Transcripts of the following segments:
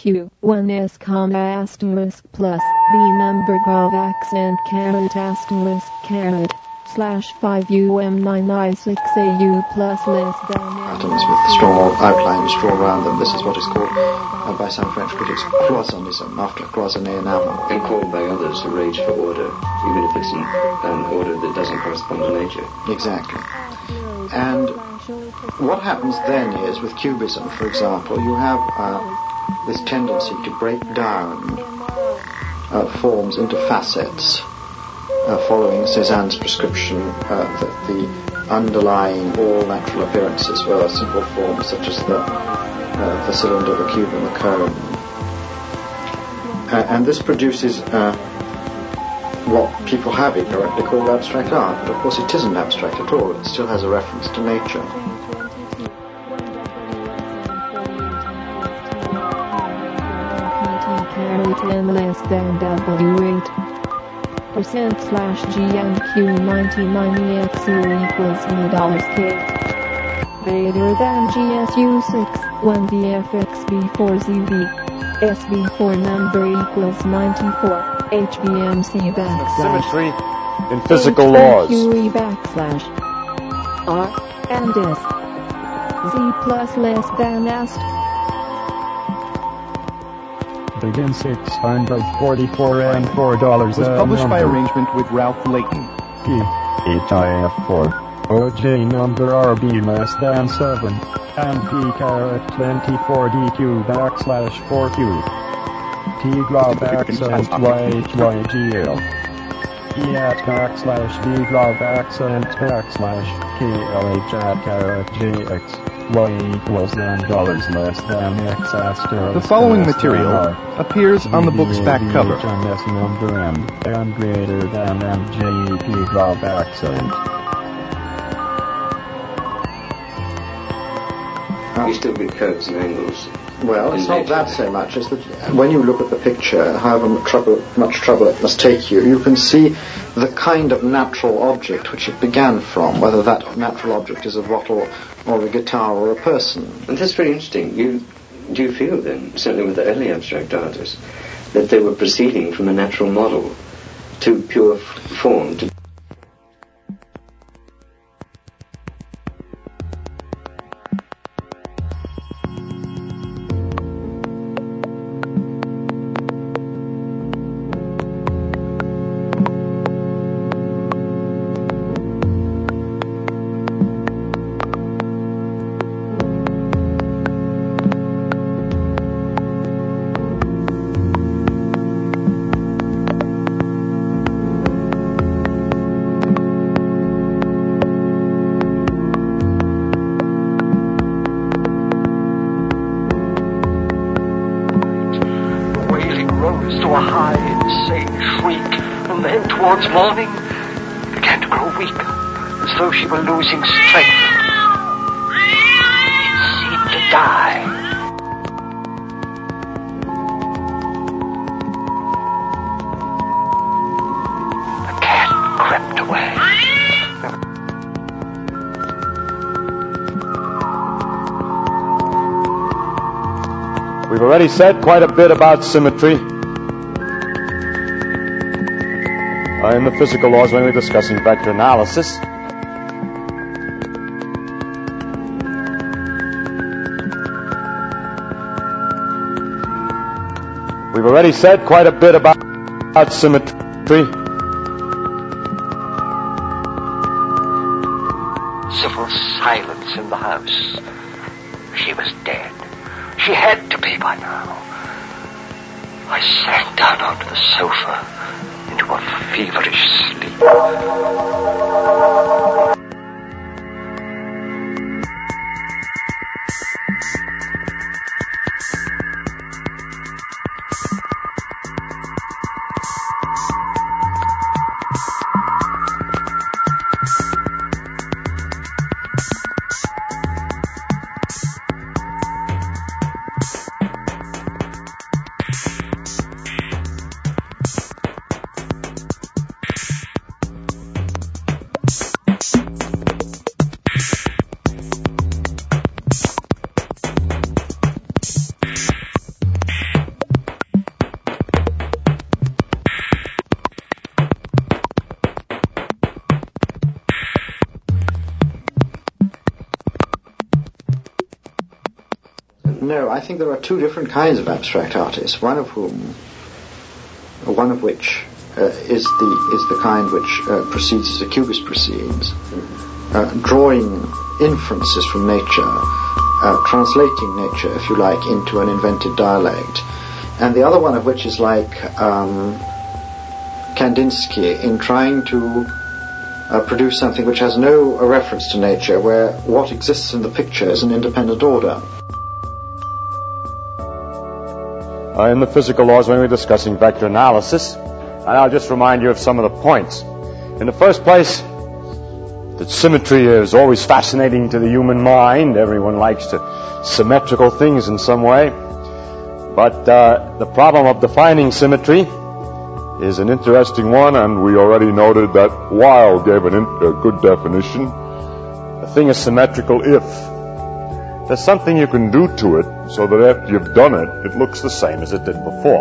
Q, 1S, asterisk plus B number of accent caret asterisk caret slash 5UM9I6AU plus less than atoms with straw outline straw around them. This is what is called by some French critics cloisonnism, after cloisonné enamel. And called by others a rage for order, even if it's an order that doesn't correspond to nature. Exactly. And what happens then is, with cubism, for example, you have this tendency to break down forms into facets, following Cézanne's prescription that the underlying all natural appearances were simple forms such as the cylinder, the cube, and the cone. And this produces what people have incorrectly called abstract art, but of course it isn't abstract at all. It still has a reference to nature. N less than W8 percent slash G and Q 99EXU equals $K greater than GSU6 when VFXB4ZB SB4 number equals 94 HBMC backslash symmetry in physical laws. QE backslash R and S Z plus less than S. Begin 644 and $4. Was published by arrangement with Ralph Layton. PHIF4. OJ number RB less than 7. And P caret 24DQ backslash 4Q. T glob accent YHYGL. E at backslash D glob accent backslash KLH at caret JX. Y equals $N less than X asterisk. The following material appears on the book's back cover. HMS number M and greater than MJEP glob accent. You still get curves and angles. Well, it's not that so much as that when you look at the picture, however much trouble it must take you, you can see the kind of natural object which it began from, whether that natural object is a bottle or a guitar or a person. And that's very interesting. Do you feel then, certainly with the early abstract artists, that they were proceeding from a natural model to pure form, to rose to a high, insane shriek, and then, towards morning, began to grow weak, as though she were losing strength. It seemed to die. The cat crept away. We've already said quite a bit about symmetry in the physical laws when we're discussing vector analysis. We've already said quite a bit about symmetry. Civil silence in the house. She was dead. She had to be by now. I sank down onto the sofa into a feverish sleep. No, I think there are two different kinds of abstract artists, one of which is the kind which proceeds as a cubist proceeds, drawing inferences from nature, translating nature, if you like, into an invented dialect, and the other one of which is like Kandinsky in trying to produce something which has no reference to nature, where what exists in the picture is an independent order. In the physical laws, when we're discussing vector analysis, and I'll just remind you of some of the points. In the first place, that symmetry is always fascinating to the human mind. Everyone likes symmetrical things in some way. But the problem of defining symmetry is an interesting one, and we already noted that Weil gave a good definition. A thing is symmetrical if there's something you can do to it so that after you've done it, it looks the same as it did before.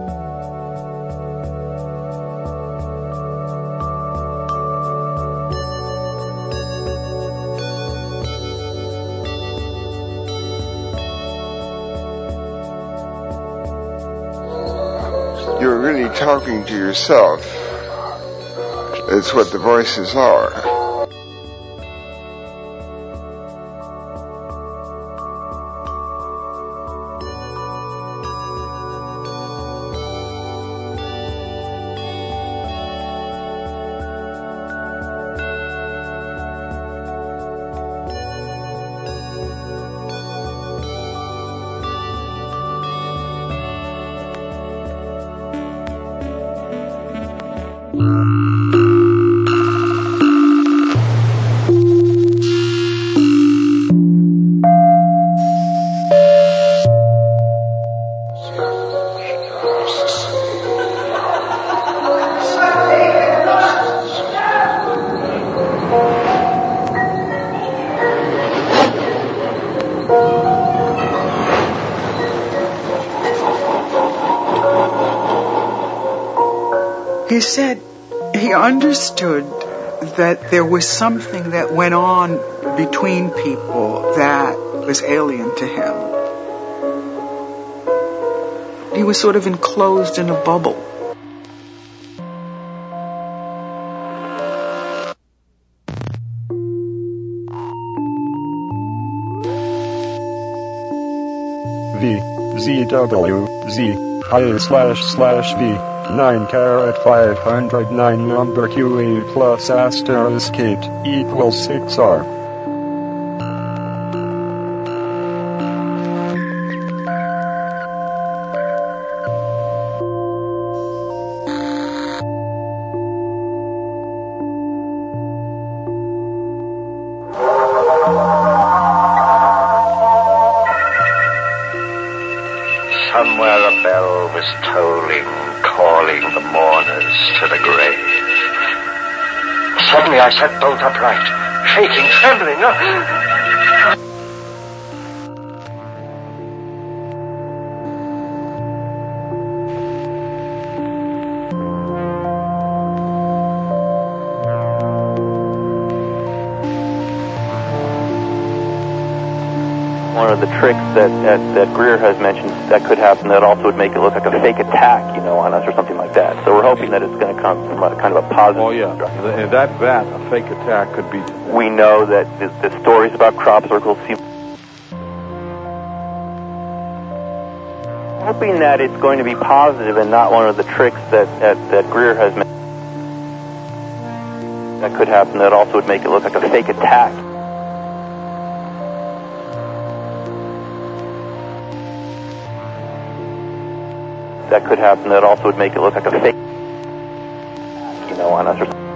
You're really talking to yourself. It's what the voices are. He said he understood that there was something that went on between people that was alien to him. He was sort of enclosed in a bubble. VZWZ//V 9*509 number QE plus asterisk 8 equals 6R. Somewhere a bell was tolling, calling the mourners to the grave. Suddenly I sat bolt upright, shaking, trembling. One of the tricks that Greer has mentioned that could happen that also would make it look like a fake attack, on us or something like that. So we're hoping that it's going to come from kind of a positive. Oh yeah, that a fake attack could be. We know that the stories about crop circles seem. Hoping that it's going to be positive and not one of the tricks that Greer has mentioned that could happen that also would make it look like a fake attack. That could happen that also would make it look like a fake, on us or something.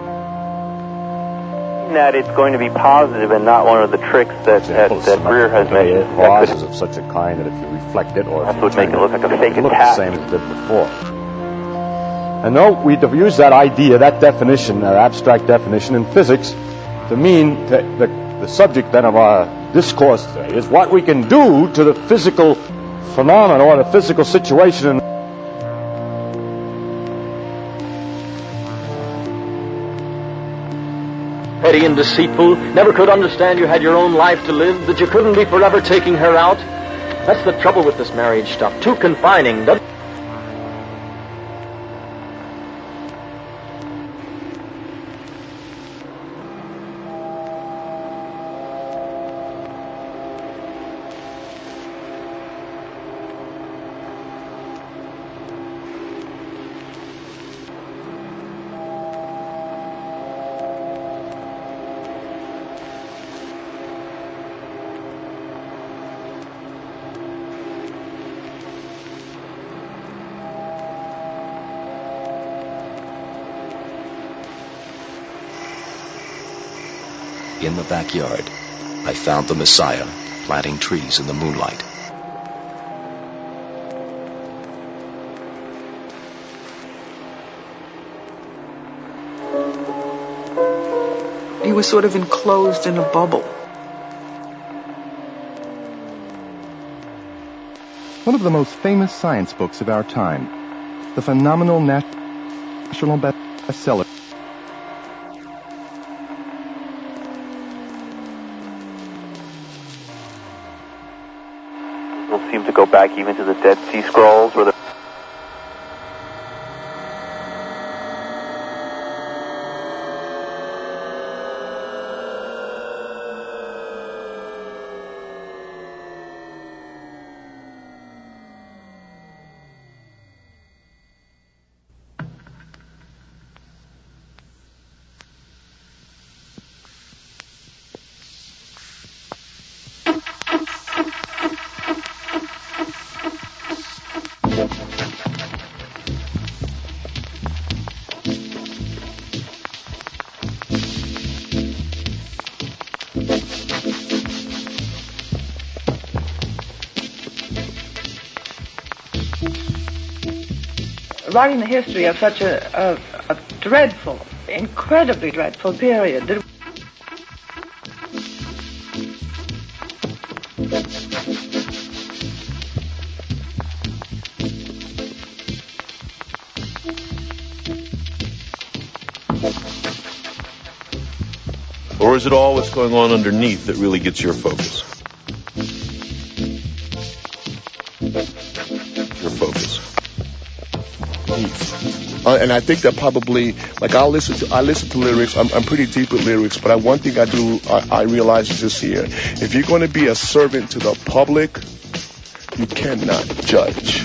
That it's going to be positive and not one of the tricks that Greer has made. Causes of such a kind that if you reflect it or also would make it look like a fake it look attack. the same as it did before. And no, we'd have used that idea, that definition, that abstract definition in physics to mean the subject then of our discourse today is what we can do to the physical phenomenon or the physical situation. Petty and deceitful, never could understand you had your own life to live, that you couldn't be forever taking her out. That's the trouble with this marriage stuff. Too confining. In the backyard, I found the Messiah planting trees in the moonlight. He was sort of enclosed in a bubble. One of the most famous science books of our time, the phenomenal national bestseller. We'll seem to go back even to the Dead Sea Scrolls, where the writing the history of such a dreadful, incredibly dreadful period. Or is it all what's going on underneath that really gets your focus? Your focus. And I think that probably, like, I listen to lyrics. I'm pretty deep with lyrics, but one thing I realize is this here: if you're going to be a servant to the public, you cannot judge.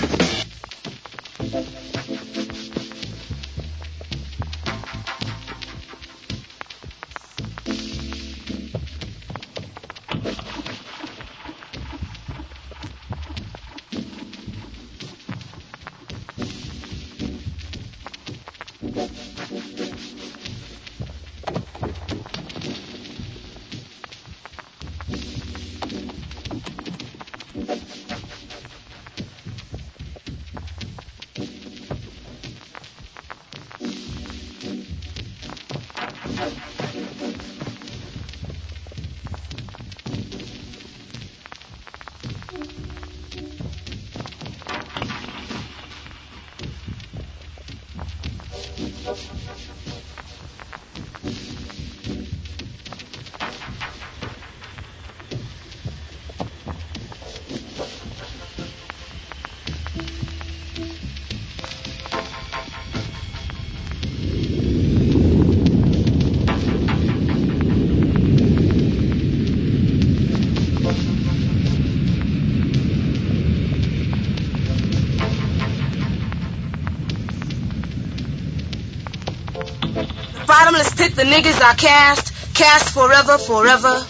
Bottomless pit, the niggas are cast forever, forever.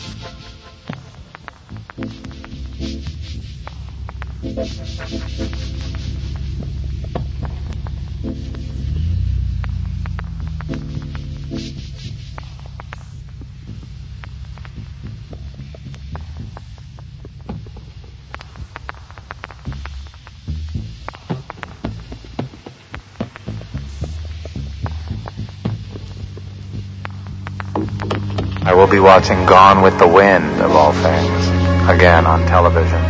I will be watching Gone with the Wind, of all things, again on television.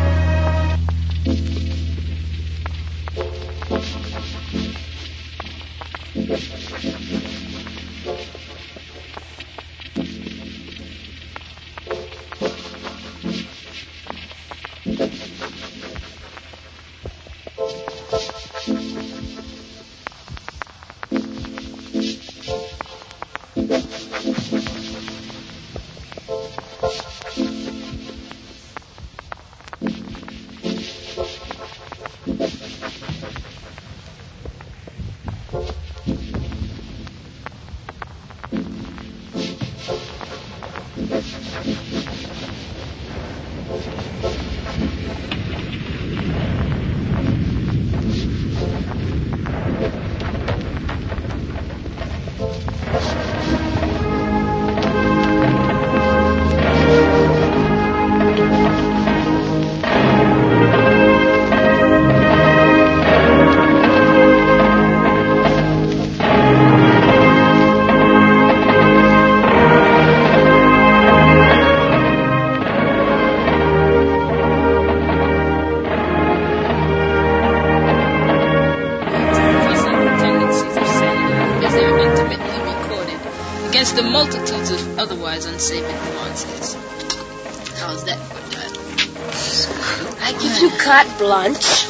Against the multitudes of otherwise unsavory nuances. How's that for that? I give you carte blanche.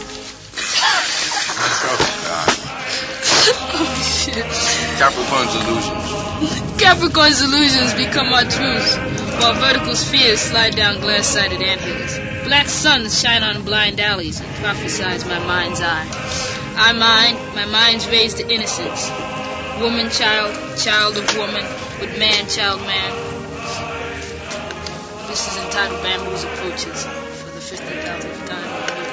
Oh, shit. Capricorn's illusions. Capricorn's illusions become our truths, while vertical spheres slide down glass-sided anthills. Black suns shine on blind alleys and prophesize my mind's eye. My mind's raised to innocence. Woman, child, child of woman, with man, child, man. This is entitled Bamboo's Approaches for the 50,000th time.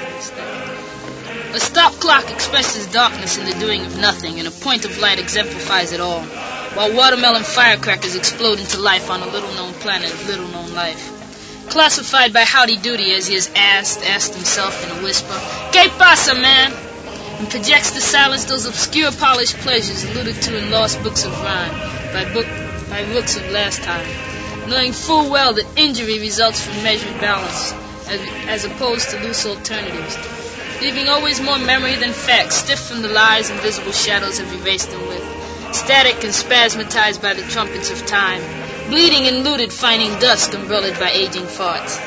A stop clock expresses darkness in the doing of nothing, and a point of light exemplifies it all, while watermelon firecrackers explode into life on a little-known planet of little-known life. Classified by Howdy Doody as he has asked himself in a whisper, "Que pasa, man?" and projects to silence those obscure polished pleasures alluded to in lost books of rhyme by books of last time, knowing full well that injury results from measured balance as opposed to loose alternatives, leaving always more memory than facts, stiff from the lies invisible shadows have erased them with, static and spasmatized by the trumpets of time, bleeding and looted, finding dusk umbreled by aging farts.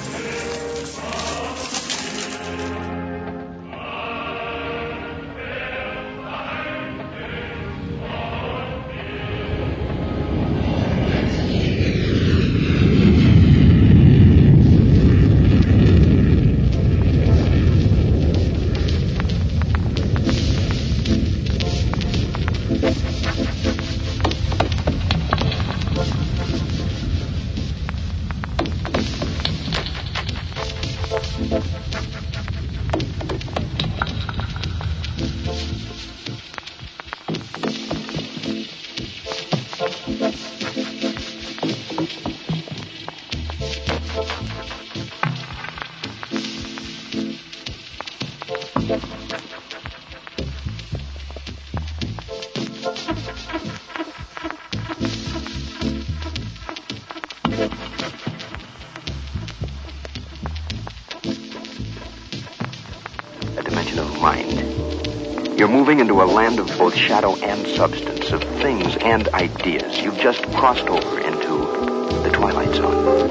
You're moving into a land of both shadow and substance, of things and ideas. You've just crossed over into the Twilight Zone.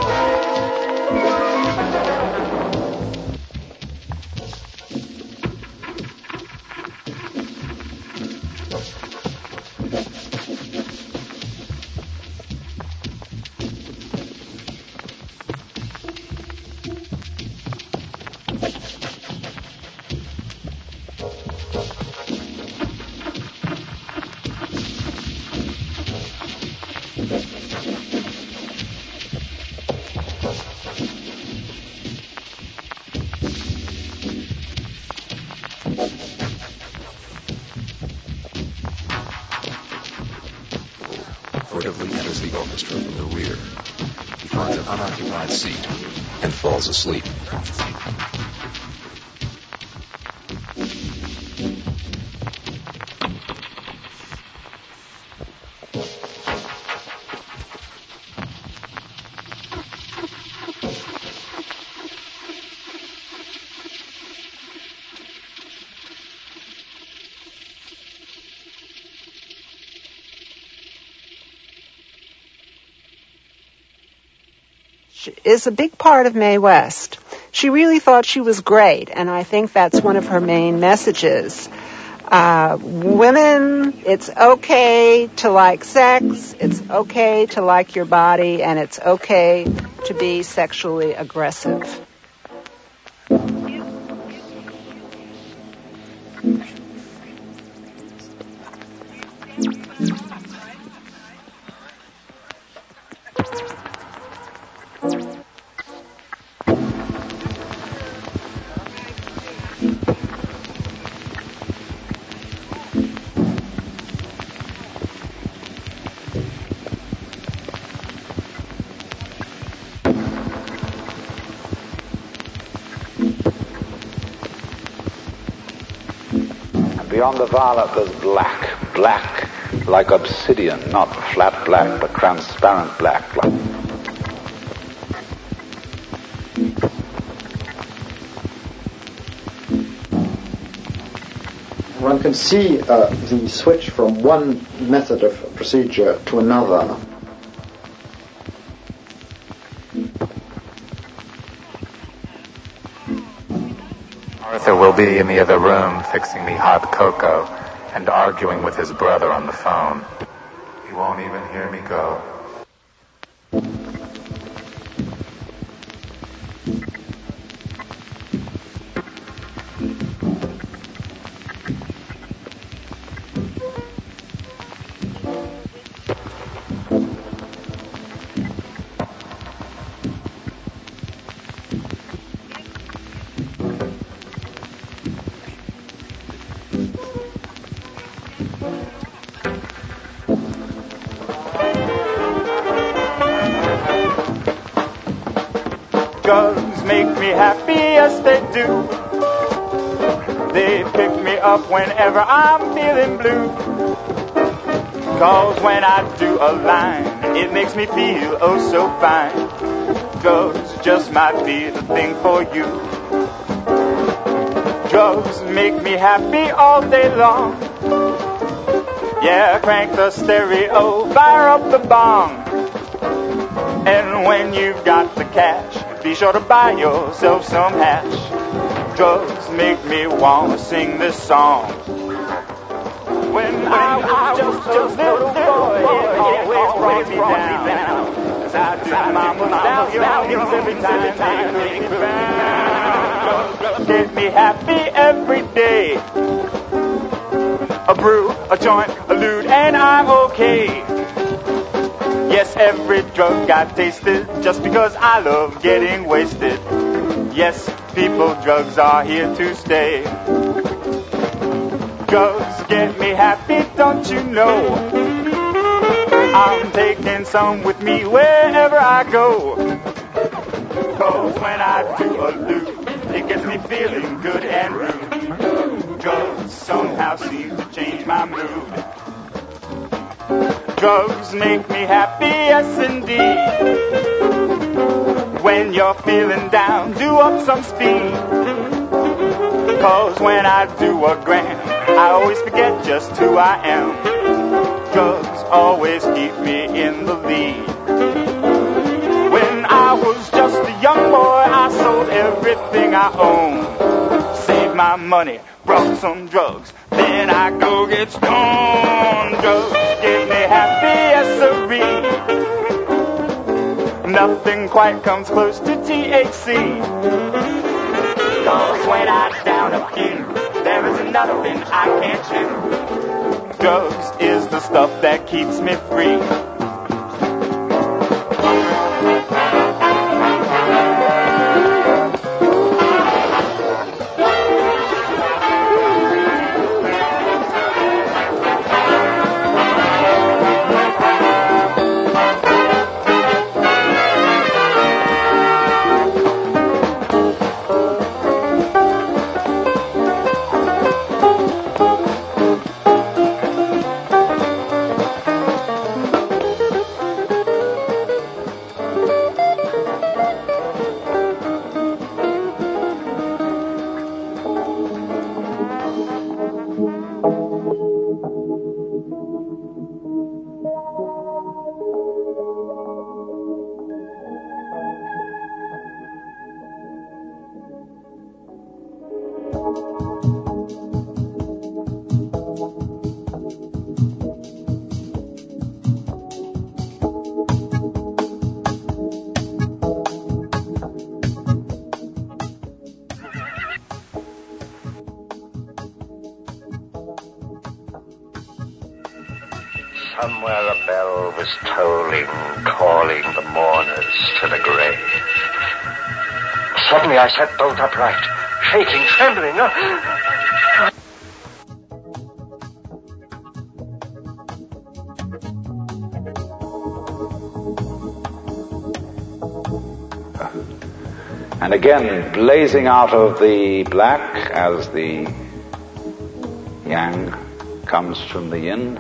Enters the orchestra from the rear. He finds an unoccupied seat and falls asleep. Is a big part of Mae West. She really thought she was great, and I think that's one of her main messages. Women, it's okay to like sex, it's okay to like your body, and it's okay to be sexually aggressive. Beyond the violet there's black. Black like obsidian, not flat black, but transparent black. One can see the switch from one method of procedure to another. Arthur will be in the other room fixing me hot cocoa and arguing with his brother on the phone. He won't even hear me go. Drugs make me happy, yes they do. They pick me up whenever I'm feeling blue. 'Cause when I do a line, it makes me feel oh so fine. Drugs just might be the thing for you. Drugs make me happy all day long. Yeah, crank the stereo, fire up the bong. And when you've got the cash, be sure to buy yourself some hash. Drugs make me want to sing this song. When I was just a little boy, it always brought me down. As I do mama's stallions every time they make me round. Drugs get me happy every day. A brew, a joint, a lute, and I'm okay. Yes, every drug I tasted, just because I love getting wasted. Yes, people, drugs are here to stay. Drugs get me happy, don't you know? I'm taking some with me wherever I go. 'Cause when I do a loop, it gets me feeling good and rude. Drugs somehow seem to change my mood. Drugs make me happy, yes indeed. When you're feeling down, do up some speed. 'Cause when I do a gram, I always forget just who I am. Drugs always keep me in the lead. When I was just a young boy, I sold everything I owned. Saved my money, brought some drugs, then I go get stoned. Drugs get me happy, yes sirree. Nothing quite comes close to THC. 'Cause when I down a few, there is nothing I can't do. Drugs is the stuff that keeps me free. Somewhere a bell was tolling, calling the mourners to the grave. Suddenly I sat bolt upright, shaking, trembling. And again, blazing out of the black as the yang comes from the yin.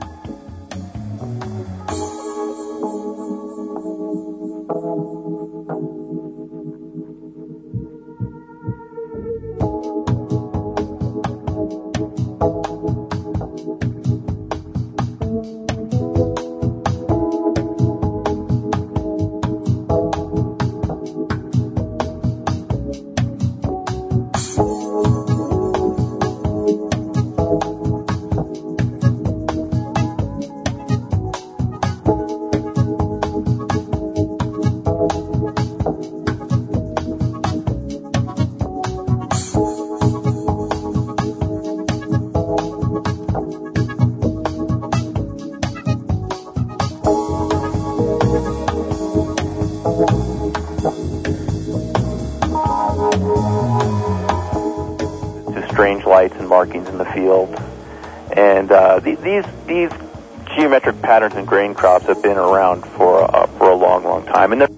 Strange lights and markings in the field, and these geometric patterns and grain crops have been around for a long time. And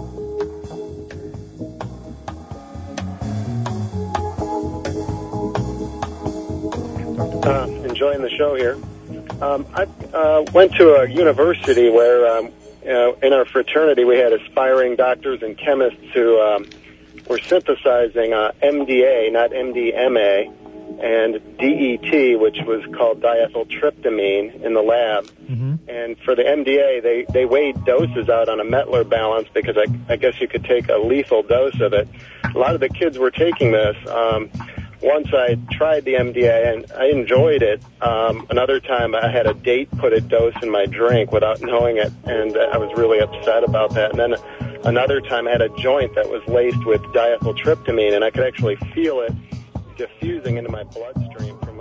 enjoying the show here. I went to a university where in our fraternity we had aspiring doctors and chemists who were synthesizing MDA, not MDMA, and DET, which was called diethyltryptamine, in the lab. Mm-hmm. And for the MDA, they weighed doses out on a Mettler balance because I guess you could take a lethal dose of it. A lot of the kids were taking this. Once I tried the MDA and I enjoyed it. Another time I had a date put a dose in my drink without knowing it, and I was really upset about that. And then another time I had a joint that was laced with diethyltryptamine, and I could actually feel it diffusing into my bloodstream from my...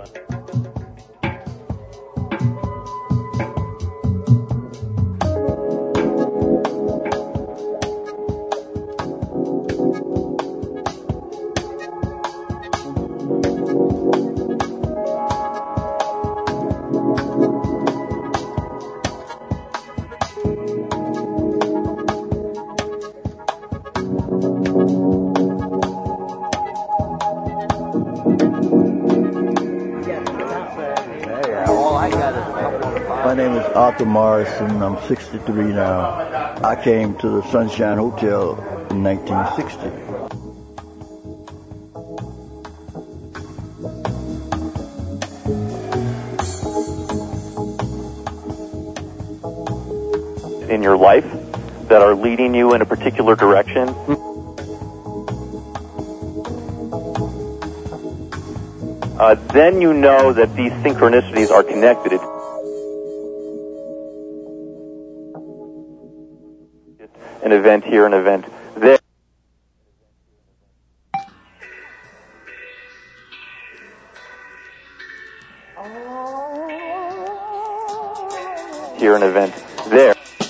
My name is Arthur Morrison. I'm 63 now. I came to the Sunshine Hotel in 1960. in your life that are leading you in a particular direction. Then you know that these synchronicities are connected. An event here, an event there. Here, an event there.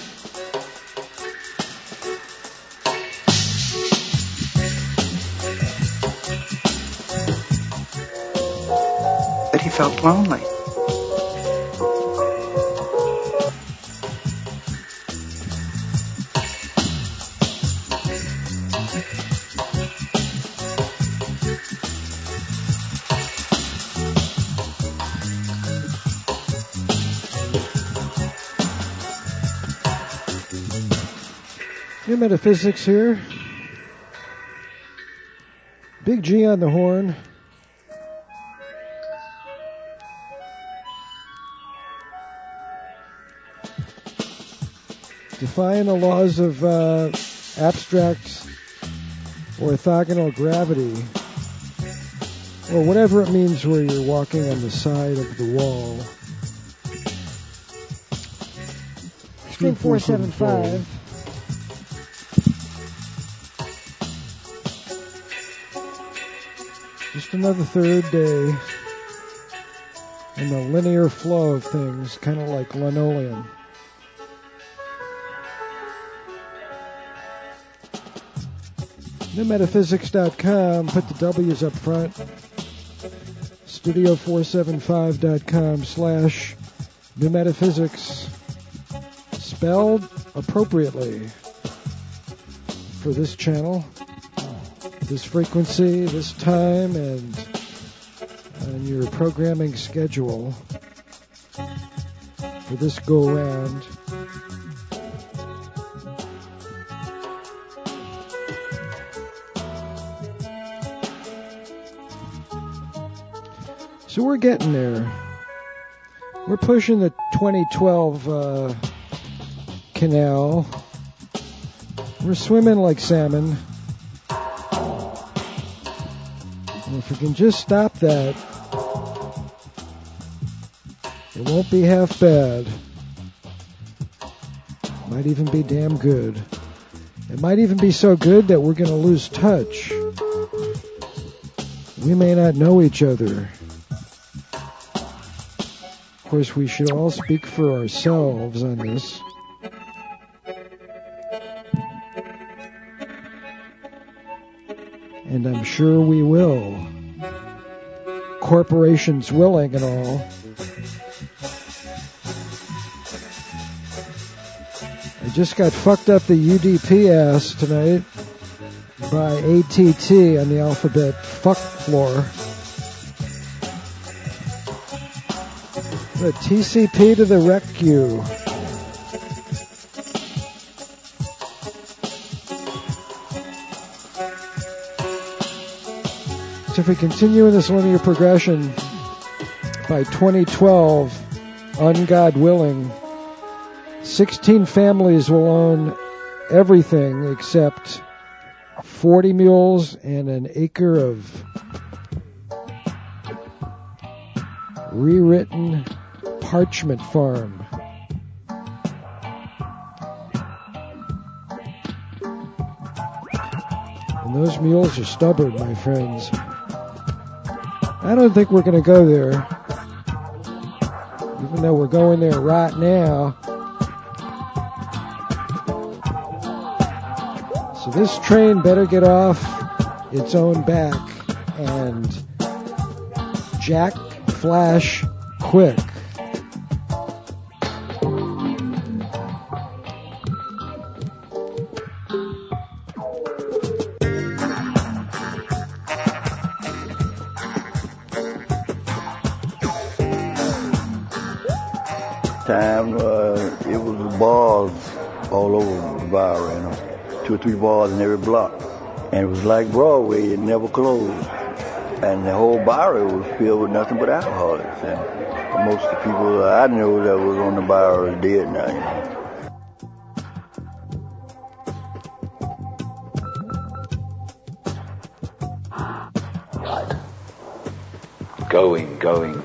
That he felt lonely. New Metaphysics here. Big G on the horn. Defying the laws of abstract orthogonal gravity, or whatever it means where you're walking on the side of the wall. Stream 475. Just another third day in the linear flow of things, kind of like linoleum. NewMetaphysics.com, put the W's up front. Studio475.com/NewMetaphysics, spelled appropriately for this channel, this frequency, this time, and on your programming schedule for this go-round. So we're getting there. We're pushing the 2012 canal. We're swimming like salmon. And if we can just stop that, it won't be half bad. Might even be damn good. It might even be so good that we're going to lose touch. We may not know each other. Of course, we should all speak for ourselves on this. And I'm sure we will. Corporations willing and all. I just got fucked up the UDP ass tonight by ATT on the alphabet fuck floor. The TCP to the wreck you. So if we continue in this linear progression, by 2012, ungod willing, 16 families will own everything except 40 mules and an acre of rewritten parchment farm. And those mules are stubborn, my friends. I don't think we're going to go there, even though we're going there right now. So this train better get off its own back and jack flash quick. It was bars all over the bar, 2 or 3 bars in every block. And it was like Broadway, it never closed. And the whole bar was filled with nothing but alcoholics. And most of the people I know that was on the bar are dead now, Right. Going.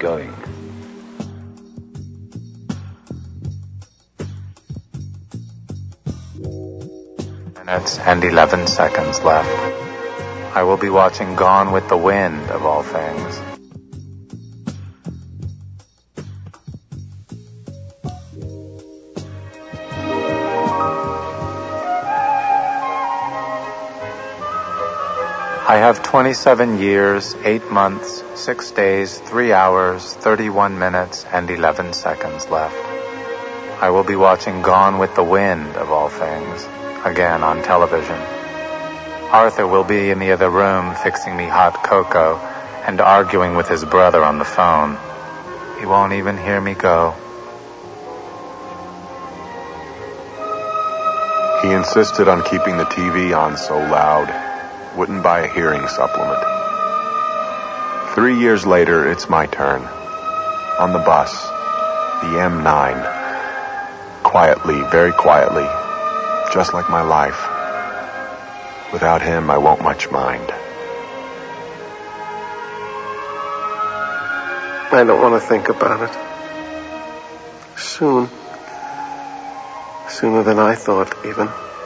Minutes and 11 seconds left. I will be watching Gone with the Wind, of all things. I have 27 years, 8 months, 6 days, 3 hours, 31 minutes, and 11 seconds left. I will be watching Gone with the Wind, of all things, again on television. Arthur will be in the other room fixing me hot cocoa and arguing with his brother on the phone. He won't even hear me go. He insisted on keeping the TV on so loud. Wouldn't buy a hearing supplement. 3 years later, it's my turn. On the bus, the M9. Quietly, very quietly, just like my life. Without him, I won't much mind. I don't want to think about it. Soon. Sooner than I thought, even.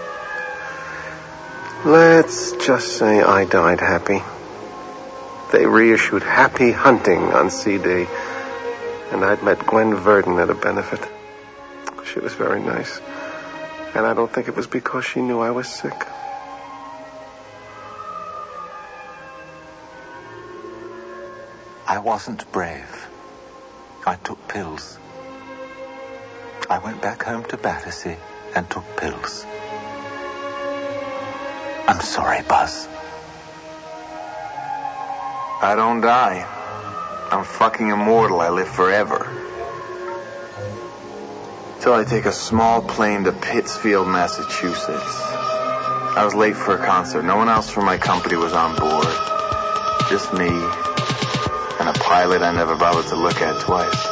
Let's just say I died happy. They reissued Happy Hunting on CD, and I'd met Gwen Verdon at a benefit. She was very nice, and I don't think it was because she knew I was sick. I wasn't brave. I took pills. I went back home to Battersea and took pills. I'm sorry, Buzz. I don't die. I'm fucking immortal. I live forever. Till I take a small plane to Pittsfield, Massachusetts. I was late for a concert. No one else from my company was on board. Just me and a pilot I never bothered to look at twice.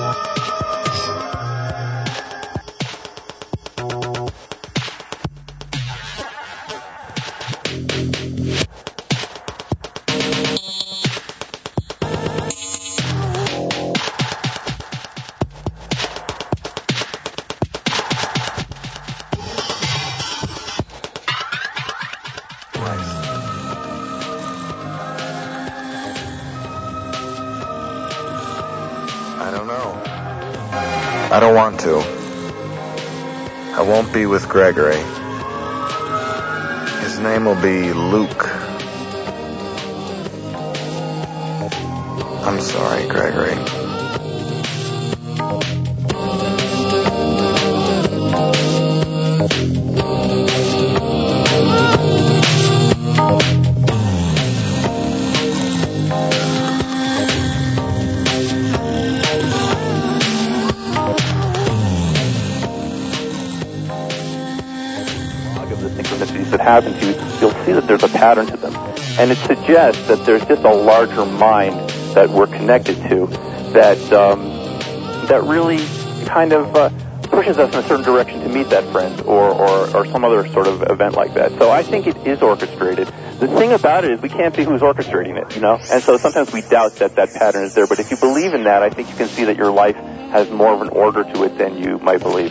I don't want to. I won't be with Gregory. His name will be Luke. I'm sorry, Gregory. That happen to you, you'll see that there's a pattern to them. And it suggests that there's just a larger mind that we're connected to that that really kind of pushes us in a certain direction to meet that friend or some other sort of event like that. So I think it is orchestrated. The thing about it is we can't see who's orchestrating it, you know? And so sometimes we doubt that that pattern is there. But if you believe in that, I think you can see that your life has more of an order to it than you might believe.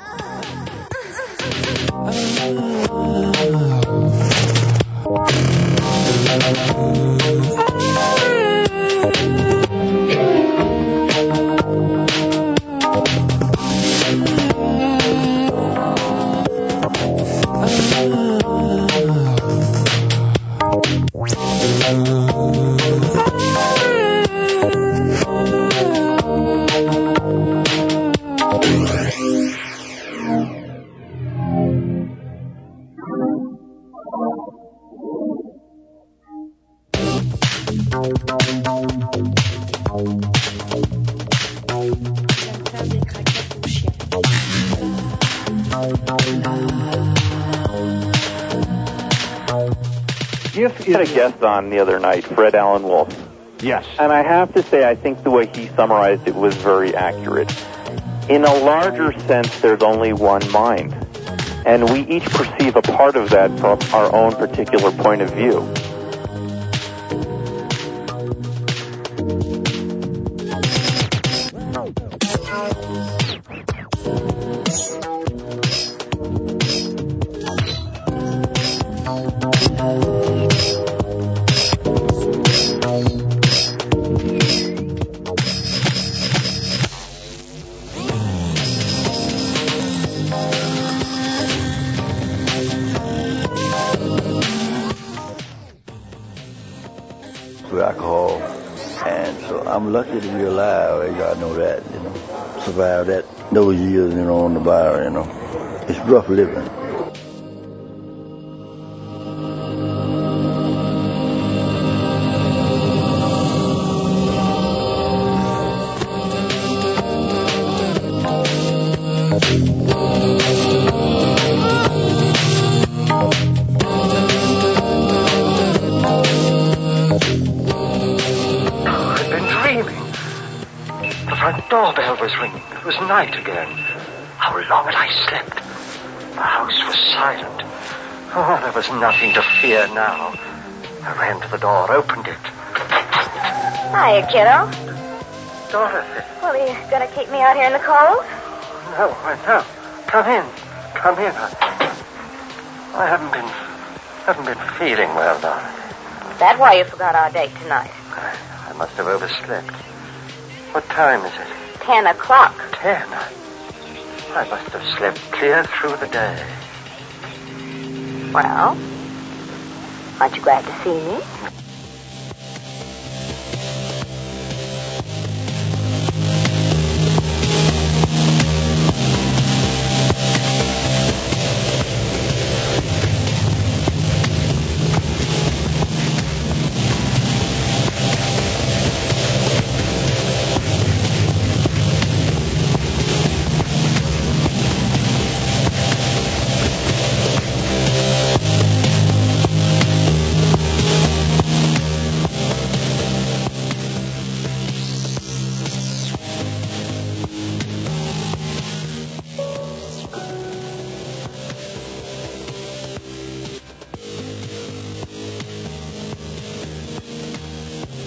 You had a guest on the other night, Fred Allen Wolf. Yes. And I have to say, I think the way he summarized it was very accurate. In a larger sense, there's only one mind. And we each perceive a part of that from our own particular point of view. Alcohol, and so I'm lucky to be alive. I know that, you know, survive those years, you know, on the bar, you know. It's rough living. Doorbell was ringing. It was night again. How long had I slept? The house was silent. Oh, there was nothing to fear now. I ran to the door, opened it. Hiya, kiddo. Dorothy. Well, are you going to keep me out here in the cold? No. Come in. I haven't been feeling well, Dorothy. Is that why you forgot our date tonight? I must have overslept. What time is it? 10 o'clock. 10? I must have slept clear through the day. Well, aren't you glad to see me?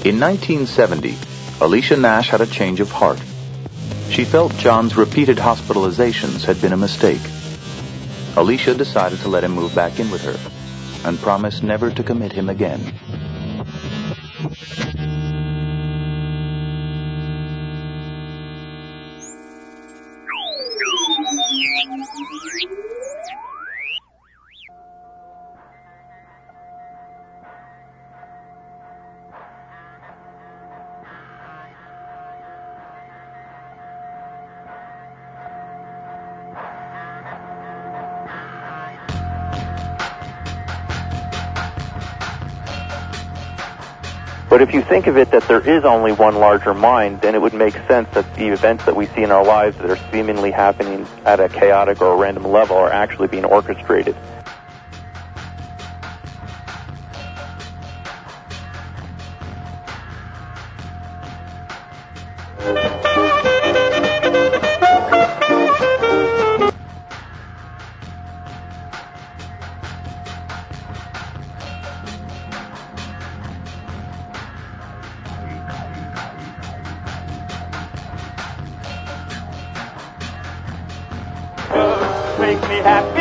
In 1970, Alicia Nash had a change of heart. She felt John's repeated hospitalizations had been a mistake. Alicia decided to let him move back in with her and promised never to commit him again. But if you think of it that there is only one larger mind, then it would make sense that the events that we see in our lives that are seemingly happening at a chaotic or a random level are actually being orchestrated. Make me happy.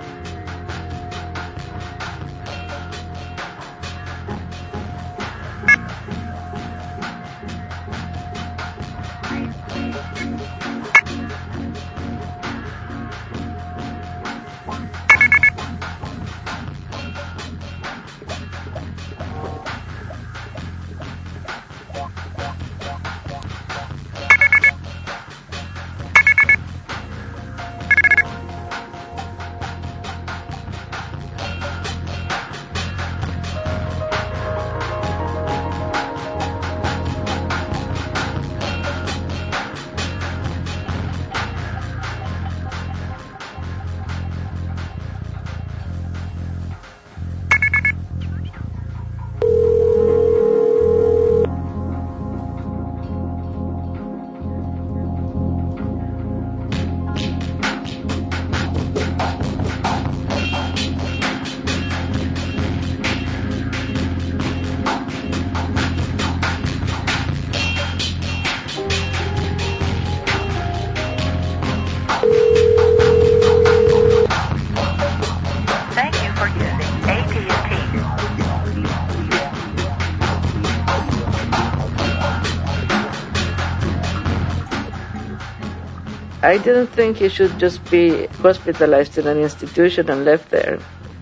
I didn't think he should just be hospitalized in an institution and left there.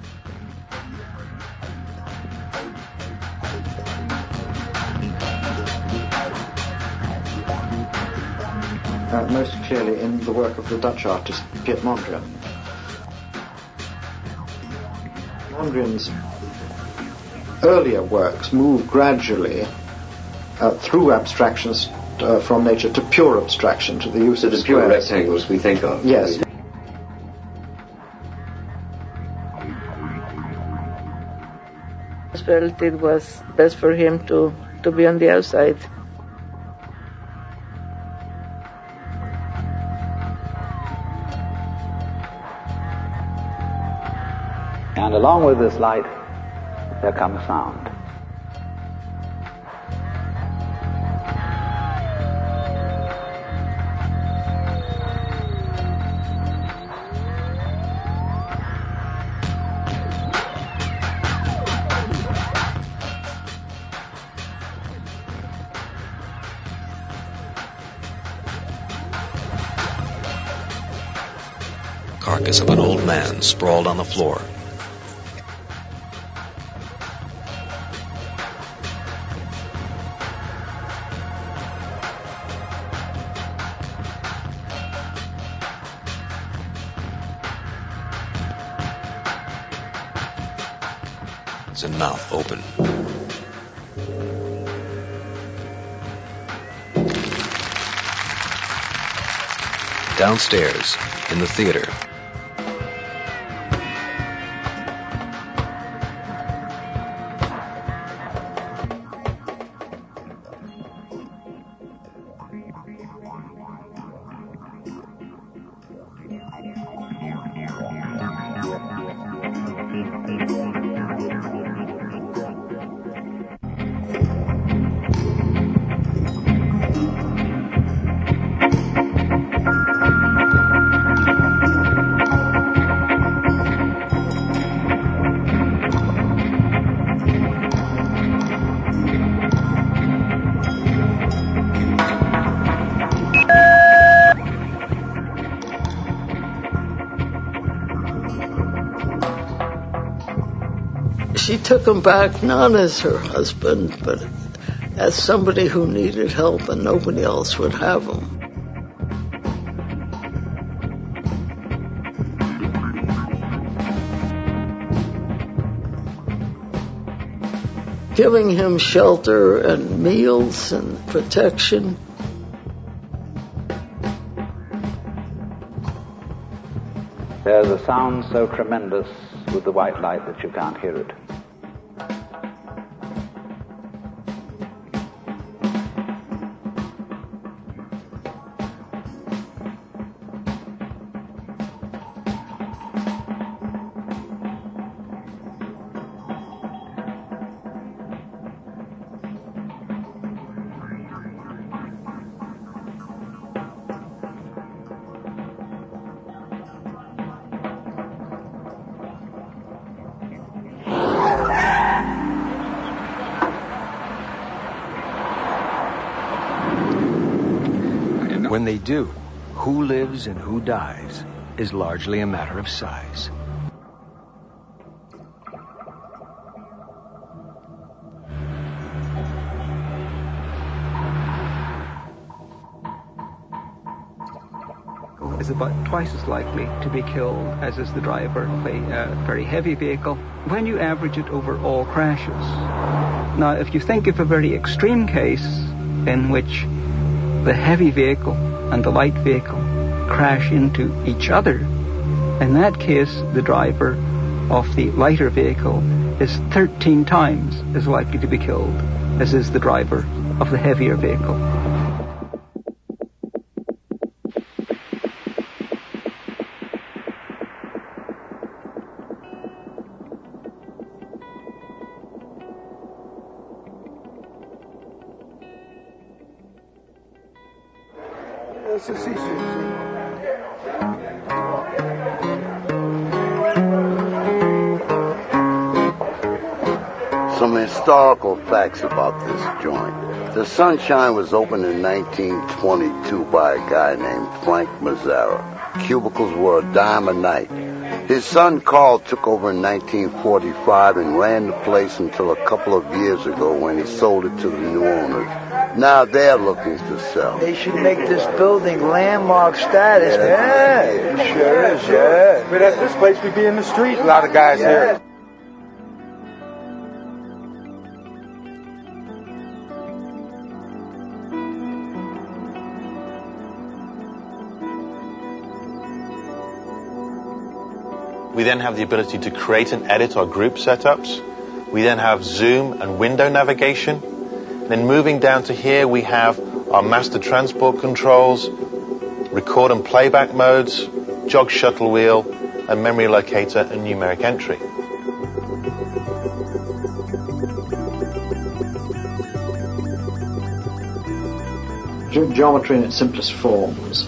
Most clearly in the work of the Dutch artist Piet Mondrian. Mondrian's earlier works move gradually through abstractions from nature to pure abstraction, to the use of the pure rectangles we think of. Yes. I felt it was best for him to be on the outside. And along with this light, there comes sound. Carcass of an old man sprawled on the floor. His mouth open. Downstairs, in the theater. She took him back not as her husband, but as somebody who needed help and nobody else would have him. Giving him shelter and meals and protection. There's a sound so tremendous with the white light that you can't hear it. When they do, who lives and who dies is largely a matter of size. Is about twice as likely to be killed as is the driver of a very heavy vehicle when you average it over all crashes. Now, if you think of a very extreme case in which the heavy vehicle and the light vehicle crash into each other, in that case, the driver of the lighter vehicle is 13 times as likely to be killed as is the driver of the heavier vehicle. Some historical facts about this joint. The Sunshine was opened in 1922 by a guy named Frank Mazzara. Cubicles were a dime a night. His son Carl took over in 1945 and ran the place until a couple of years ago when he sold it to the new owners. Now they're looking to sell. They should make this building landmark status. Yeah, it sure is, yeah. But at this place, we'd be in the street, a lot of guys here. We then have the ability to create and edit our group setups. We then have Zoom and window navigation. Then moving down to here, we have our master transport controls, record and playback modes, jog shuttle wheel, and memory locator and numeric entry. Geometry in its simplest forms.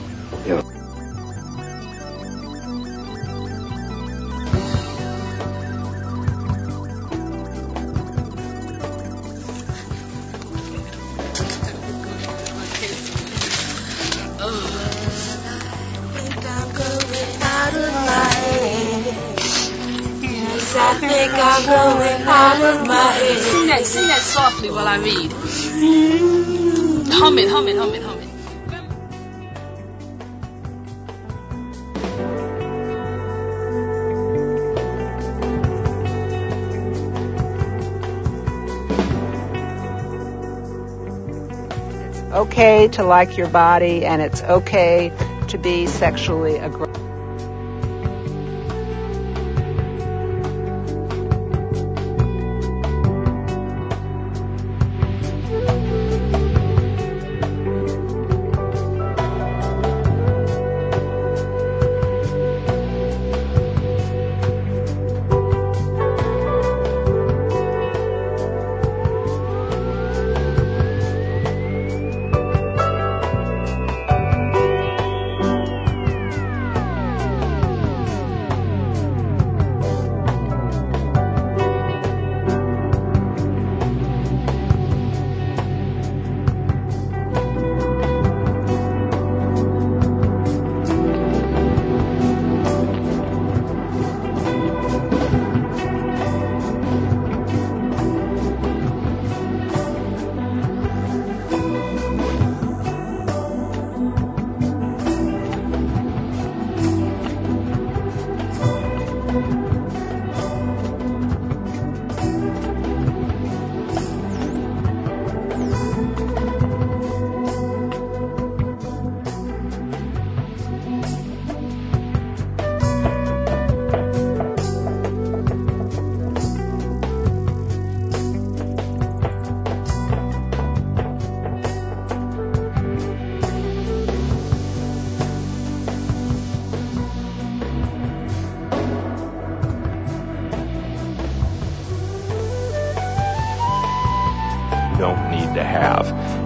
Sing that softly while I read. Hum it. It's okay to like your body, and it's okay to be sexually aggressive.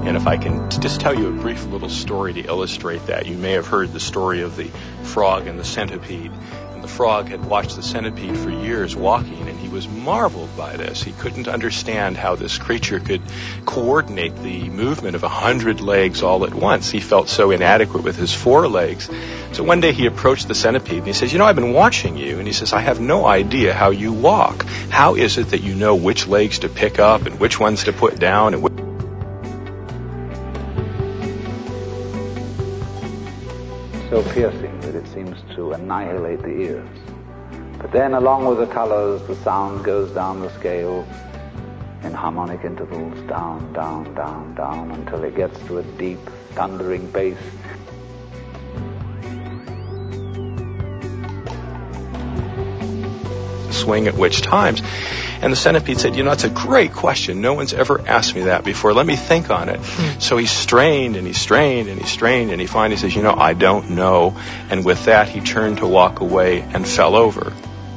And if I can just tell you a brief little story to illustrate that, you may have heard the story of the frog and the centipede. And the frog had watched the centipede for years walking, and he was marveled by this. He couldn't understand how this creature could coordinate the movement of 100 legs all at once. He felt so inadequate with his 4 legs. So one day he approached the centipede and he says, I've been watching you. And he says, I have no idea how you walk. How is it that you know which legs to pick up and which ones to put down? And so piercing that it seems to annihilate the ears. But then, along with the colors, the sound goes down the scale in harmonic intervals, down, down, down, down, until it gets to a deep, thundering bass. Swing at which times? And the centipede said, that's a great question. No one's ever asked me that before. Let me think on it. So he strained and he strained and he strained, and he finally says, I don't know. And with that, he turned to walk away and fell over.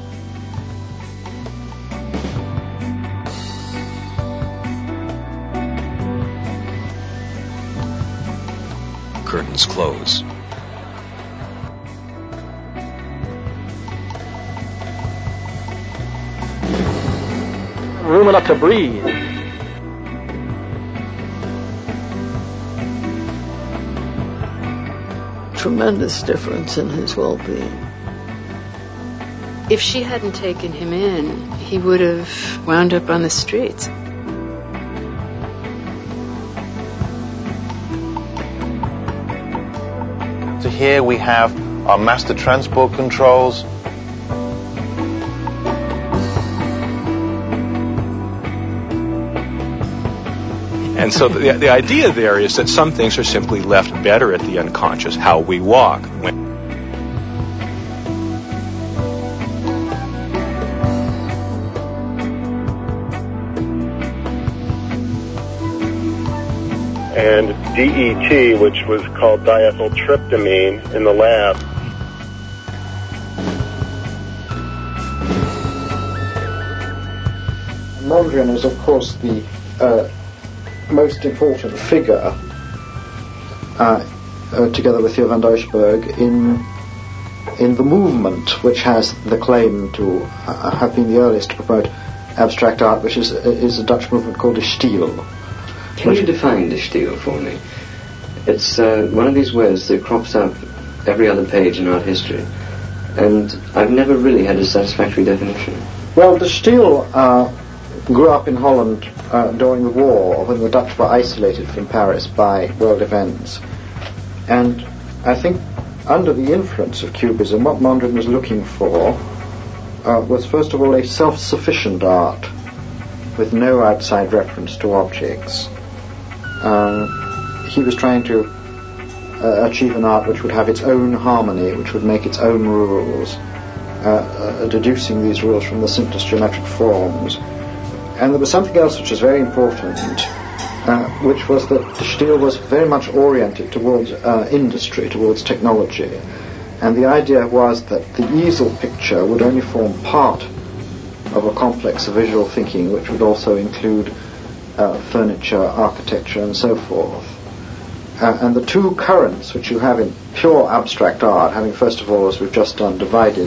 Curtains close. Room enough to breathe. Tremendous difference in his well-being. If she hadn't taken him in, he would have wound up on the streets. So here we have our master transport controls. And so the idea there is that some things are simply left better at the unconscious, how we walk. And DET, which was called diethyltryptamine in the lab. Mondrian is, of course, the most important figure, together with Theo van Doesburg, in the movement which has the claim to have been the earliest to promote abstract art, which is a Dutch movement called de Stijl. Can you define de Stijl for me? It's one of these words that crops up every other page in art history, and I've never really had a satisfactory definition. Well, de Stijl grew up in Holland during the war, when the Dutch were isolated from Paris by world events. And I think under the influence of Cubism, what Mondrian was looking for was first of all a self-sufficient art with no outside reference to objects. He was trying to achieve an art which would have its own harmony, which would make its own rules, deducing these rules from the simplest geometric forms. And there was something else which was very important, which was that de Stijl was very much oriented towards industry, towards technology. And the idea was that the easel picture would only form part of a complex of visual thinking, which would also include furniture, architecture, and so forth. And the two currents which you have in pure abstract art, having first of all, as we've just done, divided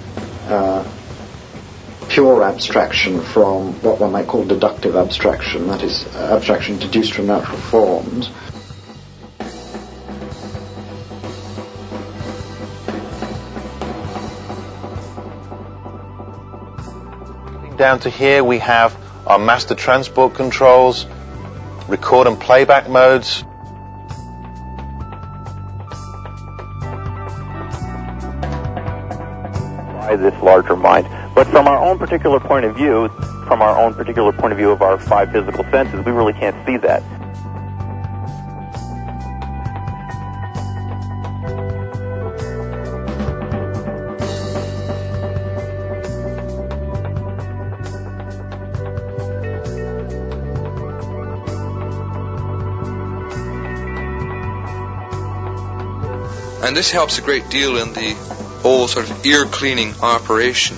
pure abstraction from what one might call deductive abstraction, that is, abstraction deduced from natural forms. Down to here we have our master transport controls, record and playback modes. By this larger mind. But from our own particular point of view, of our 5 physical senses, we really can't see that. And this helps a great deal in the whole sort of ear cleaning operation.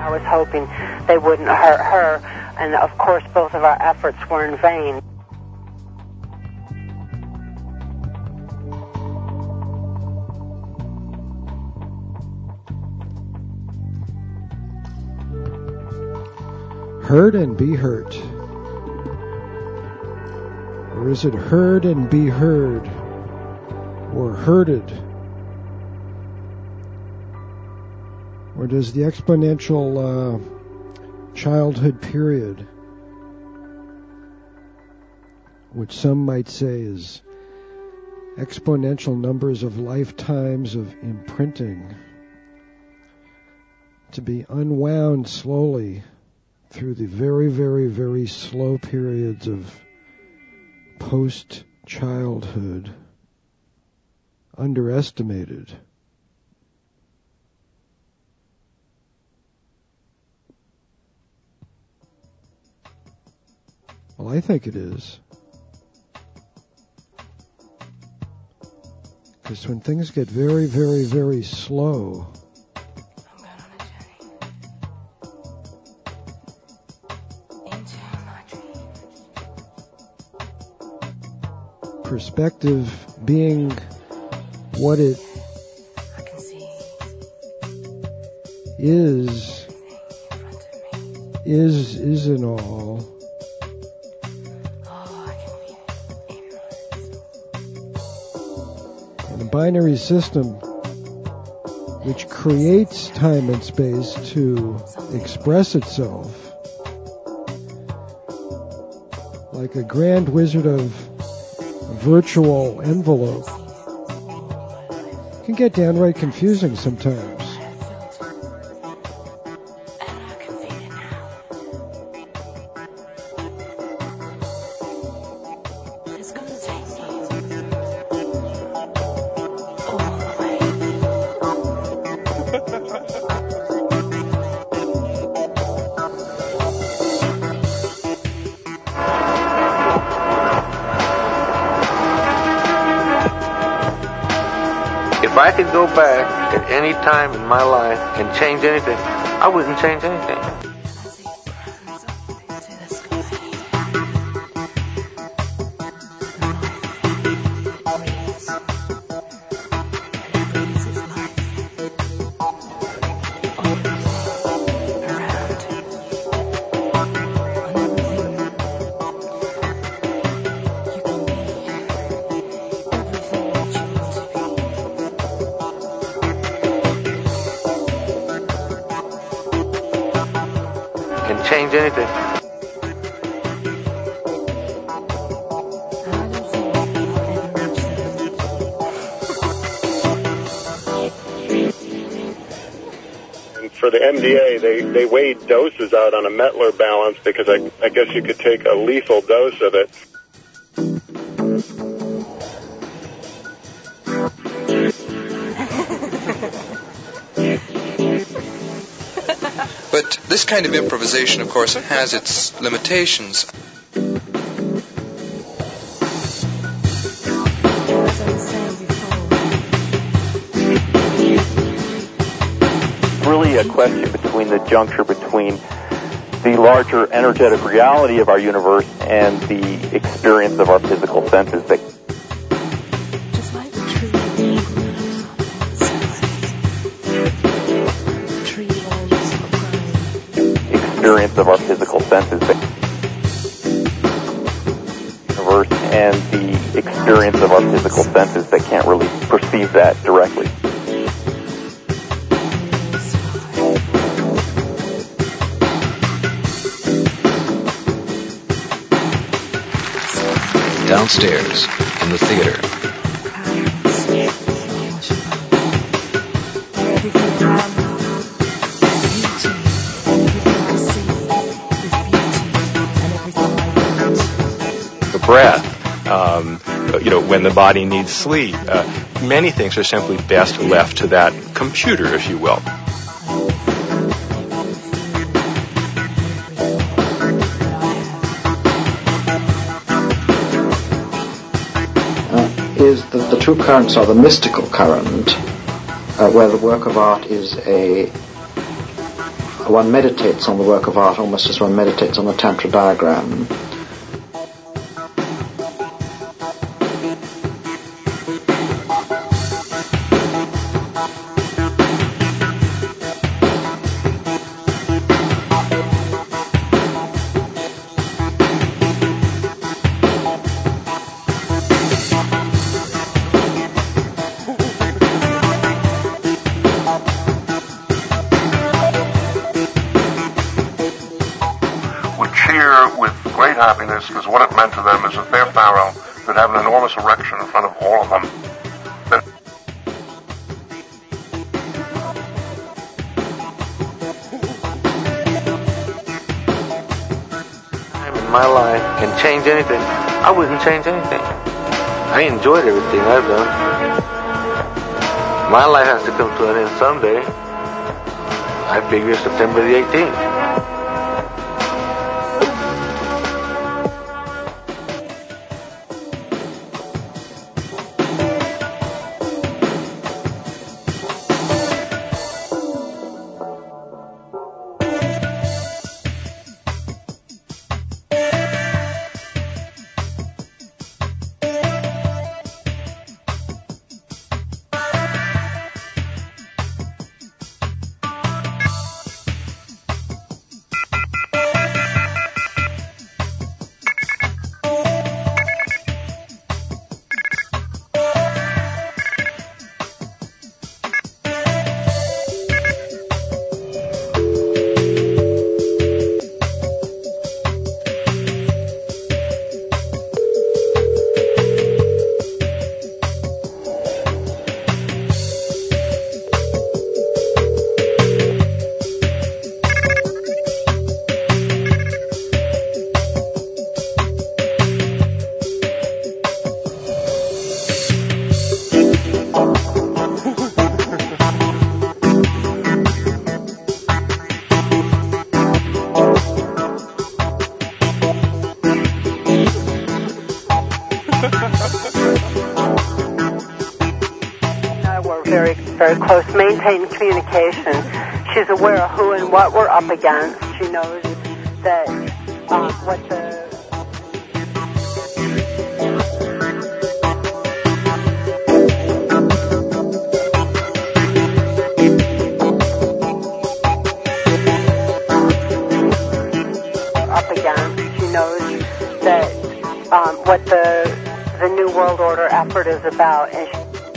I was hoping they wouldn't hurt her, and of course both of our efforts were in vain. Hurt and be hurt. Or is it heard and be heard? Or herded? Or does the exponential childhood period, which some might say is exponential numbers of lifetimes of imprinting, to be unwound slowly through the very, very, very slow periods of post-childhood, underestimated? Well, I think it is. Because when things get very, very, very slow, perspective being what it isn't all. And a binary system which creates time and space to express itself like a grand wizard of virtual envelope can get downright confusing sometimes. If I could go back at any time in my life and change anything, I wouldn't change anything. Change anything. And for the MDA, they weighed doses out on a Mettler balance because I guess you could take a lethal dose of it. But this kind of improvisation, of course, has its limitations. Really a question between the juncture between the larger energetic reality of our universe and the experience of our physical senses that experience of our physical senses, the universe and the experience of our physical senses that can't really perceive that directly. Downstairs in the theater. Breath, when the body needs sleep. Many things are simply best left to that computer, if you will. Is the two currents are the mystical current, where the work of art is a one meditates on the work of art almost as one meditates on the Tantra diagram. Happiness, because what it meant to them is that their pharaoh could have an enormous erection in front of all of them. Time in my life can change anything. I wouldn't change anything. I enjoyed everything I've done. My life has to come to an end someday. I figure September the 18th. Very close, maintain communication. She's aware of who and what we're up against. She knows that what the up against. She knows that what the New World Order effort is about, and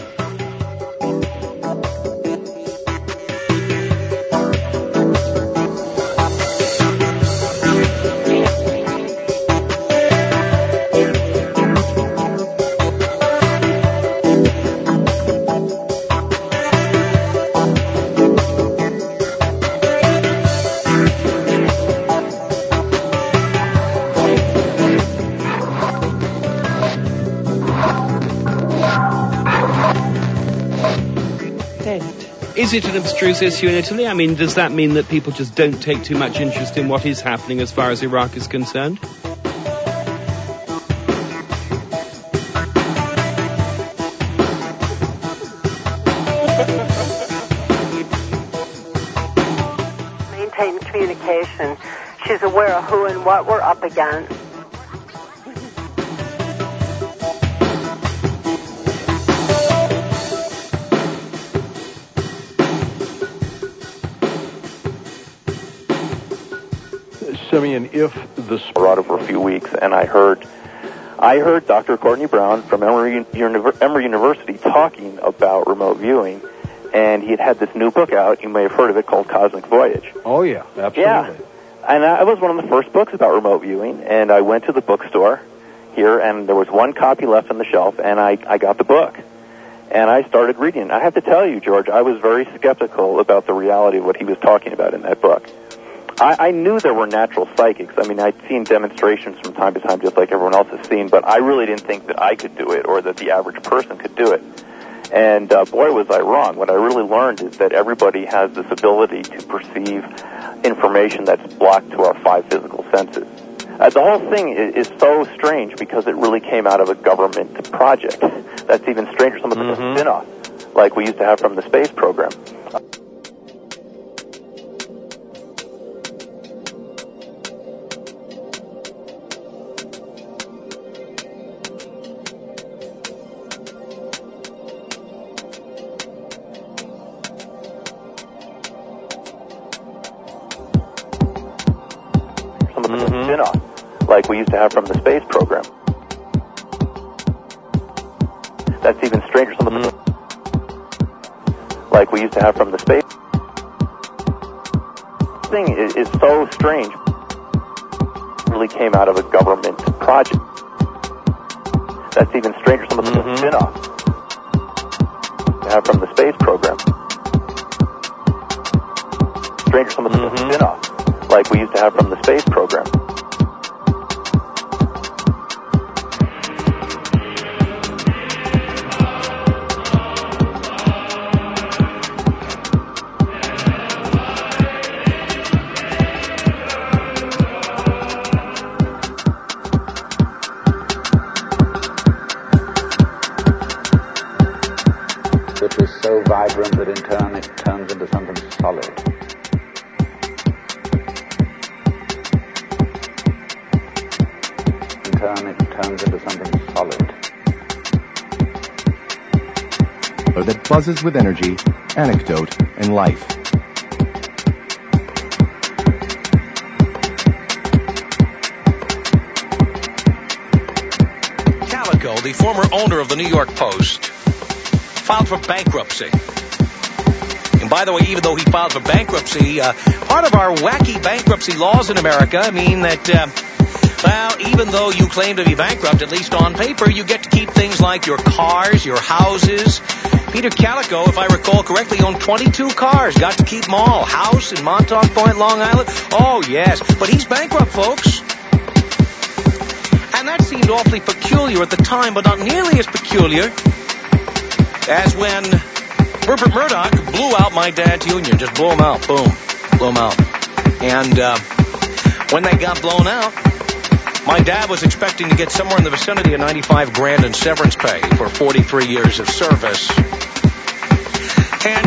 Is it an abstruse issue in Italy? I mean, does that mean that people just don't take too much interest in what is happening as far as Iraq is concerned? Maintain communication. She's aware of who and what we're up against. Simeon, if the abroad for a few weeks, and I heard Dr. Courtney Brown from Emory University talking about remote viewing, and he had this new book out. You may have heard of it, called Cosmic Voyage. Oh yeah, absolutely. Yeah, and it was one of the first books about remote viewing. And I went to the bookstore here, and there was one copy left on the shelf, and I got the book, and I started reading it. I have to tell you, George, I was very skeptical about the reality of what he was talking about in that book. I knew there were natural psychics. I mean, I'd seen demonstrations from time to time, just like everyone else has seen, but I really didn't think that I could do it or that the average person could do it. And boy, was I wrong. What I really learned is that everybody has this ability to perceive information that's blocked to our five physical senses. The whole thing is so strange because it really came out of a government project. That's even stranger, some of the spin-off, like we used to have from the space program. like we used to have from the space program. That's even stranger. Some of the like we used to have from the space thing is so strange. It really came out of a government project. That's even stranger. Some of the spin-offs we have from the space program. Stranger. Some of the spin-offs like we used to have from the space program. Which is so vibrant that in turn it turns into something solid. In turn it turns into something solid. That buzzes with energy, anecdote, and life. Calico, the former owner of the New York Post, filed for bankruptcy. And by the way, even though he filed for bankruptcy, part of our wacky bankruptcy laws in America mean that, even though you claim to be bankrupt, at least on paper, you get to keep things like your cars, your houses. Peter Calico, if I recall correctly, owned 22 cars. Got to keep them all. House in Montauk Point, Long Island. Oh, yes. But he's bankrupt, folks. And that seemed awfully peculiar at the time, but not nearly as peculiar as when Rupert Murdoch blew out my dad's union. Just blew them out. Boom. Blew them out. And when they got blown out, my dad was expecting to get somewhere in the vicinity of $95,000 in severance pay for 43 years of service. And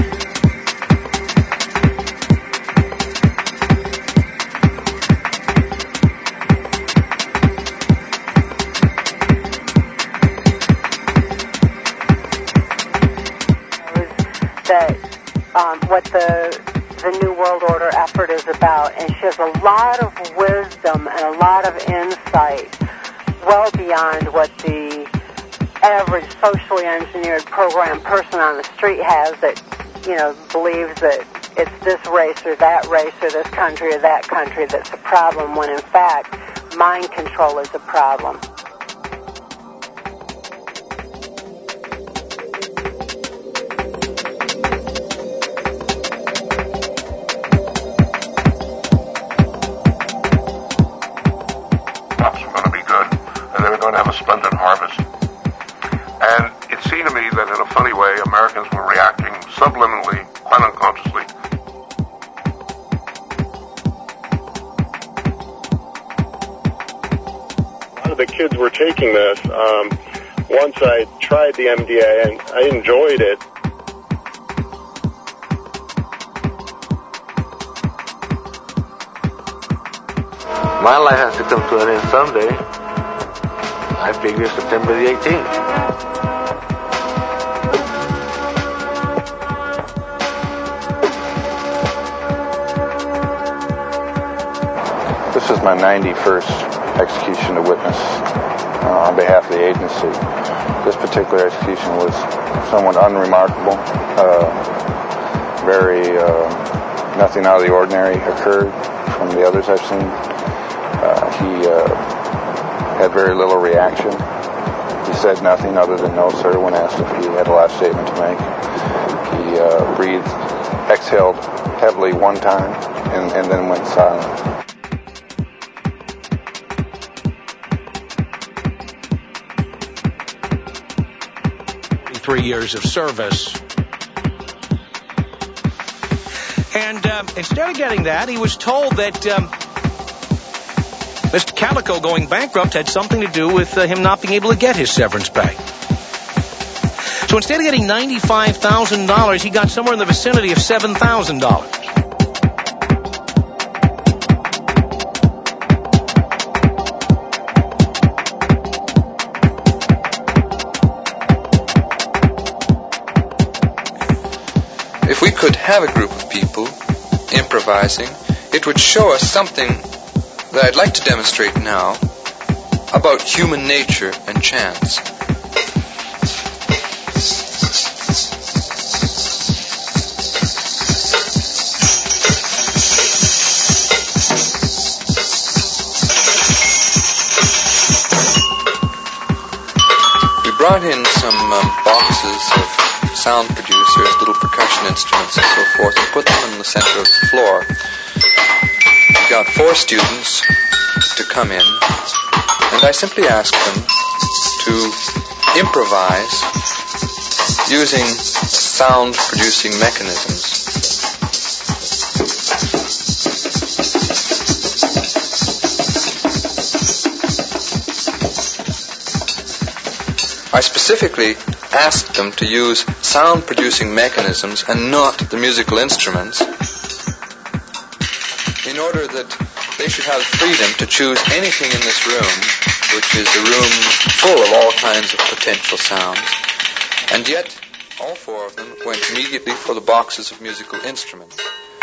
what the New World Order effort is about, and she has a lot of wisdom and a lot of insight, well beyond what the average socially engineered program person on the street has that, believes that it's this race or this country or that country that's a problem, when in fact mind control is a problem. Splendid harvest. And it seemed to me that in a funny way, Americans were reacting subliminally, quite unconsciously. A lot of the kids were taking this. Once I tried the MDA, and I enjoyed it. My life has to come to an end someday. I figure September the 18th. This is my 91st execution to witness on behalf of the agency. This particular execution was somewhat unremarkable. Nothing out of the ordinary occurred from the others I've seen. He had very little reaction. He said nothing other than no, sir, when asked if he had a last statement to make. He breathed, exhaled heavily one time, and then went silent. 3 years of service. And instead of getting that, he was told that Mr. Calico going bankrupt had something to do with him not being able to get his severance pay. So instead of getting $95,000, he got somewhere in the vicinity of $7,000. If we could have a group of people improvising, it would show us something that I'd like to demonstrate now. about human nature and chance. We brought in some boxes of sound producers, little percussion instruments and so forth, and put them in the center of the floor. We got 4 students to come in, and I simply asked them to improvise using sound-producing mechanisms. I specifically asked them to use sound-producing mechanisms and not the musical instruments in order that they should have freedom to choose anything in this room, which is a room full of all kinds of potential sounds. And yet, all 4 of them went immediately for the boxes of musical instruments.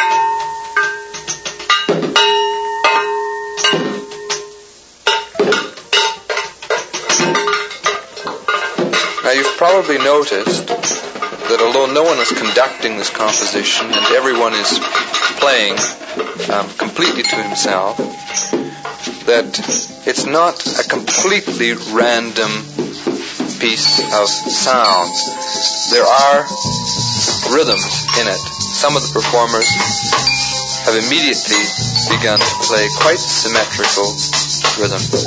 Now, you've probably noticed that although no one is conducting this composition and everyone is playing completely to himself, that it's not a completely random piece of sounds. There are rhythms in it. Some of the performers have immediately begun to play quite symmetrical rhythms.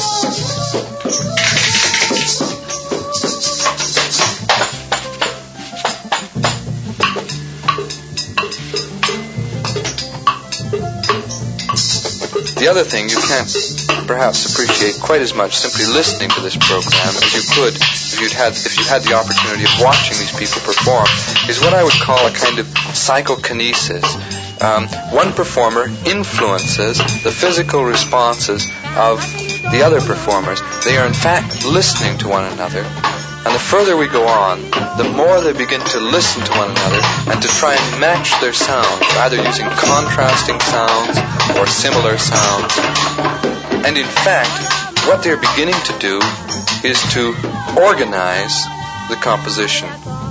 The other thing you can't perhaps appreciate quite as much simply listening to this program as you could if you had the opportunity of watching these people perform is what I would call a kind of psychokinesis. One performer influences the physical responses of the other performers. They are in fact listening to one another. And the further we go on, the more they begin to listen to one another and to try and match their sounds, either using contrasting sounds or similar sounds. And in fact, what they're beginning to do is to organize the composition.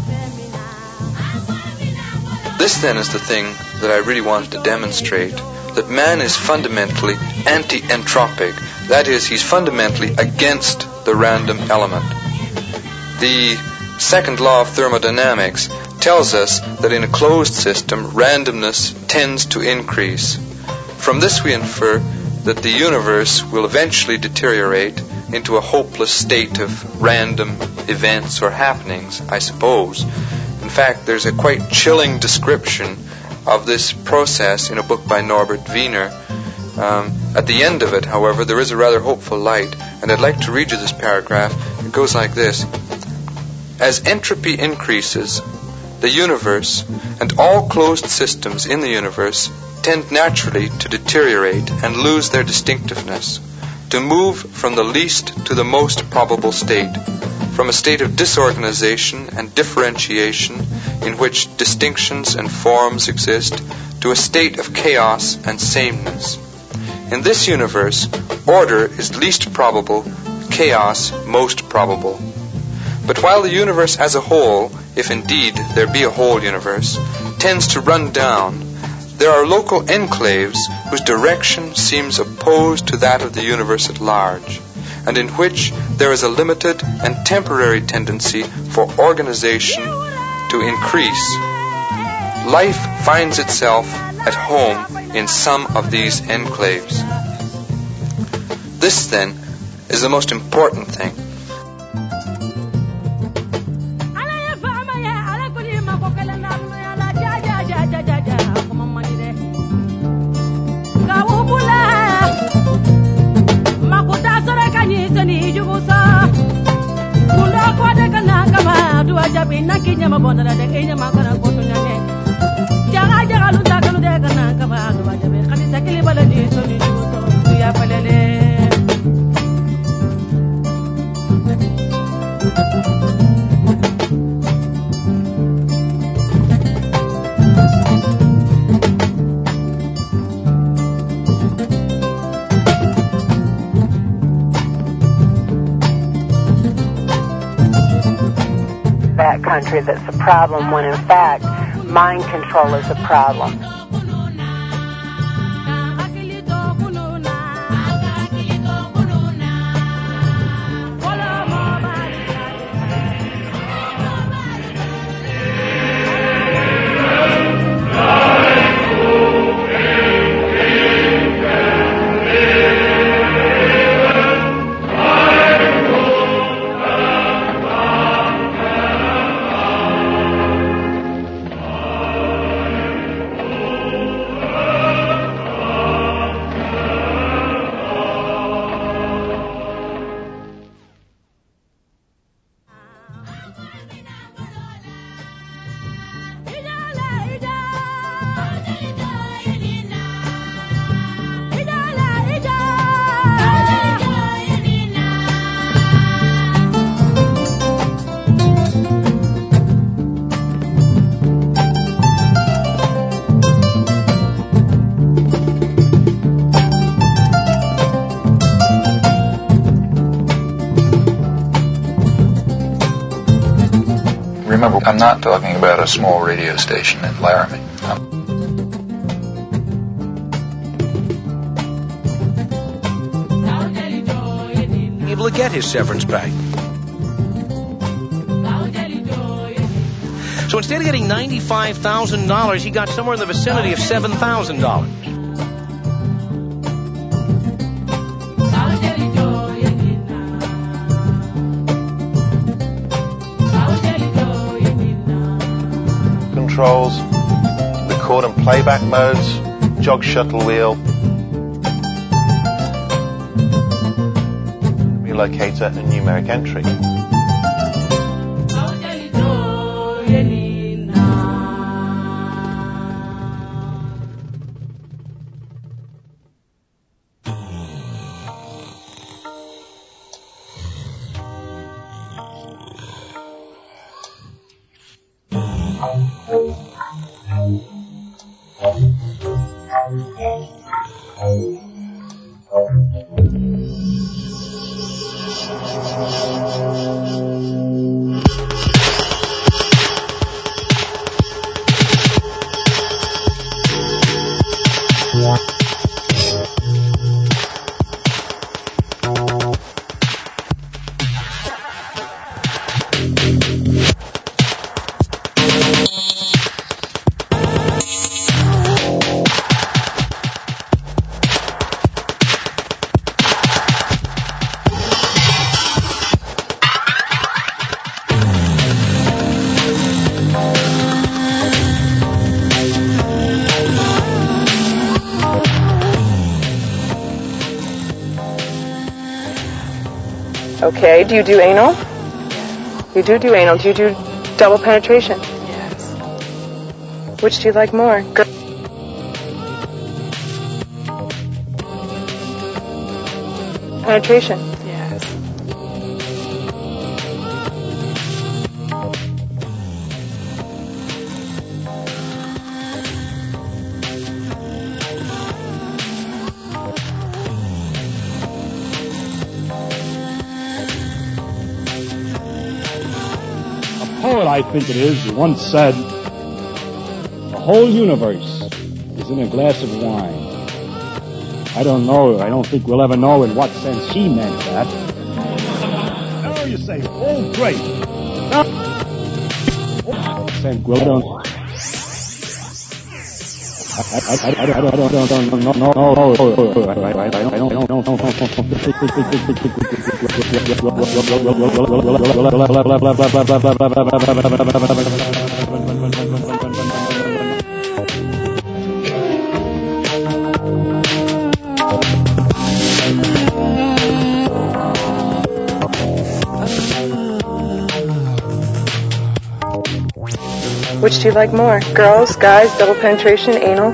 This then is the thing that I really wanted to demonstrate, that man is fundamentally anti-entropic. That is, he's fundamentally against the random element. The second law of thermodynamics tells us that in a closed system, randomness tends to increase. From this we infer that the universe will eventually deteriorate into a hopeless state of random events or happenings, I suppose. In fact, there's a quite chilling description of this process in a book by Norbert Wiener. At the end of it, however, there is a rather hopeful light, and I'd like to read you this paragraph. It goes like this. As entropy increases, the universe and all closed systems in the universe tend naturally to deteriorate and lose their distinctiveness, to move from the least to the most probable state, from a state of disorganization and differentiation in which distinctions and forms exist, to a state of chaos and sameness. In this universe, order is least probable, chaos most probable. But while the universe as a whole, if indeed there be a whole universe, tends to run down, there are local enclaves whose direction seems opposed to that of the universe at large, and in which there is a limited and temporary tendency for organization to increase. Life finds itself at home in some of these enclaves. This, then, is the most important thing. country that's a problem, when in fact mind control is a problem. Remember, I'm not talking about a small radio station in Laramie. Able to get his severance pay. So instead of getting $95,000, he got somewhere in the vicinity of $7,000. Controls, record and playback modes, jog shuttle wheel, relocator and numeric entry. Okay, do you do anal? You do anal. Do you do double penetration? Yes. Which do you like more? Penetration? Yes. I think it is, who once said, the whole universe is in a glass of wine. I don't know, I don't think we'll ever know in what sense he meant that. Now you say, oh, great. Which do you like more? Girls, guys, double penetration, anal?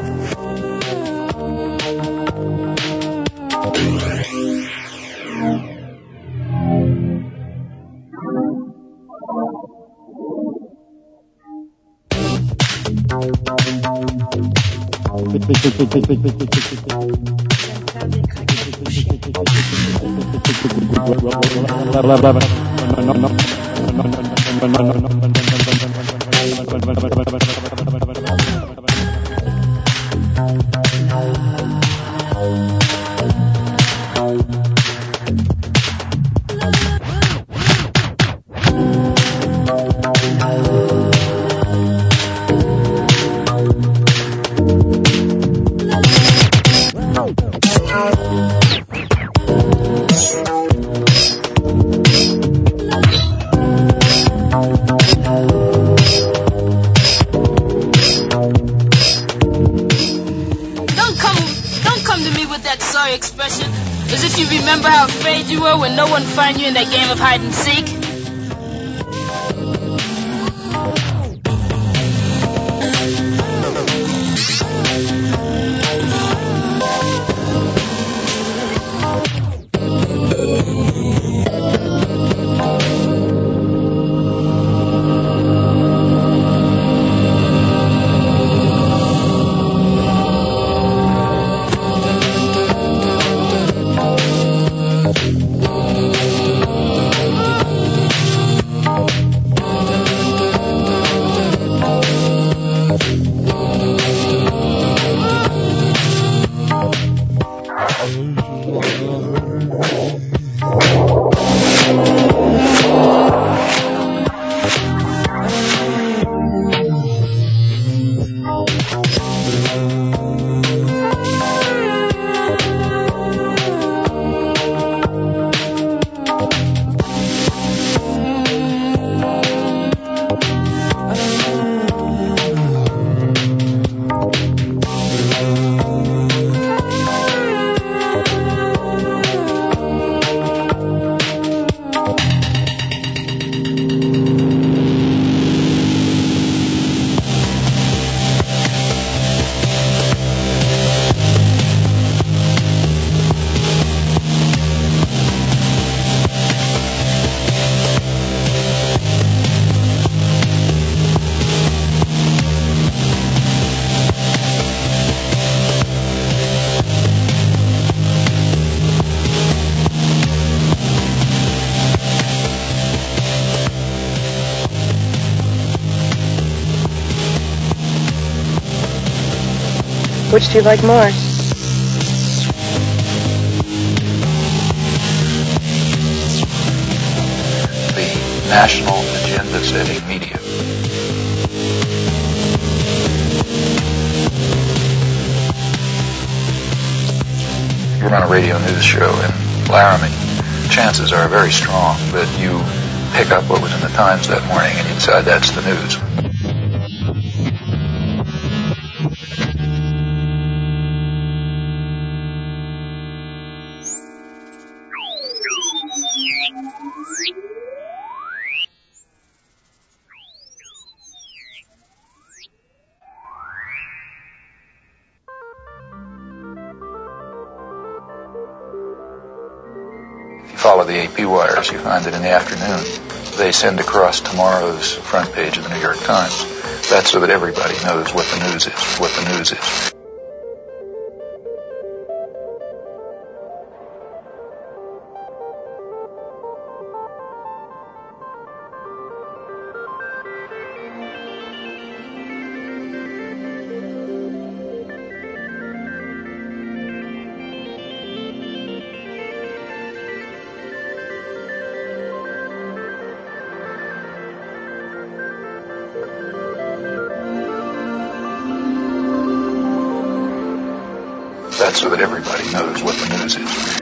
Expression, as if you remember how afraid you were when no one found you in that game of hide and seek. Which do you like more? The national agenda-setting media. You run a radio news show in Laramie. Chances are very strong that you pick up what was in the Times that morning and you decide that's the news. Follow the AP wires, you find that in the afternoon they send across tomorrow's front page of the New York Times. That's so that everybody knows what the news is, That's so that everybody knows what the news is.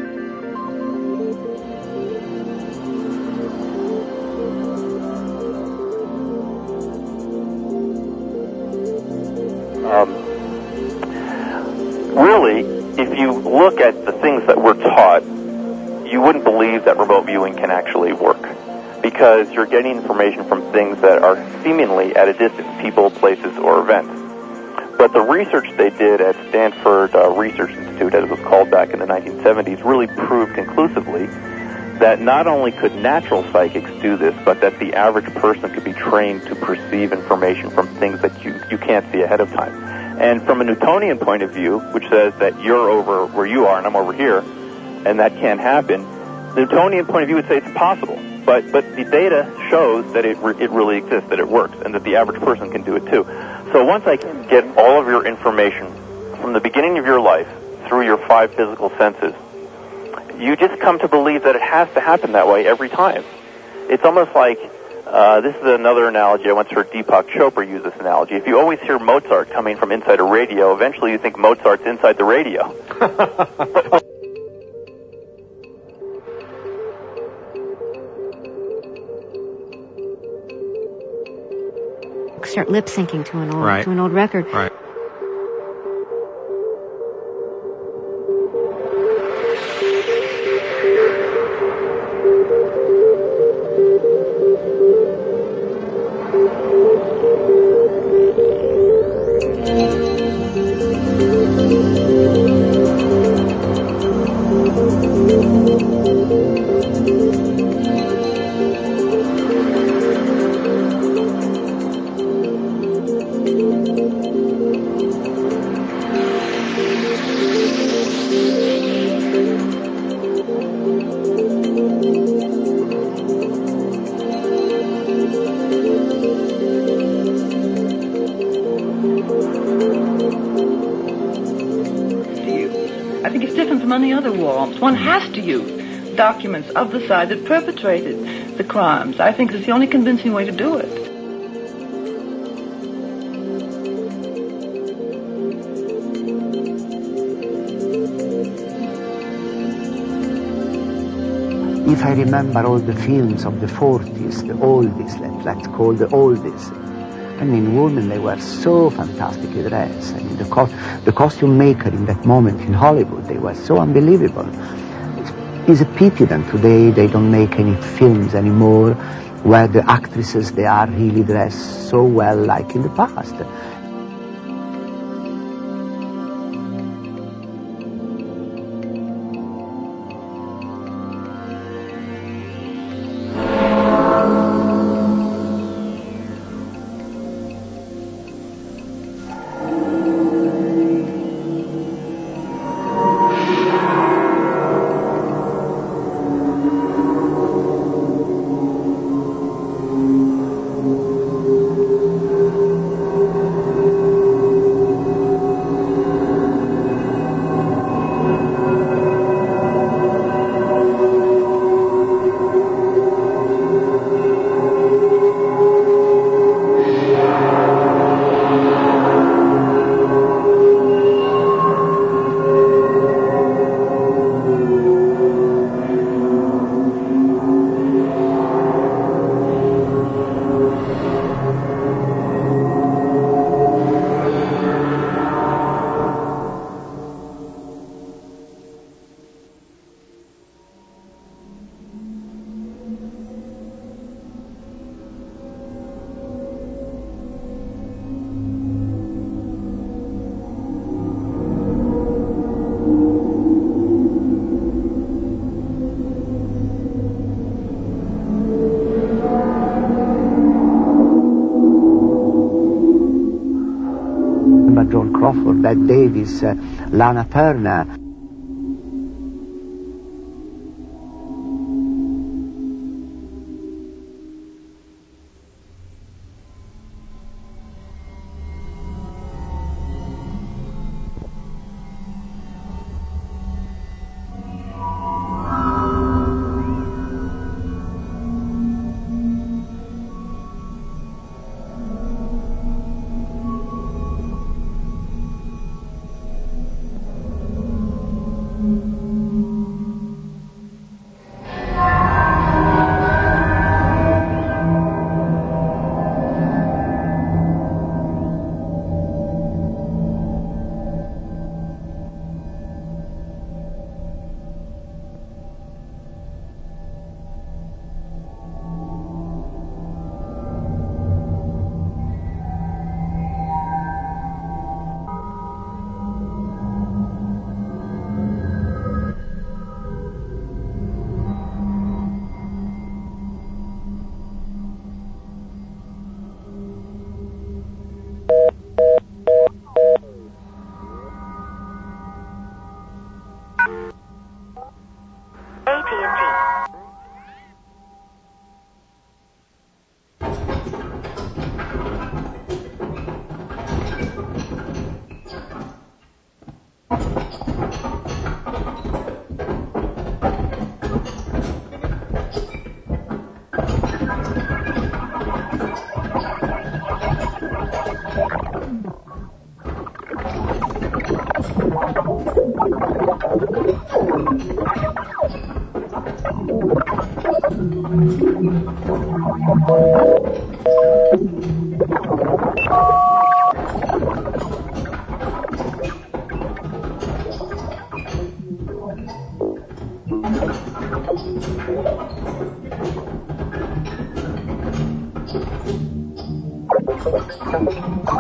Really, if you look at the things that we're taught, you wouldn't believe that remote viewing can actually work, because you're getting information from things that are seemingly at a distance, people, places, or events. But the research they did at Stanford Research Institute, as it was called back in the 1970s, really proved conclusively that not only could natural psychics do this, but that the average person could be trained to perceive information from things that you can't see ahead of time. And from a Newtonian point of view, which says that you're over where you are and I'm over here, and that can't happen, Newtonian point of view would say it's impossible, but the data shows that it really exists, that it works, and that the average person can do it too. So once I can get all of your information from the beginning of your life through your 5 physical senses, you just come to believe that it has to happen that way every time. It's almost like, this is another analogy. I once heard Deepak Chopra use this analogy. If you always hear Mozart coming from inside a radio, eventually you think Mozart's inside the radio. Start lip syncing to an old record. Right. One has to use documents of the side that perpetrated the crimes. I think it's the only convincing way to do it. If I remember all the films of the 40s, the oldies, let's call the oldies, I mean, women, they were so fantastically dressed. I mean, the costume maker in that moment in Hollywood, they were so unbelievable. It's a pity that today they don't make any films anymore where the actresses, they are really dressed so well like in the past. Joan Crawford, Bette Davis, Lana Turner.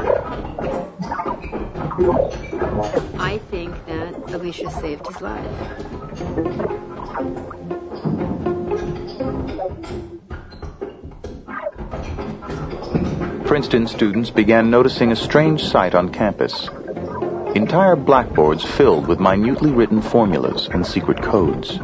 I think that Alicia saved his life. Princeton students began noticing a strange sight on campus. Entire blackboards filled with minutely written formulas and secret codes.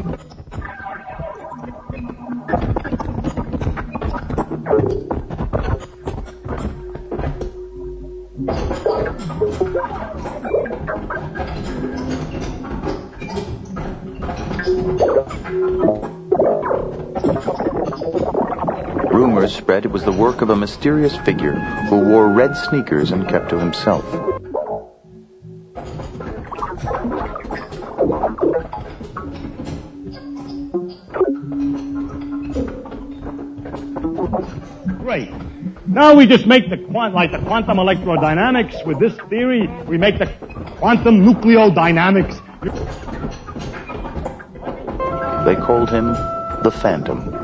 Rumors spread it was the work of a mysterious figure who wore red sneakers and kept to himself. Great. Now we just make the quantum electrodynamics with this theory. We make the quantum nucleodynamics. They called him the Phantom.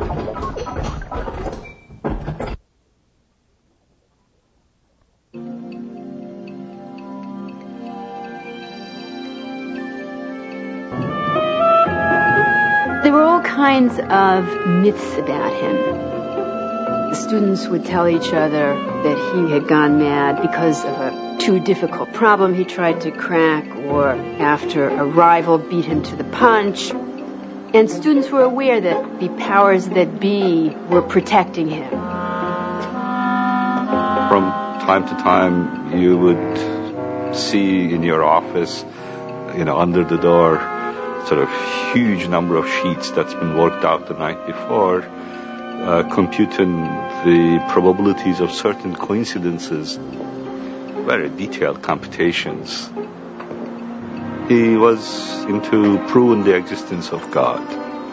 There were all kinds of myths about him. The students would tell each other that he had gone mad because of a too difficult problem he tried to crack, or after a rival beat him to the punch. And students were aware that the powers that be were protecting him. From time to time, you would see in your office, under the door, sort of huge number of sheets that's been worked out the night before, computing the probabilities of certain coincidences, very detailed computations. He was into proving the existence of God.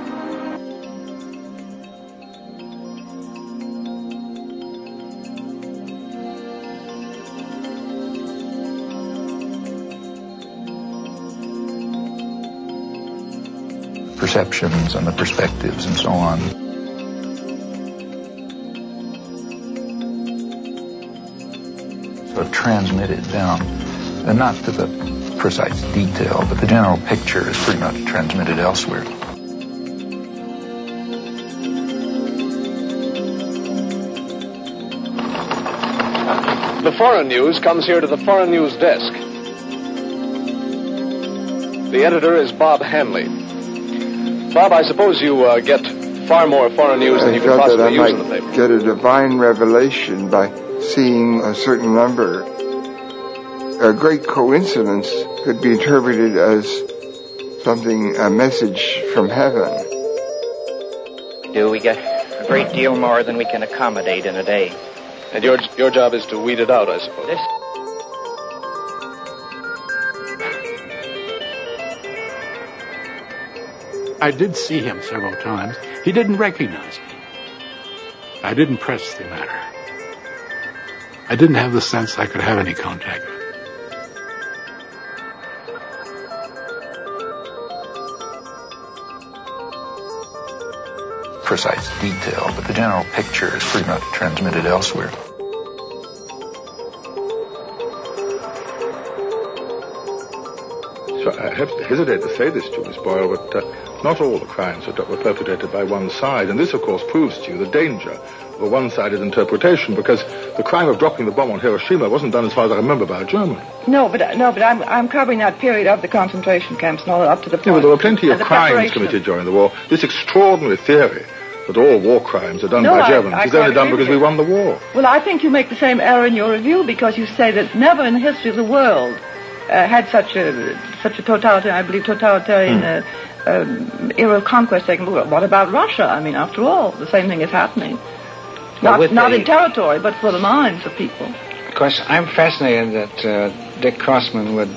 Perceptions and the perspectives and so on. Sort of transmitted down, and not to the precise detail, but the general picture is pretty much transmitted elsewhere. The foreign news comes here to the foreign news desk. The editor is Bob Hanley. Bob, I suppose you get far more foreign news than you could possibly use in the paper. I get a divine revelation by seeing a certain number. A great coincidence could be interpreted as something, a message from heaven. We get a great deal more than we can accommodate in a day. And your job is to weed it out, I suppose. I did see him several times. He didn't recognize me. I didn't press the matter. I didn't have the sense I could have any contact. Precise detail, but the general picture is pretty much transmitted elsewhere. So I have to hesitate to say this to you, Miss Boyle, but not all the crimes were perpetrated by one side, and this, of course, proves to you the danger of a one-sided interpretation, because the crime of dropping the bomb on Hiroshima wasn't done, as far as I remember, by a German. No, but I'm covering that period of the concentration camps and all up to the point. Yeah, well, there were plenty of crimes committed during the war. This extraordinary theory that all war crimes are done by Germans is only done because we won the war. Well, I think you make the same error in your review, because you say that never in the history of the world had such a totalitarian era of conquest taken place. What about Russia? I mean, after all, the same thing is happening. Not in territory, but for the minds of people. Of course, I'm fascinated that Dick Crossman would,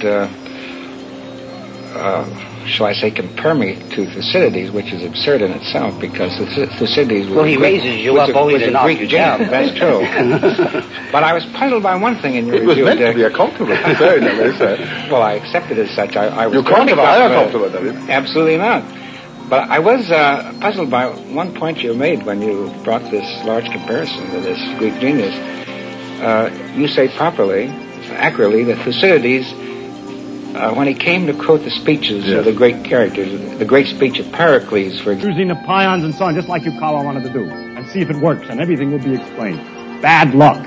shall I say, compare me to Thucydides, which is absurd in itself, because Thucydides was... Well, he raises you up always and knocks you down. That's true. But I was puzzled by one thing in your review. It was meant to be a compliment. Well, I accept it as such. I was you can't deny a compliment of it. Absolutely not. But I was puzzled by one point you made when you brought this large comparison to this Greek genius. you say properly, accurately, that Thucydides, when he came to quote the speeches of the great characters, the great speech of Pericles, for example. Using the pions and so on, just like Yukawa wanted to do, and see if it works, and everything will be explained. Bad luck.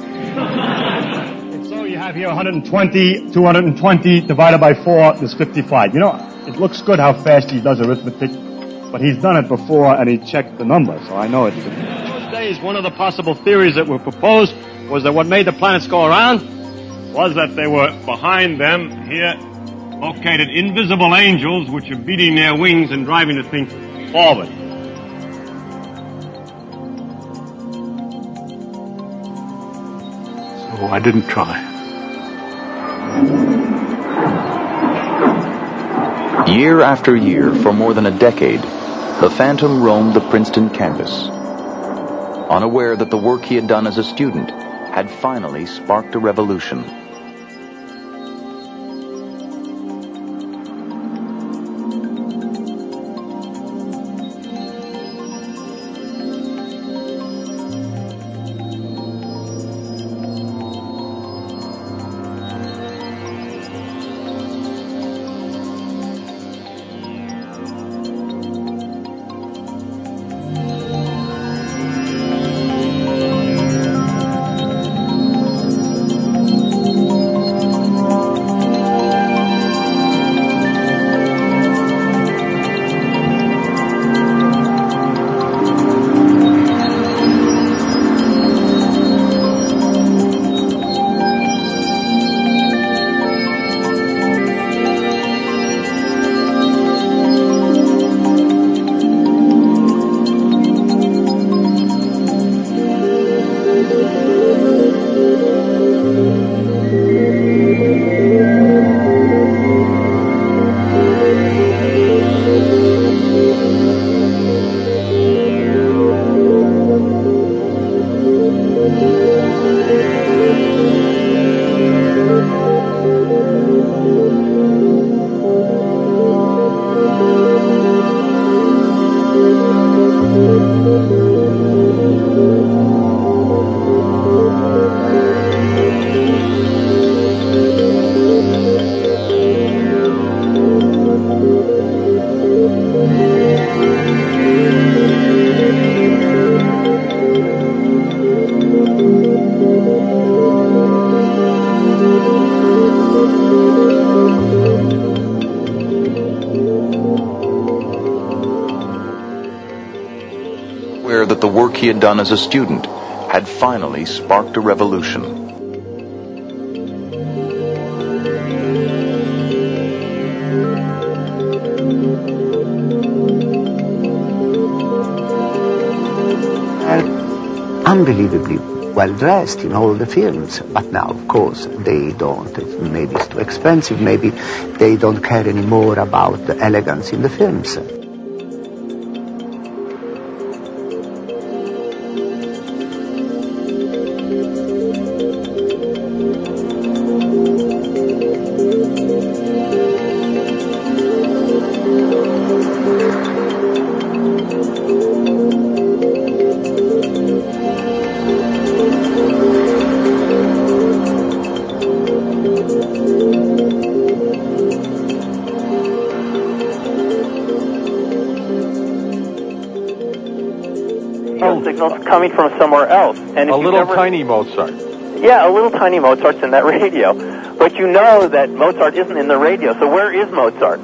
And so you have here 120, 220 divided by 4 is 55. You know, it looks good how fast he does arithmetic, but he's done it before and he checked the number, so I know it. In those days, one of the possible theories that were proposed was that what made the planets go around was that they were behind them here located invisible angels which are beating their wings and driving the thing forward. So I didn't try. Year after year, for more than a decade, the Phantom roamed the Princeton campus, unaware that the work he had done as a student had finally sparked a revolution. That the work he had done as a student had finally sparked a revolution. Unbelievably well dressed in all the films, but now, of course, they don't. Maybe it's too expensive, maybe they don't care anymore about the elegance in the films. Signals coming from somewhere else. And a little tiny Mozart. Yeah, a little tiny Mozart's in that radio. But you know that Mozart isn't in the radio, so where is Mozart?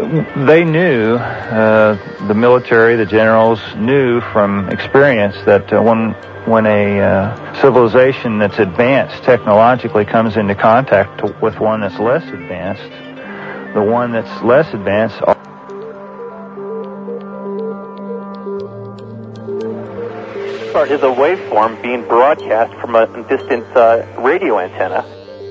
they knew, the military, the generals knew from experience that when a civilization that's advanced technologically comes into contact with one that's less advanced, the one that's less advanced is a waveform being broadcast from a distant radio antenna.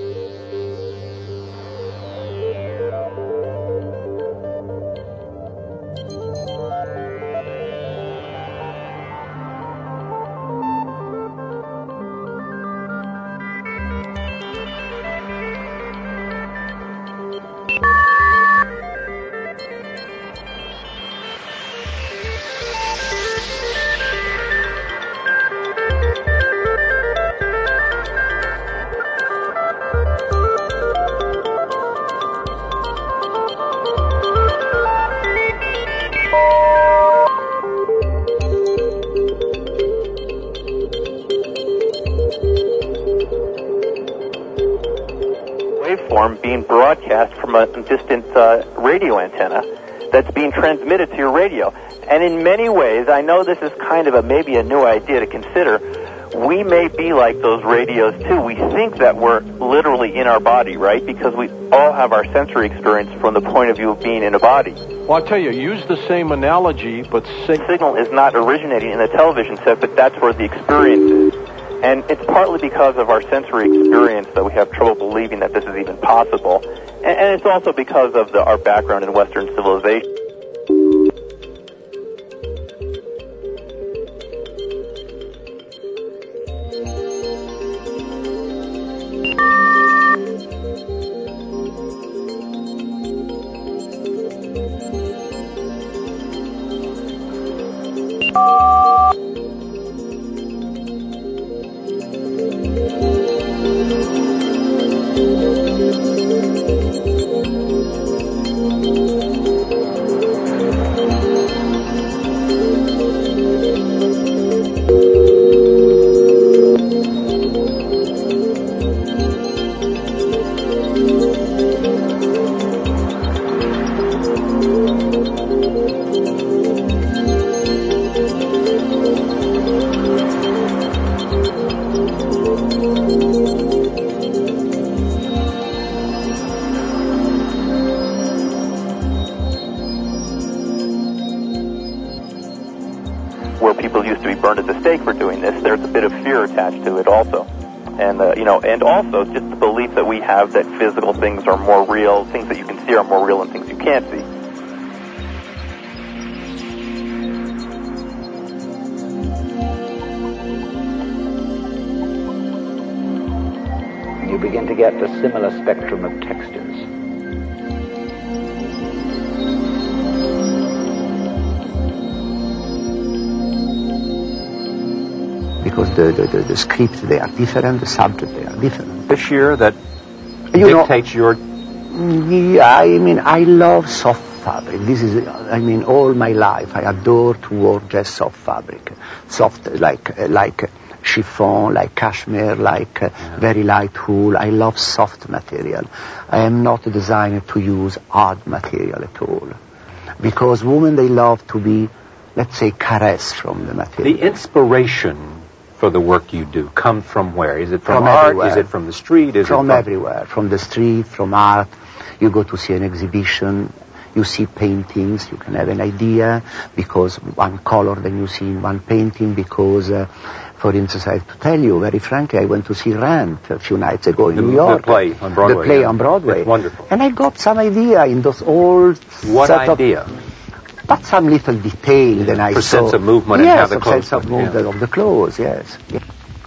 Being broadcast from a distant radio antenna that's being transmitted to your radio. And in many ways, I know this is kind of maybe a new idea to consider, we may be like those radios too. We think that we're literally in our body, right? Because we all have our sensory experience from the point of view of being in a body. Well, I'll tell you, use the same analogy, but signal is not originating in the television set, but that's where the experience is. And it's partly because of our sensory experience that we have trouble believing that this is even possible. And it's also because of our background in Western civilization. Where people used to be burned at the stake for doing this, there's a bit of fear attached to it also. And, and also just the belief that we have that physical things are more real, things that you can see are more real than things you can't see. You begin to get a similar spectrum of textures. Because the scripts, they are different, the subject, they are different. The sheer that dictates your... Yeah, I mean, I love soft fabric. This is, I mean, all my life, I adore to work just soft fabric. Soft, like chiffon, like cashmere, like very light wool. I love soft material. I am not a designer to use hard material at all. Because women, they love to be, let's say, caressed from the material. The inspiration for the work you do come from where? Is it from art? Everywhere. Is it from the street? From everywhere. From the street, from art. You go to see an exhibition, you see paintings, you can have an idea because one color that you see in one painting, because, for instance, I have to tell you, very frankly, I went to see Rent a few nights ago in New York. The play on Broadway. The play on Broadway. It's wonderful. And I got some idea in those old... What idea? But some little detail that I saw. Sense of movement and how the clothes. Sense of movement of the clothes, yes. Yeah.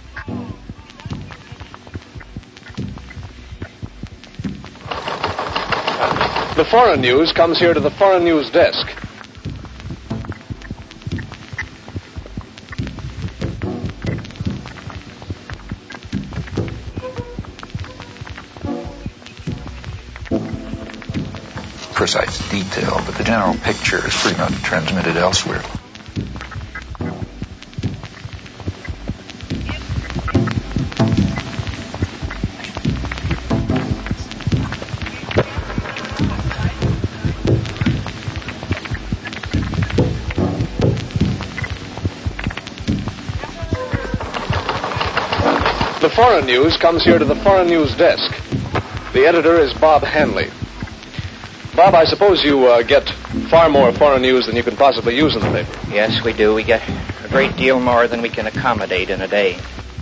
The foreign news comes here to the foreign news desk. Precise detail, but the general picture is pretty much transmitted elsewhere. foreign news comes here to the foreign news desk. The editor is Bob Hanley. Bob, I suppose you get far more foreign news than you can possibly use in the paper. Yes, we do. We get a great deal more than we can accommodate in a day.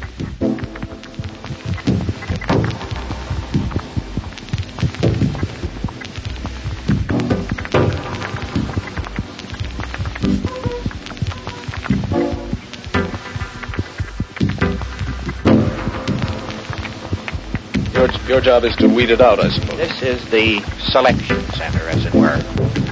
Your job is to weed it out, I suppose. This is the selection center, as it were.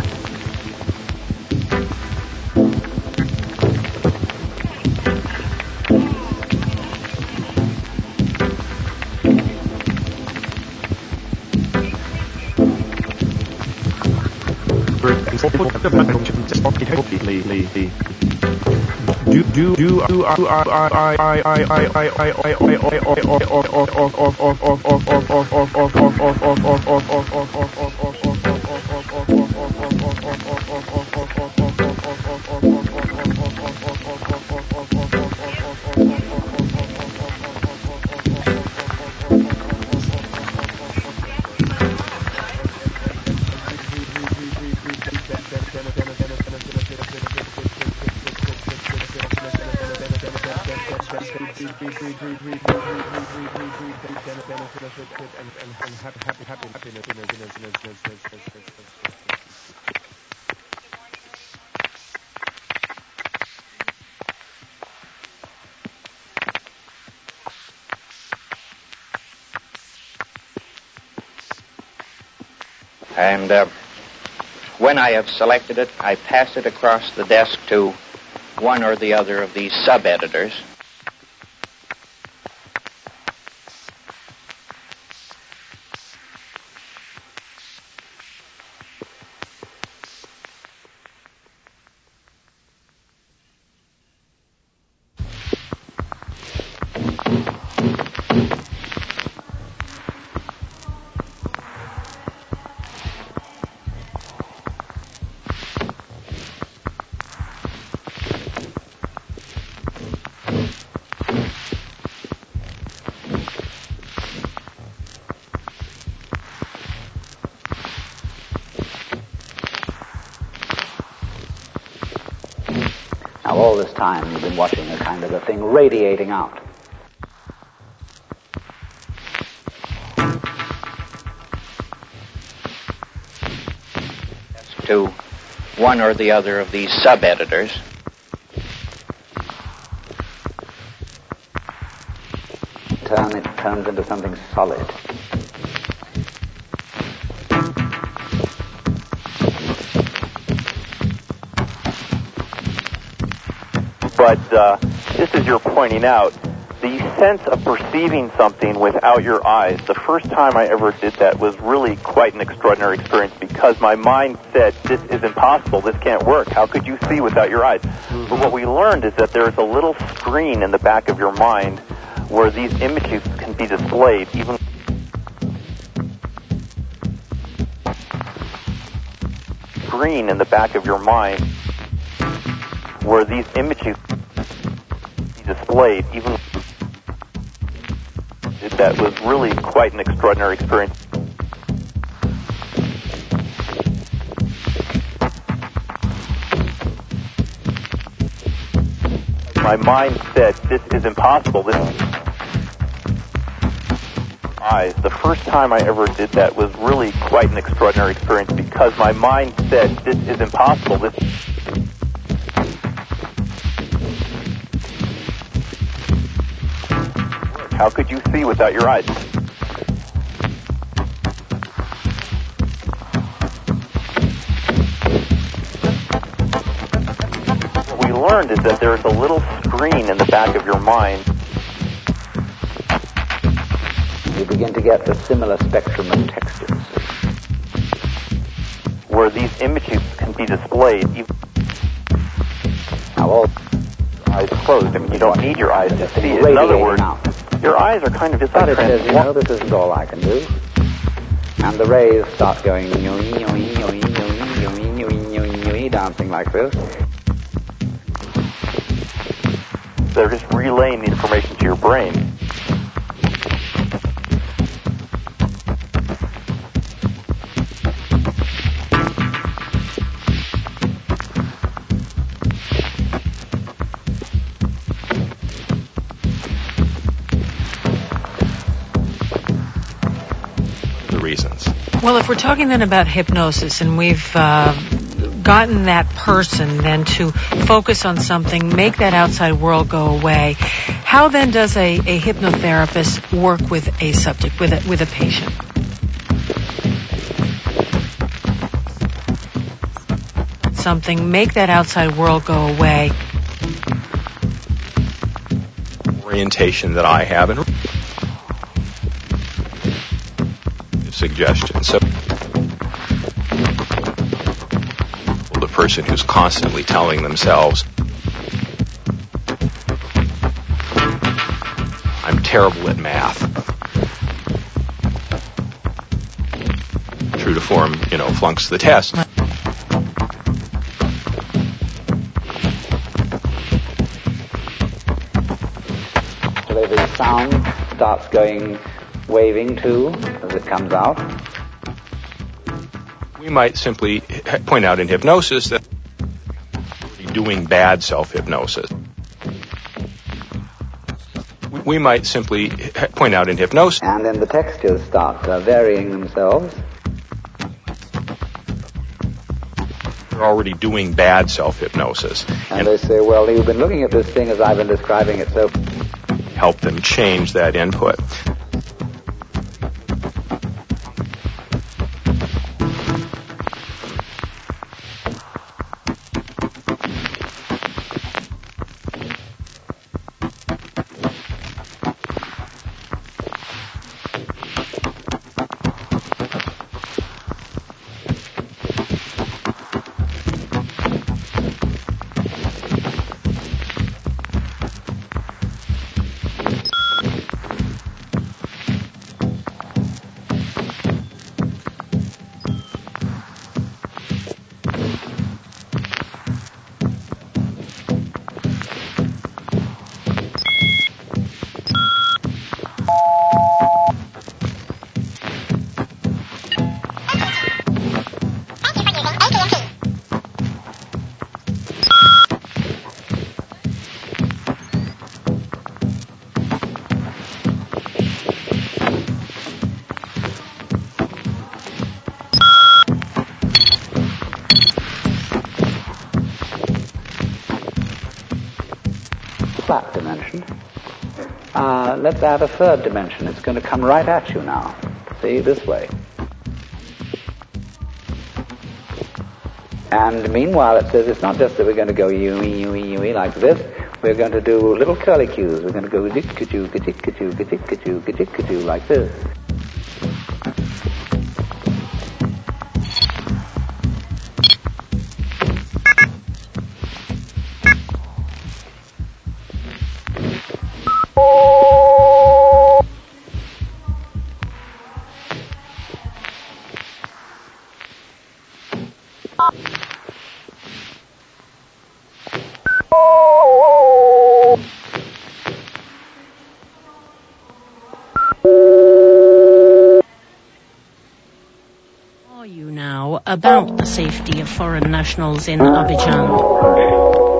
And when I have selected it, I pass it across the desk to one or the other of these sub-editors. All this time you've been watching a kind of a thing radiating out. To one or the other of these sub-editors. It turns into something solid. But just as you're pointing out, the sense of perceiving something without your eyes, the first time I ever did that was really quite an extraordinary experience because my mind said, this is impossible, this can't work, how could you see without your eyes? But what we learned is that there's a little screen in the back of your mind where these images can be displayed, even screen in the back of your mind where these images displayed, even that was really quite an extraordinary experience. My mind said, this is impossible. The first time I ever did that was really quite an extraordinary experience because my mind said, this is impossible. How could you see without your eyes? What we learned is that there's a little screen in the back of your mind. You begin to get the similar spectrum of textures. Where these images can be displayed. Now all eyes closed. I mean, you don't need your eyes to see it. In other words, your eyes are kind of just but it says, you know, this isn't all I can do. And the rays start going dancing like this. They're just relaying the information to your brain. reasons. Well, if we're talking then about hypnosis, and we've gotten that person then to focus on something, make that outside world go away, how then does a hypnotherapist work with a subject, with a patient? Something, make that outside world go away. Orientation that I have and suggestions. So the person who's constantly telling themselves, I'm terrible at math. True to form, flunks the test. The sound starts going, waving too, as it comes out. We might simply point out in hypnosis that we're doing bad self-hypnosis. We might simply point out in hypnosis. And then the textures start varying themselves. We're already doing bad self-hypnosis. And they say, well, you've been looking at this thing as I've been describing it, so help them change that input. flat dimension. Let's add a third dimension. It's going to come right at you now. See, this way. And meanwhile, it says it's not just that we're going to go yui like this. We're going to do little curly cues. We're going to go ka-choo, ka-choo, ka-choo, ka-choo, ka-choo, ka-choo, ka-choo, like this. About the safety of foreign nationals in Abidjan.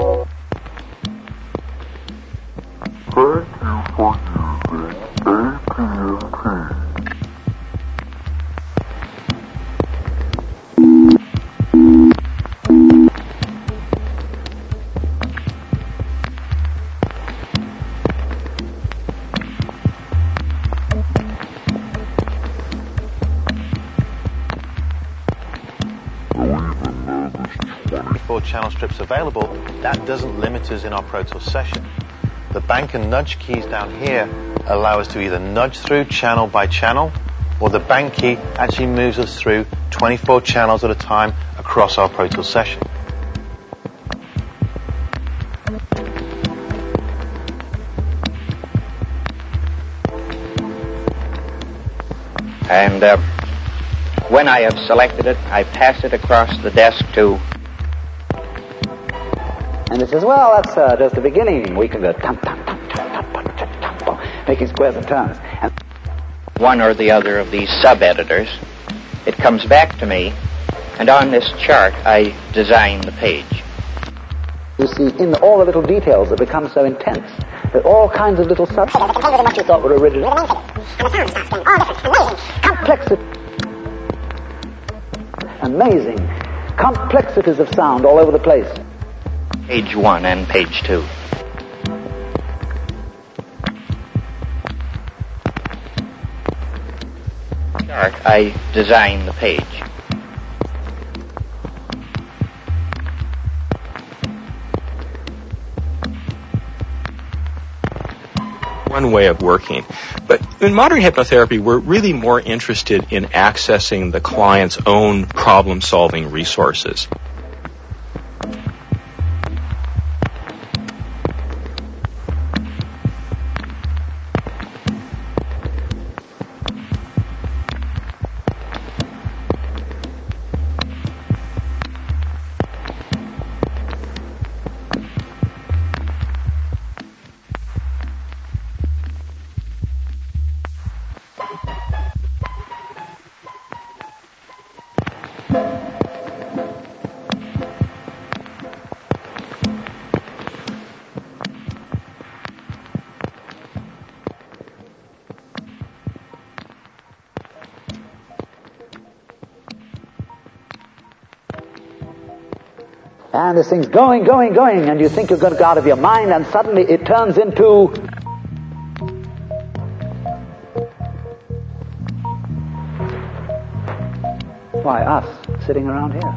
Channel strips available, that doesn't limit us in our Pro Tools session. The bank and nudge keys down here allow us to either nudge through channel by channel, or the bank key actually moves us through 24 channels at a time across our Pro Tools session. And when I have selected it, I pass it across the desk to... And it says, well, that's just the beginning. We can go making squares and turns. And one or the other of these sub-editors, it comes back to me, and on this chart I design the page. You see, in all the little details, it becomes so intense that all kinds of little subjects you thought were original. Complexity. Amazing. Complexities of sound all over the place. Page 1 and page 2. I designed the page. One way of working. But in modern hypnotherapy, we're really more interested in accessing the client's own problem-solving resources. And this thing's going, and you think you're going to go out of your mind, and suddenly it turns into... Why, us, sitting around here.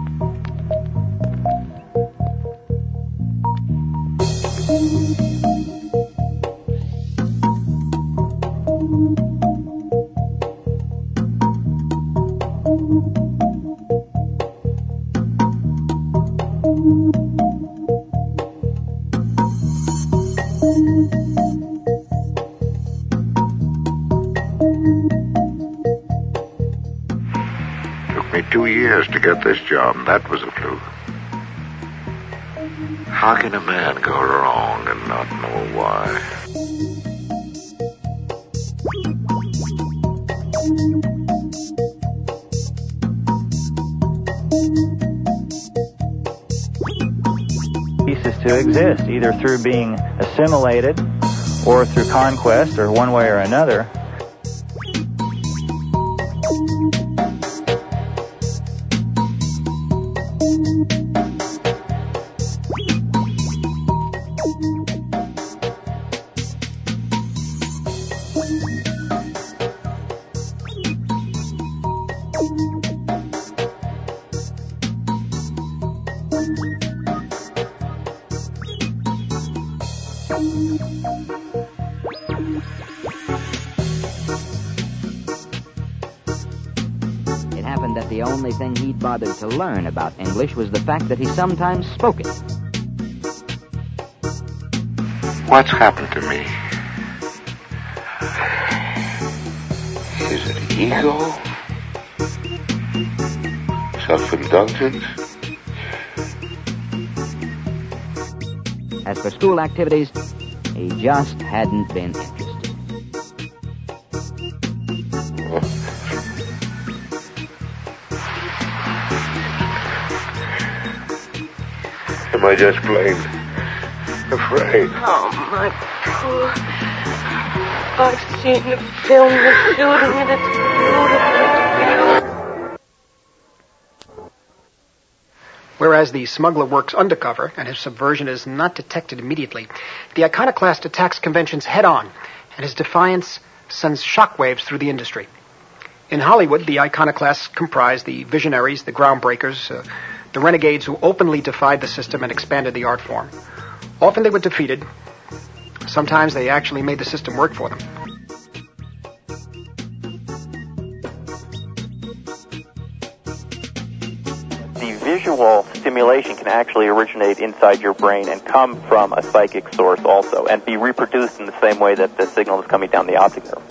To get this job, and that was a fluke. How can a man go wrong and not know why? Ceases to exist, either through being assimilated or through conquest or one way or another. It happened that the only thing he'd bothered to learn about English was the fact that he sometimes spoke it. What's happened to me? Is it ego? Self-indulgence? As for school activities, he just hadn't been interested. Am I just plain afraid? Oh, my poor... I've seen the film, the shooting, and it's beautiful. Whereas the smuggler works undercover and his subversion is not detected immediately, the iconoclast attacks conventions head-on, and his defiance sends shockwaves through the industry. In Hollywood, the iconoclasts comprise the visionaries, the groundbreakers, the renegades who openly defied the system and expanded the art form. Often they were defeated. Sometimes they actually made the system work for them. The visual stimulation can actually originate inside your brain and come from a psychic source also, and be reproduced in the same way that the signal is coming down the optic nerve.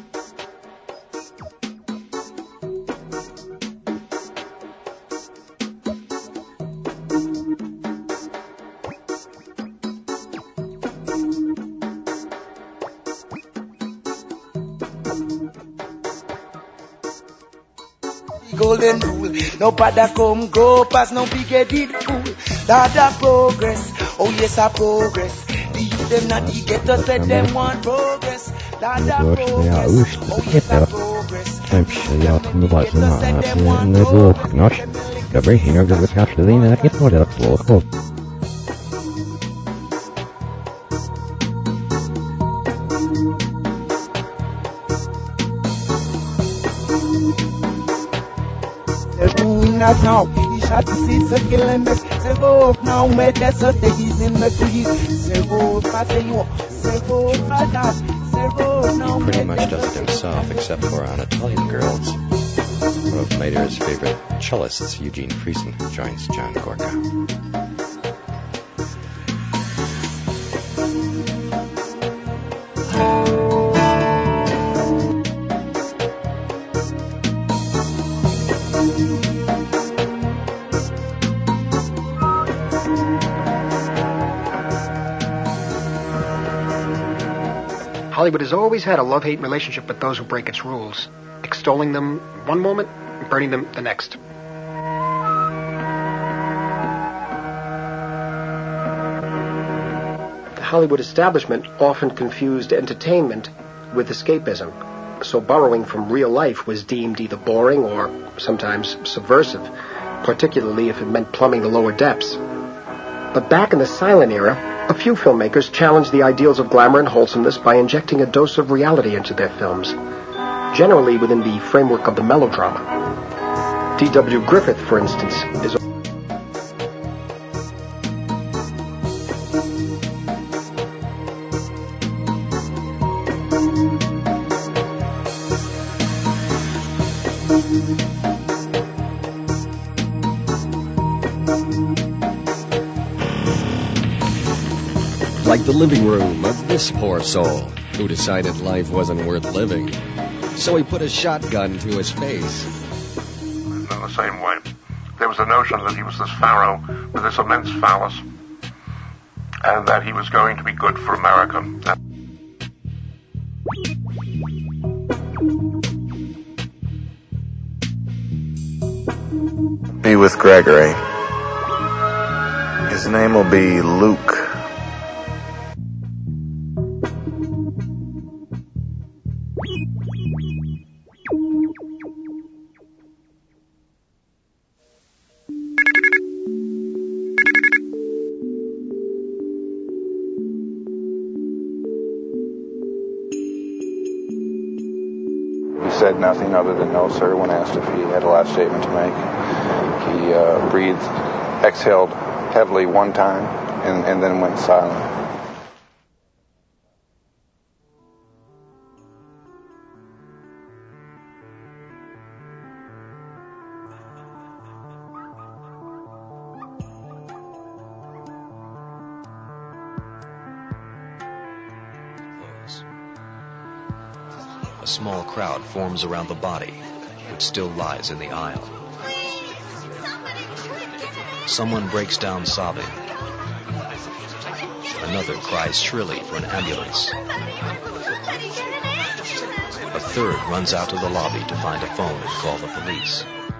Golden rule, no bother come go past, no big headed fool. That a progress, oh yes a progress. The youth them not get to say them want progress. That a progress, oh yes a progress. He pretty much does it himself, except for on Italian Girls. One of Mater's favorite cellists, Eugene Friesen, joins John Gorka. Hollywood has always had a love-hate relationship with those who break its rules, extolling them one moment, burning them the next. The Hollywood establishment often confused entertainment with escapism, so borrowing from real life was deemed either boring or sometimes subversive, particularly if it meant plumbing the lower depths. But back in the silent era, a few filmmakers challenged the ideals of glamour and wholesomeness by injecting a dose of reality into their films, generally within the framework of the melodrama. D.W. Griffith, for instance, is like the living room of this poor soul who decided life wasn't worth living. So he put a shotgun to his face. In the same way, there was the notion that he was this pharaoh with this immense phallus and that he was going to be good for America. Be with Gregory. His name will be Luke. Said nothing other than no, sir, when asked if he had a last statement to make. He breathed, exhaled heavily one time, and then went silent. A small crowd forms around the body, which still lies in the aisle. Someone breaks down sobbing. Another cries shrilly for an ambulance. A third runs out to the lobby to find a phone and call the police.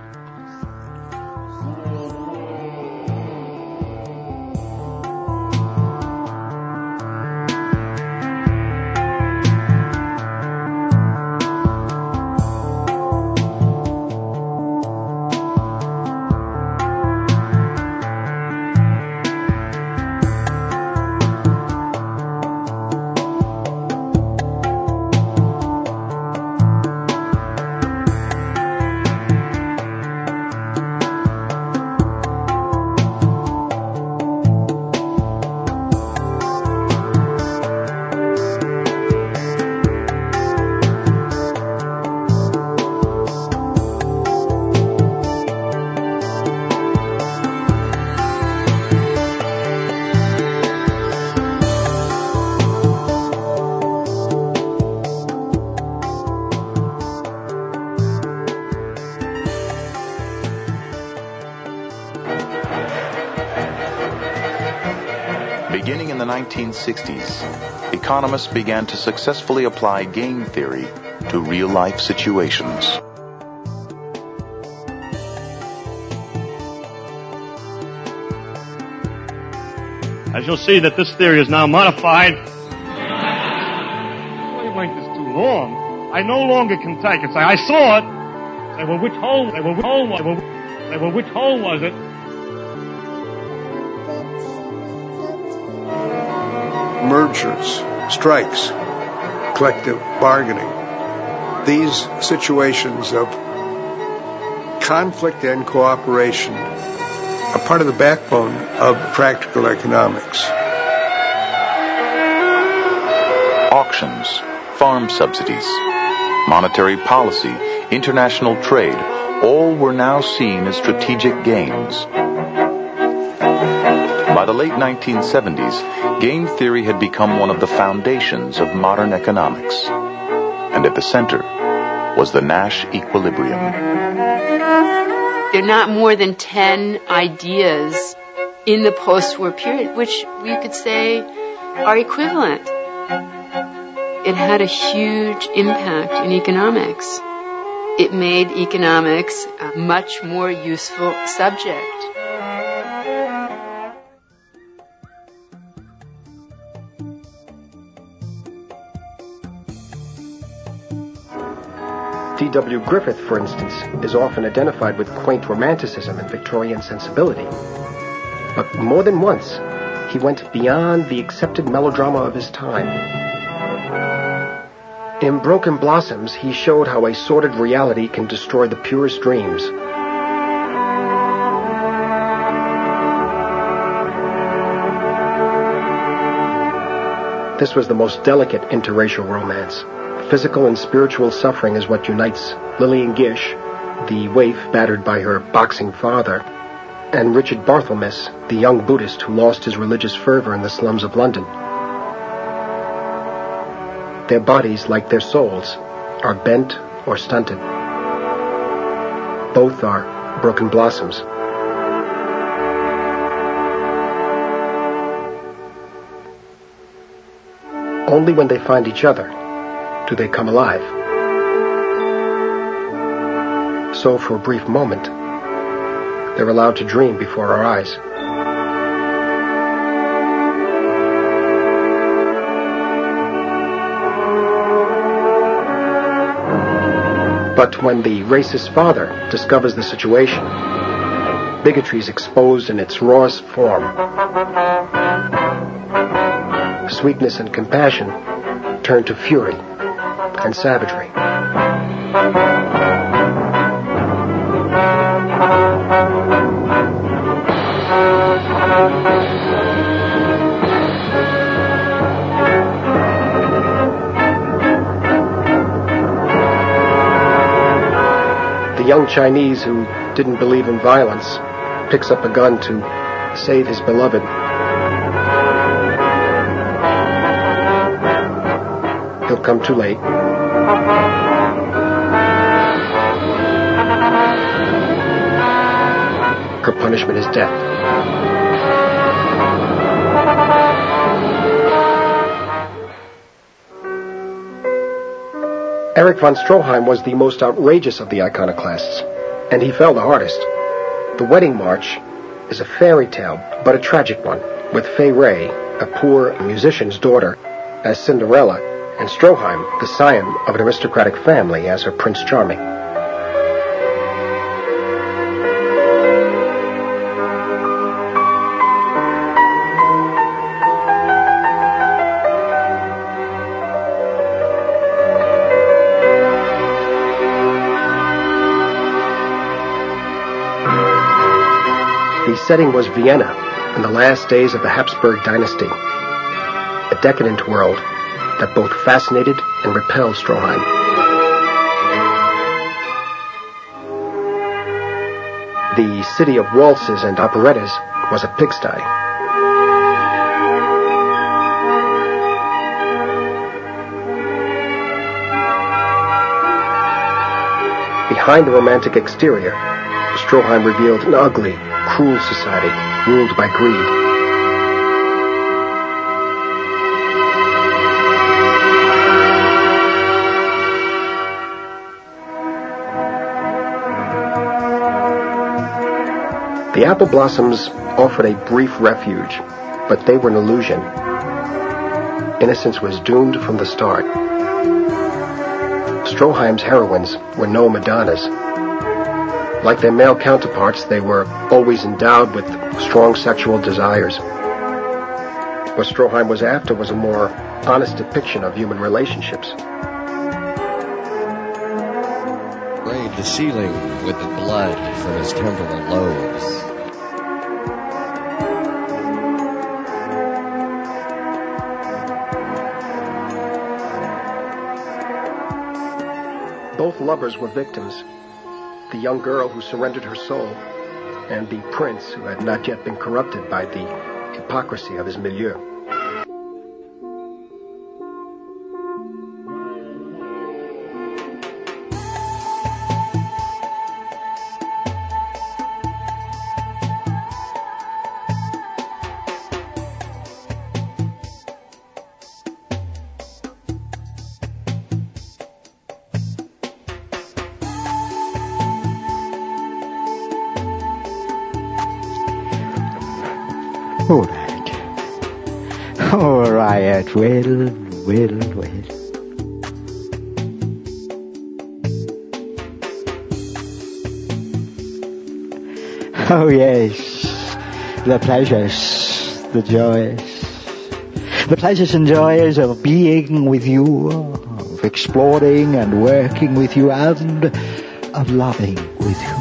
Beginning in the 1960s, economists began to successfully apply game theory to real-life situations. As you'll see that this theory is now modified. Why you make this too long? I no longer can take it. Say, I saw it. Say, well, which hole? Say, well, which hole was it? Say, well, which hole was it? Mergers, strikes, collective bargaining. These situations of conflict and cooperation are part of the backbone of practical economics. Auctions, farm subsidies, monetary policy, international trade, all were now seen as strategic gains. By the late 1970s, game theory had become one of the foundations of modern economics. And at the center was the Nash equilibrium. There are not more than 10 ideas in the post-war period which we could say are equivalent. It had a huge impact in economics. It made economics a much more useful subject. D.W. Griffith, for instance, is often identified with quaint romanticism and Victorian sensibility. But more than once, he went beyond the accepted melodrama of his time. In Broken Blossoms, he showed how a sordid reality can destroy the purest dreams. This was the most delicate interracial romance. Physical and spiritual suffering is what unites Lillian Gish, the waif battered by her boxing father, and Richard Barthelmess, the young Buddhist who lost his religious fervor in the slums of London. Their bodies, like their souls, are bent or stunted. Both are broken blossoms. Only when they find each other do they come alive. So for a brief moment, they're allowed to dream before our eyes. But when the racist father discovers the situation, bigotry is exposed in its rawest form. Sweetness and compassion turn to fury and savagery. The young Chinese who didn't believe in violence picks up a gun to save his beloved. He'll come too late. Her punishment is death. Erich von Stroheim was the most outrageous of the iconoclasts, and he fell the hardest. The Wedding March is a fairy tale, but a tragic one, with Fay Wray, a poor musician's daughter, as Cinderella, and Stroheim, the scion of an aristocratic family, as her Prince Charming. The setting was Vienna in the last days of the Habsburg dynasty, a decadent world that both fascinated and repelled Stroheim. The city of waltzes and operettas was a pigsty. Behind the romantic exterior, Stroheim revealed an ugly, cruel society ruled by greed. The apple blossoms offered a brief refuge, but they were an illusion. Innocence was doomed from the start. Stroheim's heroines were no Madonnas. Like their male counterparts, they were always endowed with strong sexual desires. What Stroheim was after was a more honest depiction of human relationships. Sprayed the ceiling with the blood from his temporal lobes. Both lovers were victims. The young girl who surrendered her soul, and the prince who had not yet been corrupted by the hypocrisy of his milieu. All right, well. Oh, yes, the pleasures, the joys. The pleasures and joys of being with you, of exploring and working with you, and of loving with you.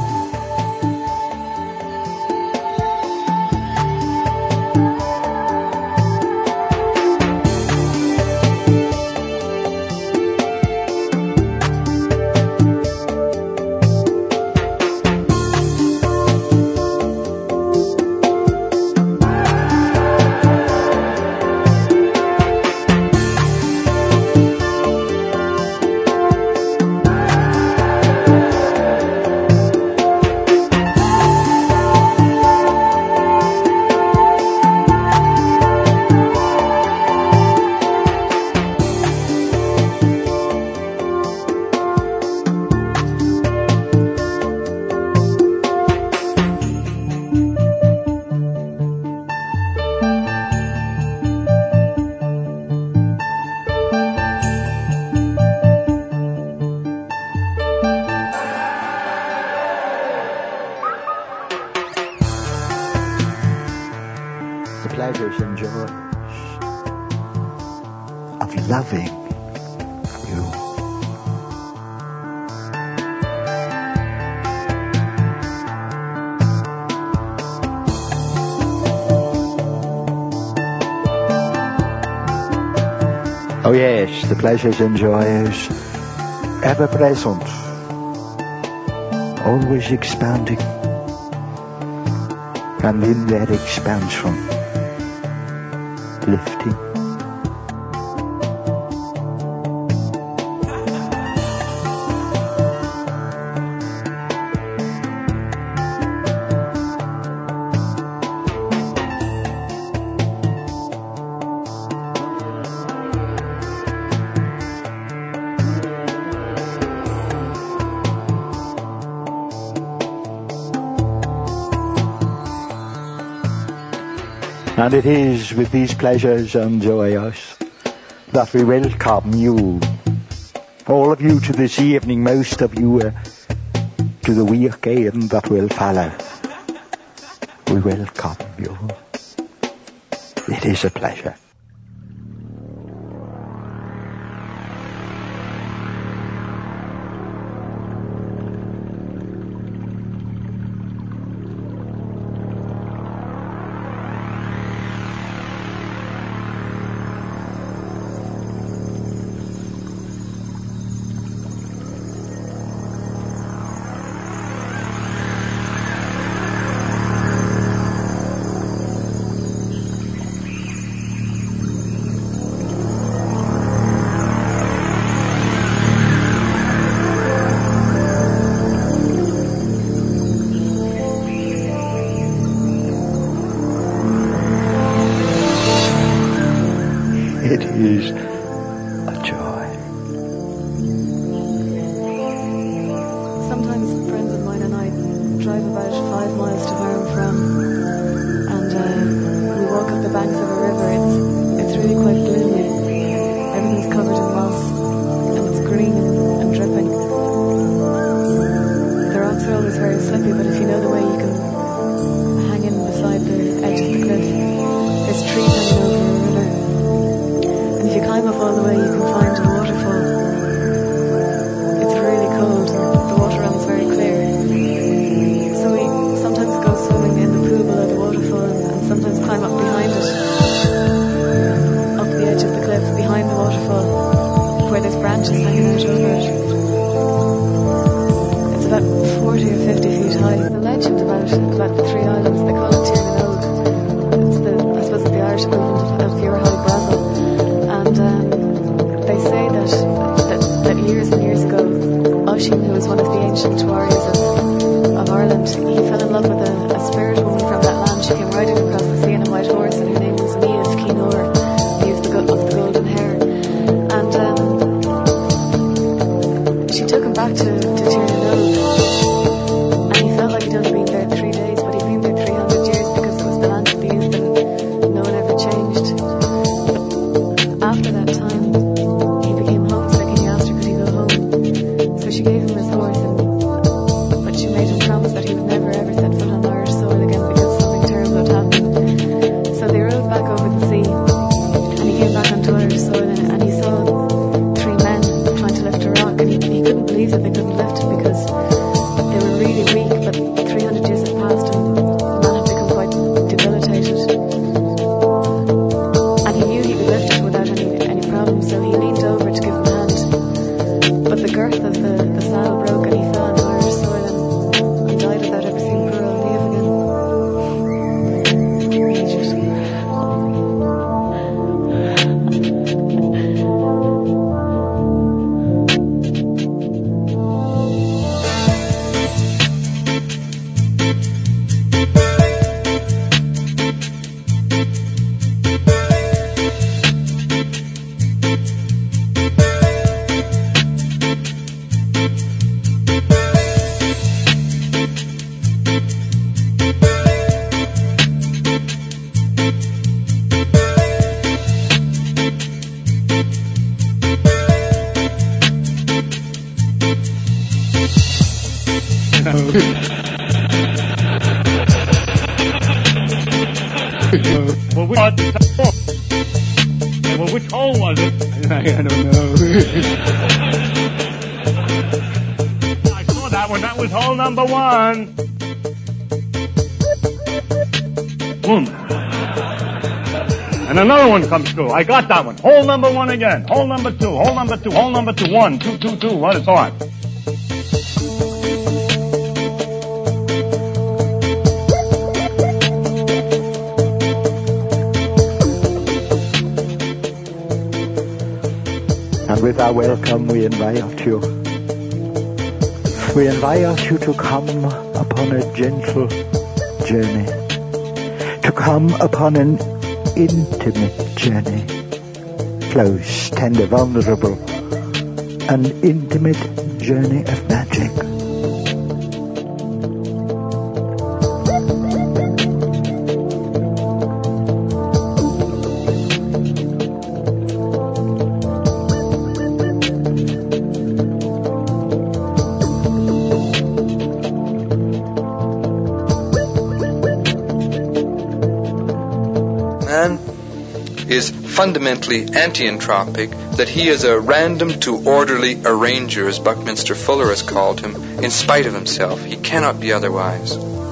Pleasures and joys of loving you. Oh yes, the pleasures and joys ever present, always expanding, and in that expansion lifting. And it is with these pleasures and joys that we welcome you, all of you, to this evening, most of you to the weekend that will follow. We welcome you. It is a pleasure. It is a joy. Sometimes friends of mine and I drive about 5 miles to where I'm from, and we walk up the banks of a river. It's really quite gloomy. Everything's covered in moss, and it's green and dry. just hanging out over it. It's about 40 or 50 feet high. The legend about the three islands, they call it Tiernan. It's I suppose it's the Irish equivalent of Furahal Brazil. And they say that years and years ago, Oisin, who was one of the ancient warriors of Ireland, he fell in love with a spirit woman from that land. She came riding across the sea on a white horse, and her name was Niamh Kinor, Niamh of the golden hair. And she took him back to Tiernan, and he felt like he'd only been there 3 days, but he'd been there 300 years because it was the land of the youth and no one ever changed. After that time, he became homesick and he asked her could he go home. So she gave him his horse, but she made him promise that he would never ever set foot on Irish soil again because something terrible had happened. So they rode back over the sea, and he came back onto Irish soil, and he saw 3 men trying to lift a rock, and he couldn't believe that they couldn't lift it because they were really weak, but 300 years had passed and the man had become quite debilitated. And he knew he could lift it without any problem, so he leaned over to give him a hand. But the girth of the saddle broke and he fell on Irish soil and died without ever seeing poor old Niamh again. Well, which hole was it? I don't know. I saw that one. That was hole number 1. Boom. And another one comes through. I got that one. Hole number 1 again. Hole number 2. Hole number 2. Hole number 2. 1, 2, 2, 2. What is on? And with our welcome, we invite you. We invite you to come upon a gentle journey, to come upon an intimate journey, close, tender, vulnerable, an intimate journey of magic. Is fundamentally anti-entropic, that he is a random to orderly arranger, as Buckminster Fuller has called him, in spite of himself. He cannot be otherwise.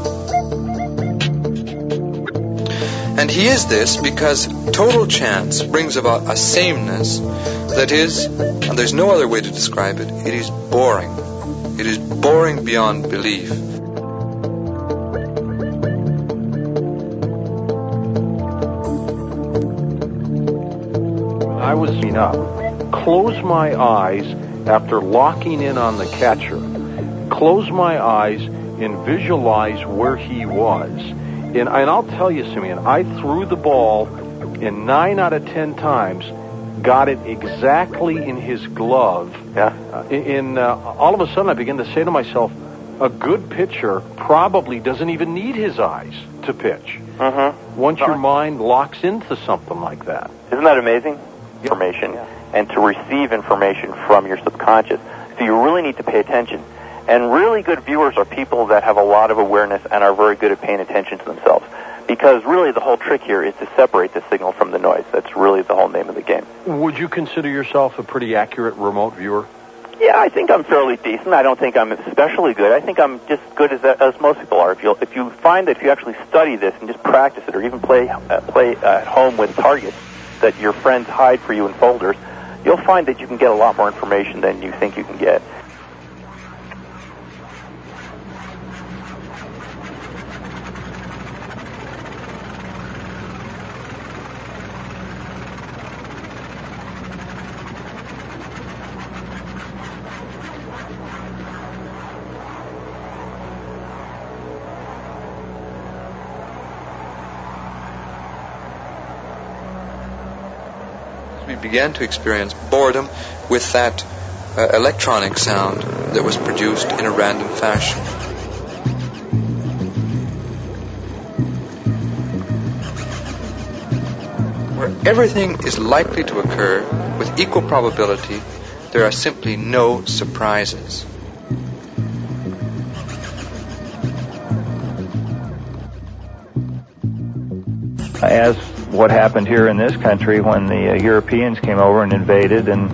And he is this because total chance brings about a sameness that is, and there's no other way to describe it, it is boring. It is boring beyond belief. I was up, close my eyes after locking in on the catcher, close my eyes and visualize where he was. And I'll tell you, Simeon, I threw the ball and 9 out of 10 times got it exactly in his glove. Yeah. All of a sudden I began to say to myself, a good pitcher probably doesn't even need his eyes to pitch. Mm-hmm. Once your mind locks into something like that. Isn't that amazing? Information and to receive information from your subconscious. So you really need to pay attention. And really good viewers are people that have a lot of awareness and are very good at paying attention to themselves. Because really the whole trick here is to separate the signal from the noise. That's really the whole name of the game. Would you consider yourself a pretty accurate remote viewer? Yeah, I think I'm fairly decent. I don't think I'm especially good. I think I'm just good as most people are. If you find that if you actually study this and just practice it, or even play at home with targets that your friends hide for you in folders, you'll find that you can get a lot more information than you think you can get. We began to experience boredom with that electronic sound that was produced in a random fashion. Where everything is likely to occur with equal probability, there are simply no surprises. As what happened here in this country when the Europeans came over and invaded. And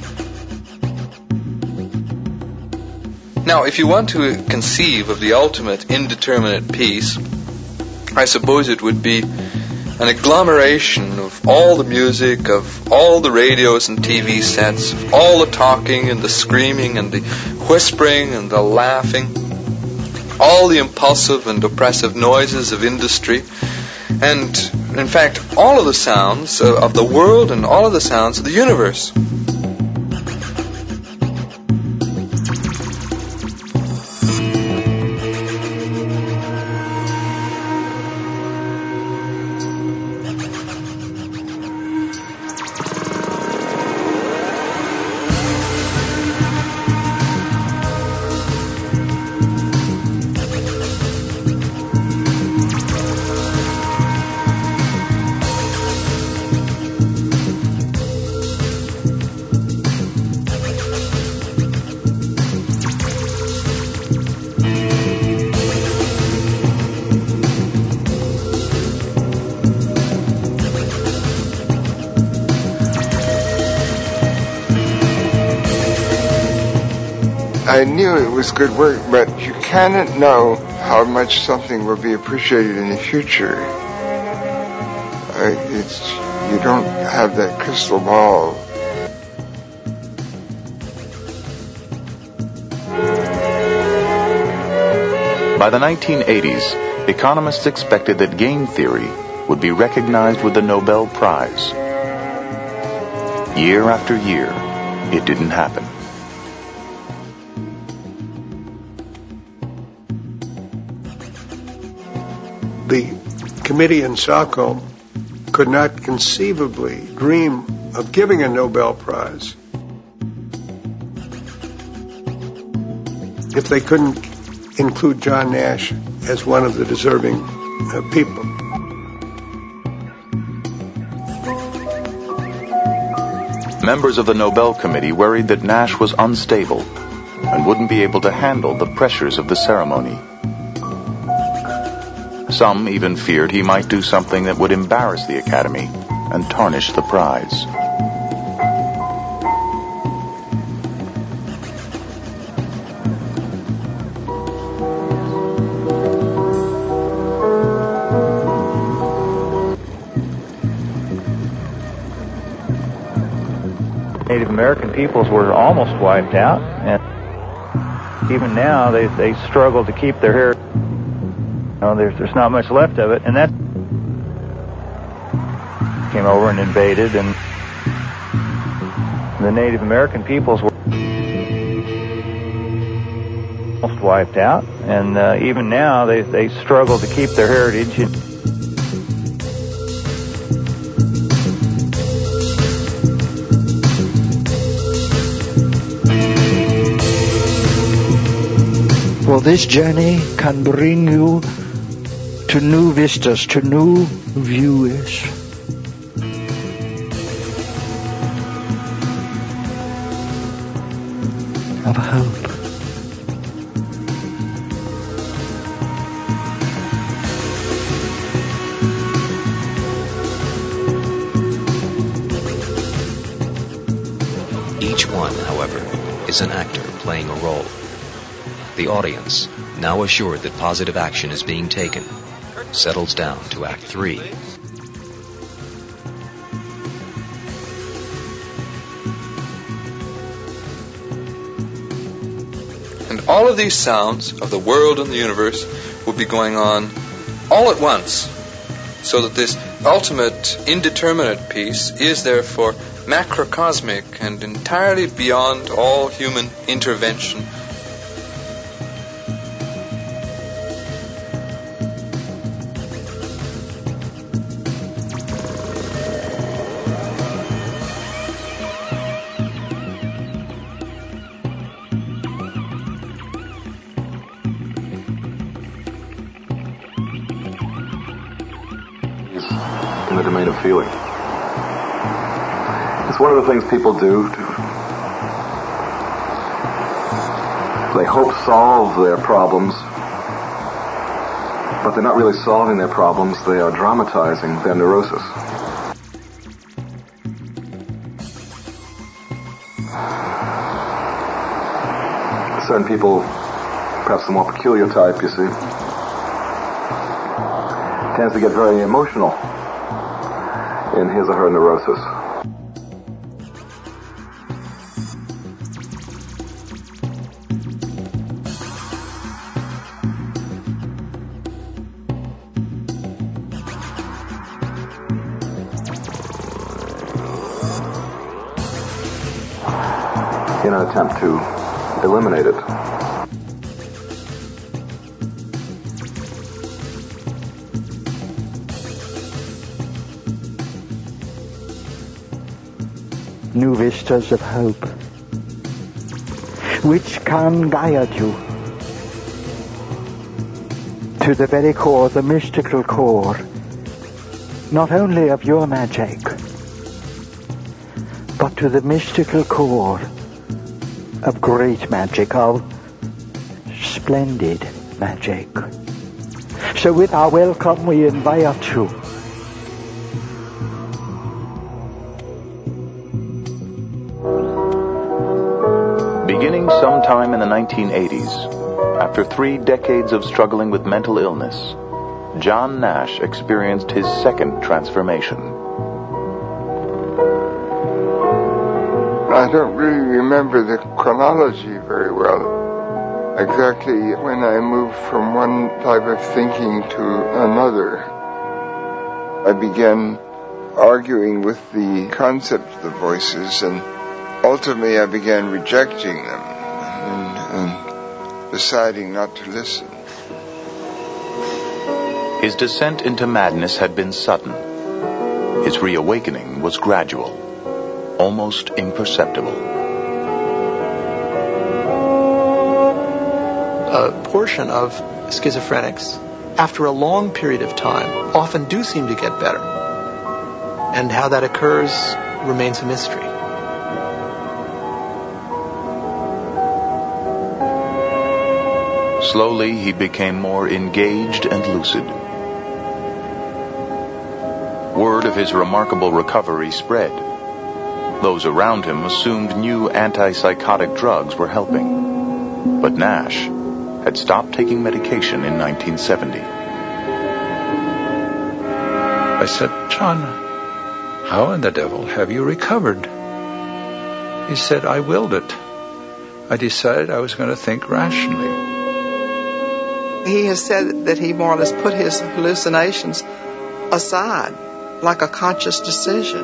now, if you want to conceive of the ultimate indeterminate peace, I suppose it would be an agglomeration of all the music, of all the radios and TV sets, of all the talking and the screaming and the whispering and the laughing, all the impulsive and oppressive noises of industry, and in fact, all of the sounds of the world and all of the sounds of the universe. I knew it was good work, but you cannot know how much something will be appreciated in the future. You don't have that crystal ball. By the 1980s, economists expected that game theory would be recognized with the Nobel Prize. Year after year, it didn't happen. The committee in Stockholm could not conceivably dream of giving a Nobel Prize if they couldn't include John Nash as one of the deserving people. Members of the Nobel Committee worried that Nash was unstable and wouldn't be able to handle the pressures of the ceremony. Some even feared he might do something that would embarrass the Academy and tarnish the prize. Native American peoples were almost wiped out, and even now they struggle to keep their heritage. There's not much left of it, and that came over and invaded, and the Native American peoples were almost wiped out, and even now they struggle to keep their heritage. For this journey can bring you to new vistas, to new views. Of hope. Each one, however, is an actor playing a role. The audience, now assured that positive action is being taken, settles down to Act 3. And all of these sounds of the world and the universe would be going on all at once, so that this ultimate indeterminate peace is therefore macrocosmic and entirely beyond all human intervention. In the domain of feeling. It's one of the things people do. They hope solve their problems, but they're not really solving their problems. They are dramatizing their neurosis. Certain people, perhaps the more peculiar type, you see, tends to get very emotional in his or her neurosis. In an attempt to eliminate it. New vistas of hope, which can guide you to the very core, the mystical core, not only of your magic, but to the mystical core of great magic, of splendid magic. So with our welcome we invite you Beginning sometime in the 1980s, after 3 decades of struggling with mental illness, John Nash experienced his second transformation. I don't really remember the chronology very well. Exactly when I moved from one type of thinking to another, I began arguing with the concept of the voices, and ultimately I began rejecting them and deciding not to listen. His descent into madness had been sudden. His reawakening was gradual, almost imperceptible. A portion of schizophrenics, after a long period of time, often do seem to get better. And how that occurs remains a mystery. Slowly, he became more engaged and lucid. Word of his remarkable recovery spread. Those around him assumed new antipsychotic drugs were helping. But Nash had stopped taking medication in 1970. I said, "John, how in the devil have you recovered?" He said, "I willed it. I decided I was going to think rationally." He has said that he more or less put his hallucinations aside, like a conscious decision.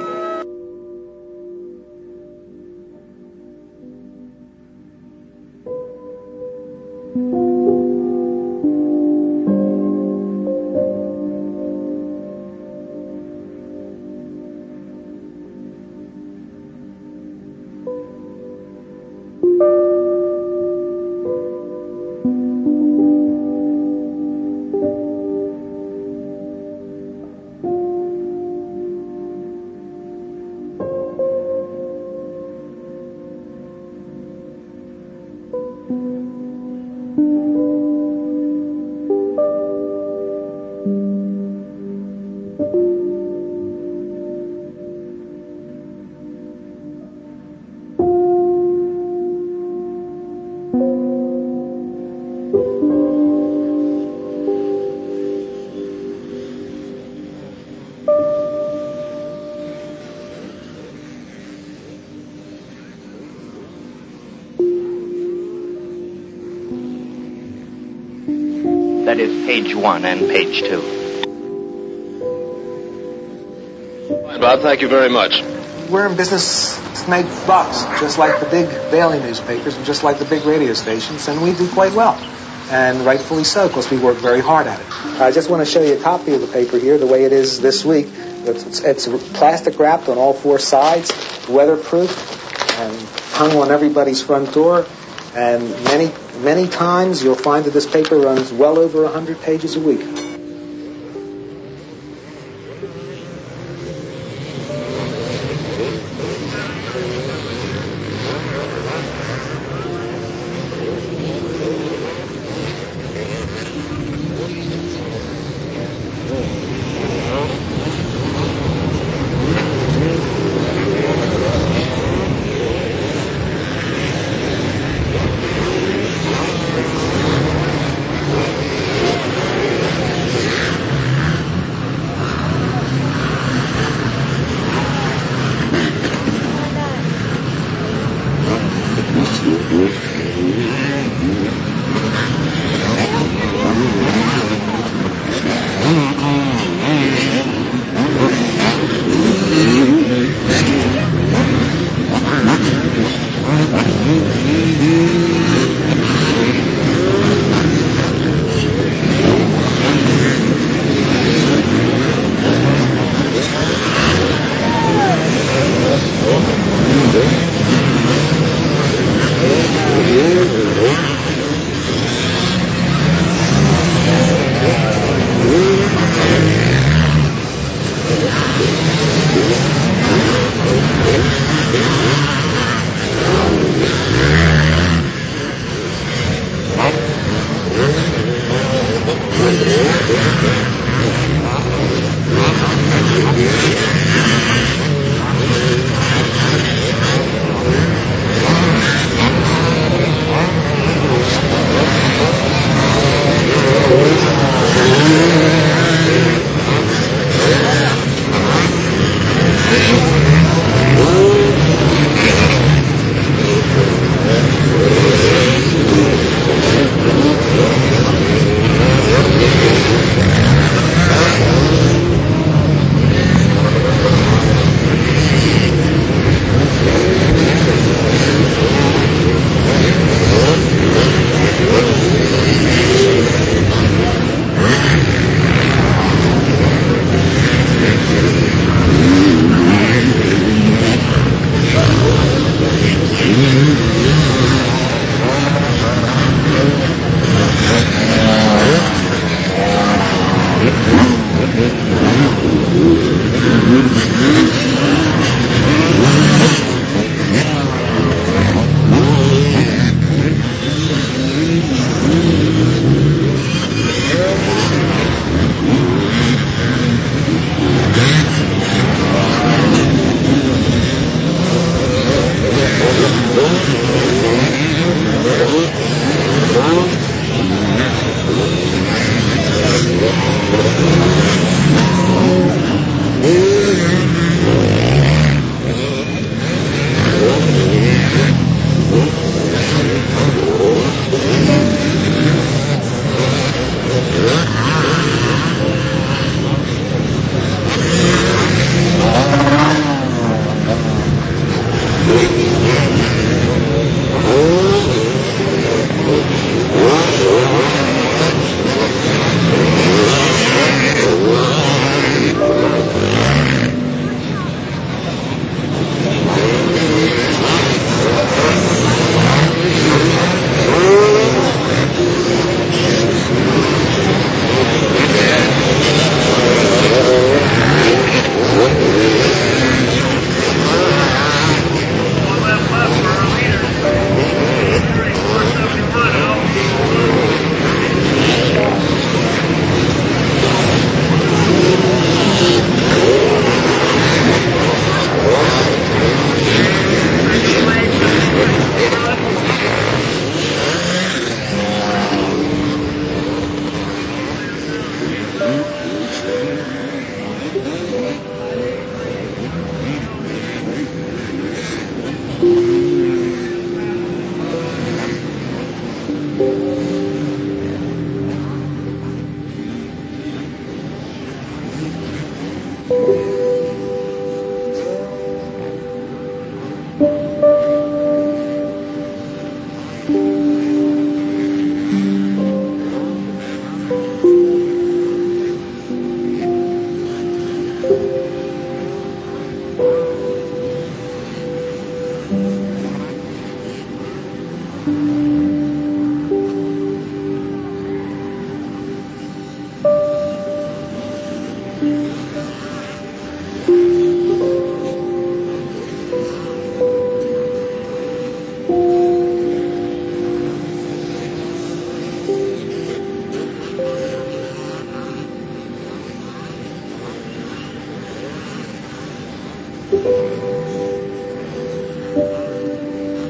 That is page 1 and page 2. Fine, Bob, thank you very much. We're in business to make bucks, just like the big daily newspapers and just like the big radio stations, and we do quite well. And rightfully so, because we work very hard at it. I just want to show you a copy of the paper here, the way it is this week. It's plastic wrapped on all 4 sides, weatherproof, and hung on everybody's front door. And many times you'll find that this paper runs well over 100 pages a week.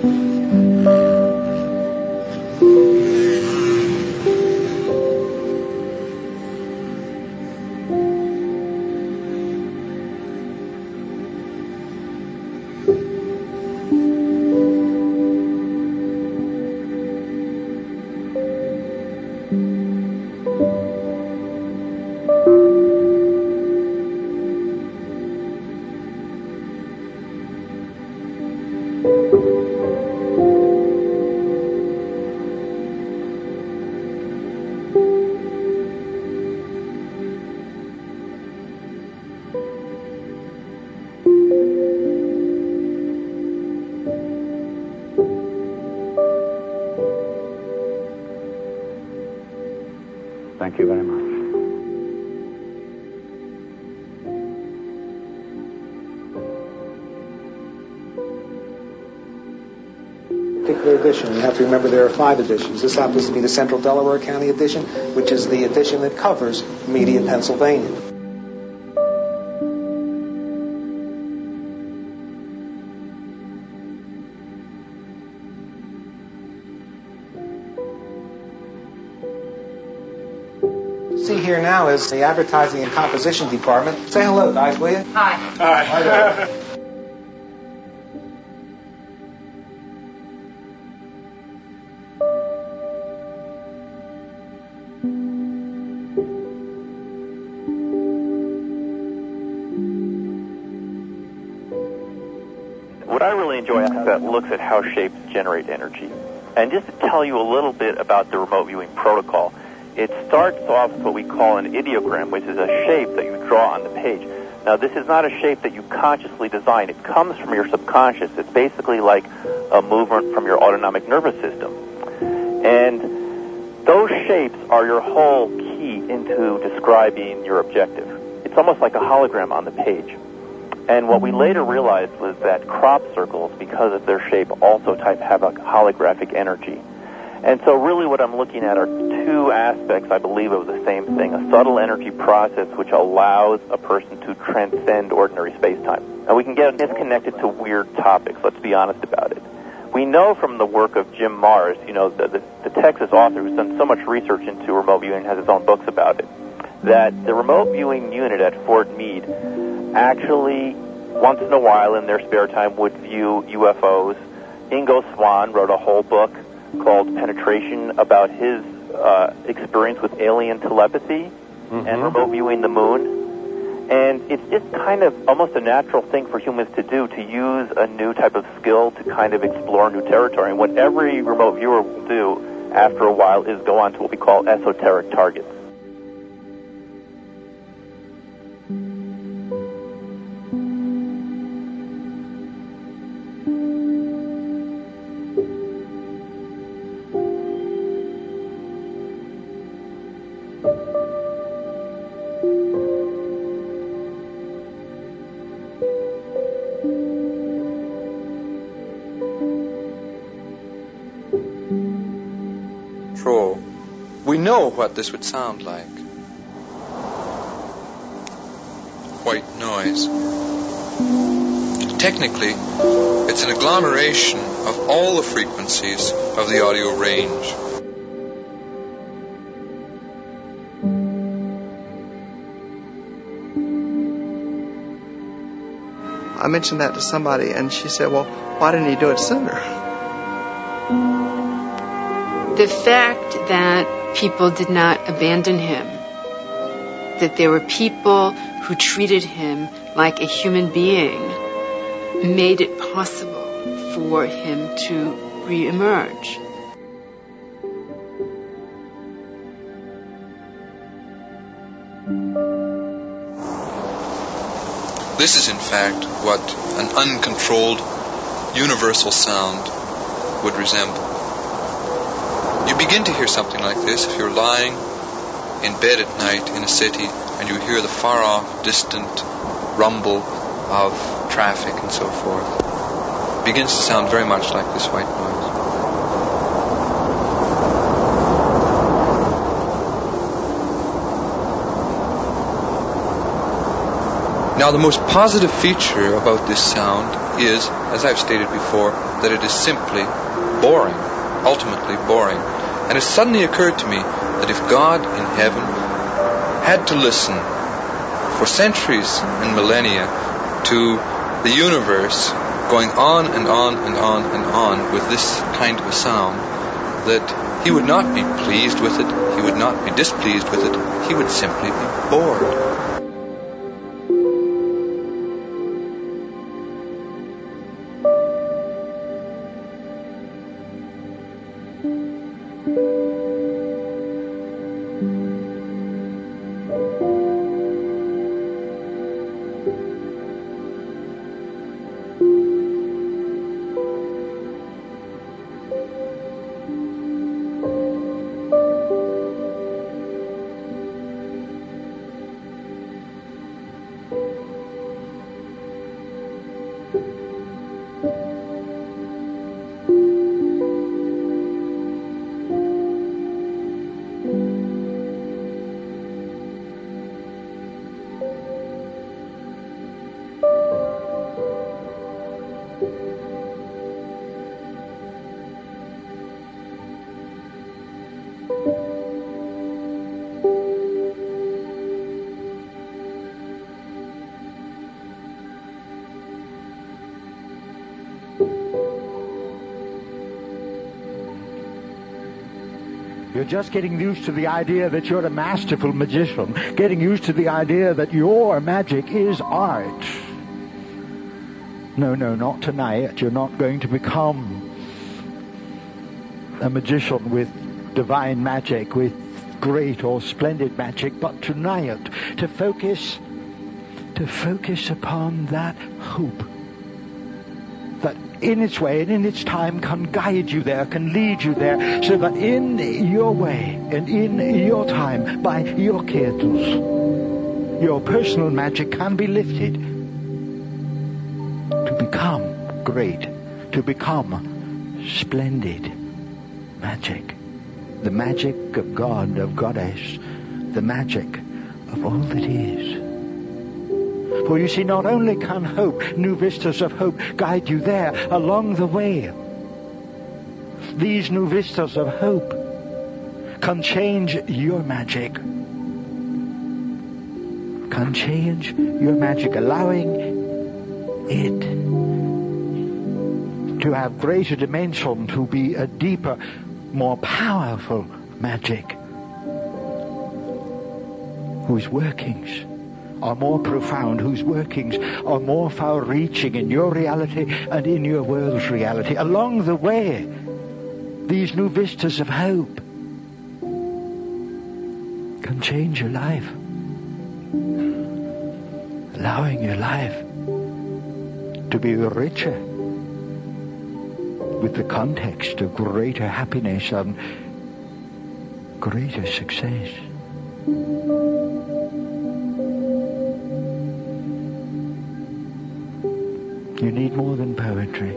Thank you very much. Particular edition. You have to remember there are 5 editions. This happens to be the Central Delaware County edition, which is the edition that covers Media, Pennsylvania. See here now is the advertising and composition department. Say hello, guys, will you? Hi. Hi there. What I really enjoy is that looks at how shapes generate energy. And just to tell you a little bit about the remote viewing protocol, it starts off with what we call an ideogram, which is a shape that you draw on the page. Now, this is not a shape that you consciously design. It comes from your subconscious. It's basically like a movement from your autonomic nervous system. And those shapes are your whole key into describing your objective. It's almost like a hologram on the page. And what we later realized was that crop circles, because of their shape, also have a holographic energy. And so really what I'm looking at are 2 aspects, I believe, of the same thing. A subtle energy process which allows a person to transcend ordinary space-time. And we can get disconnected to weird topics, let's be honest about it. We know from the work of Jim Marrs, the Texas author who's done so much research into remote viewing and has his own books about it, that the remote viewing unit at Fort Meade actually, once in a while in their spare time, would view UFOs. Ingo Swann wrote a whole book called Penetration about his experience with alien telepathy and remote viewing the moon. And it's just kind of almost a natural thing for humans to do, to use a new type of skill to kind of explore new territory. And what every remote viewer will do after a while is go on to what we call esoteric targets. We know what this would sound like. White noise. Technically, it's an agglomeration of all the frequencies of the audio range. I mentioned that to somebody, and she said, well, why didn't he do it sooner? The fact that people did not abandon him, that there were people who treated him like a human being, made it possible for him to re-emerge. This is, in fact, what an uncontrolled, universal sound would resemble. You begin to hear something like this if you're lying in bed at night in a city and you hear the far-off, distant rumble of traffic and so forth. It begins to sound very much like this white noise. Now, the most positive feature about this sound is, as I've stated before, that it is simply boring, ultimately boring. And it suddenly occurred to me that if God in heaven had to listen for centuries and millennia to the universe going on and on and on and on with this kind of a sound, that he would not be pleased with it, he would not be displeased with it, he would simply be bored. You're just getting used to the idea that you're a masterful magician, getting used to the idea that your magic is art. No, not tonight. You're not going to become a magician with divine magic, with great or splendid magic, but tonight to focus upon that hope that in its way and in its time can guide you there, can lead you there, so that in your way and in your time, by your candles, your personal magic can be lifted to become great, to become splendid magic. The magic of God, of Goddess, the magic of all that is. For you see, not only can hope, new vistas of hope, guide you there along the way, these new vistas of hope can change your magic. Can change your magic, allowing it to have greater dimension, to be a deeper, more powerful magic, whose workings are more profound, whose workings are more far-reaching in your reality and in your world's reality. Along the way, these new vistas of hope can change your life, allowing your life to be richer with the context of greater happiness and greater success. You need more than poetry.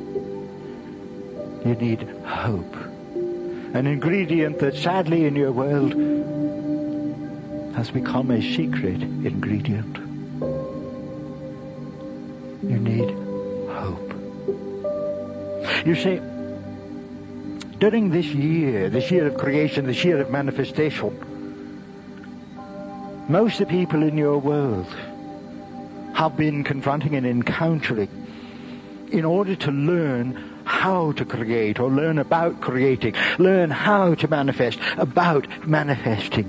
You need hope. An ingredient that sadly in your world has become a secret ingredient. You need hope. You see, during this year of creation, this year of manifestation, most of the people in your world have been confronting and encountering, in order to learn how to create or learn about creating, learn how to manifest, about manifesting.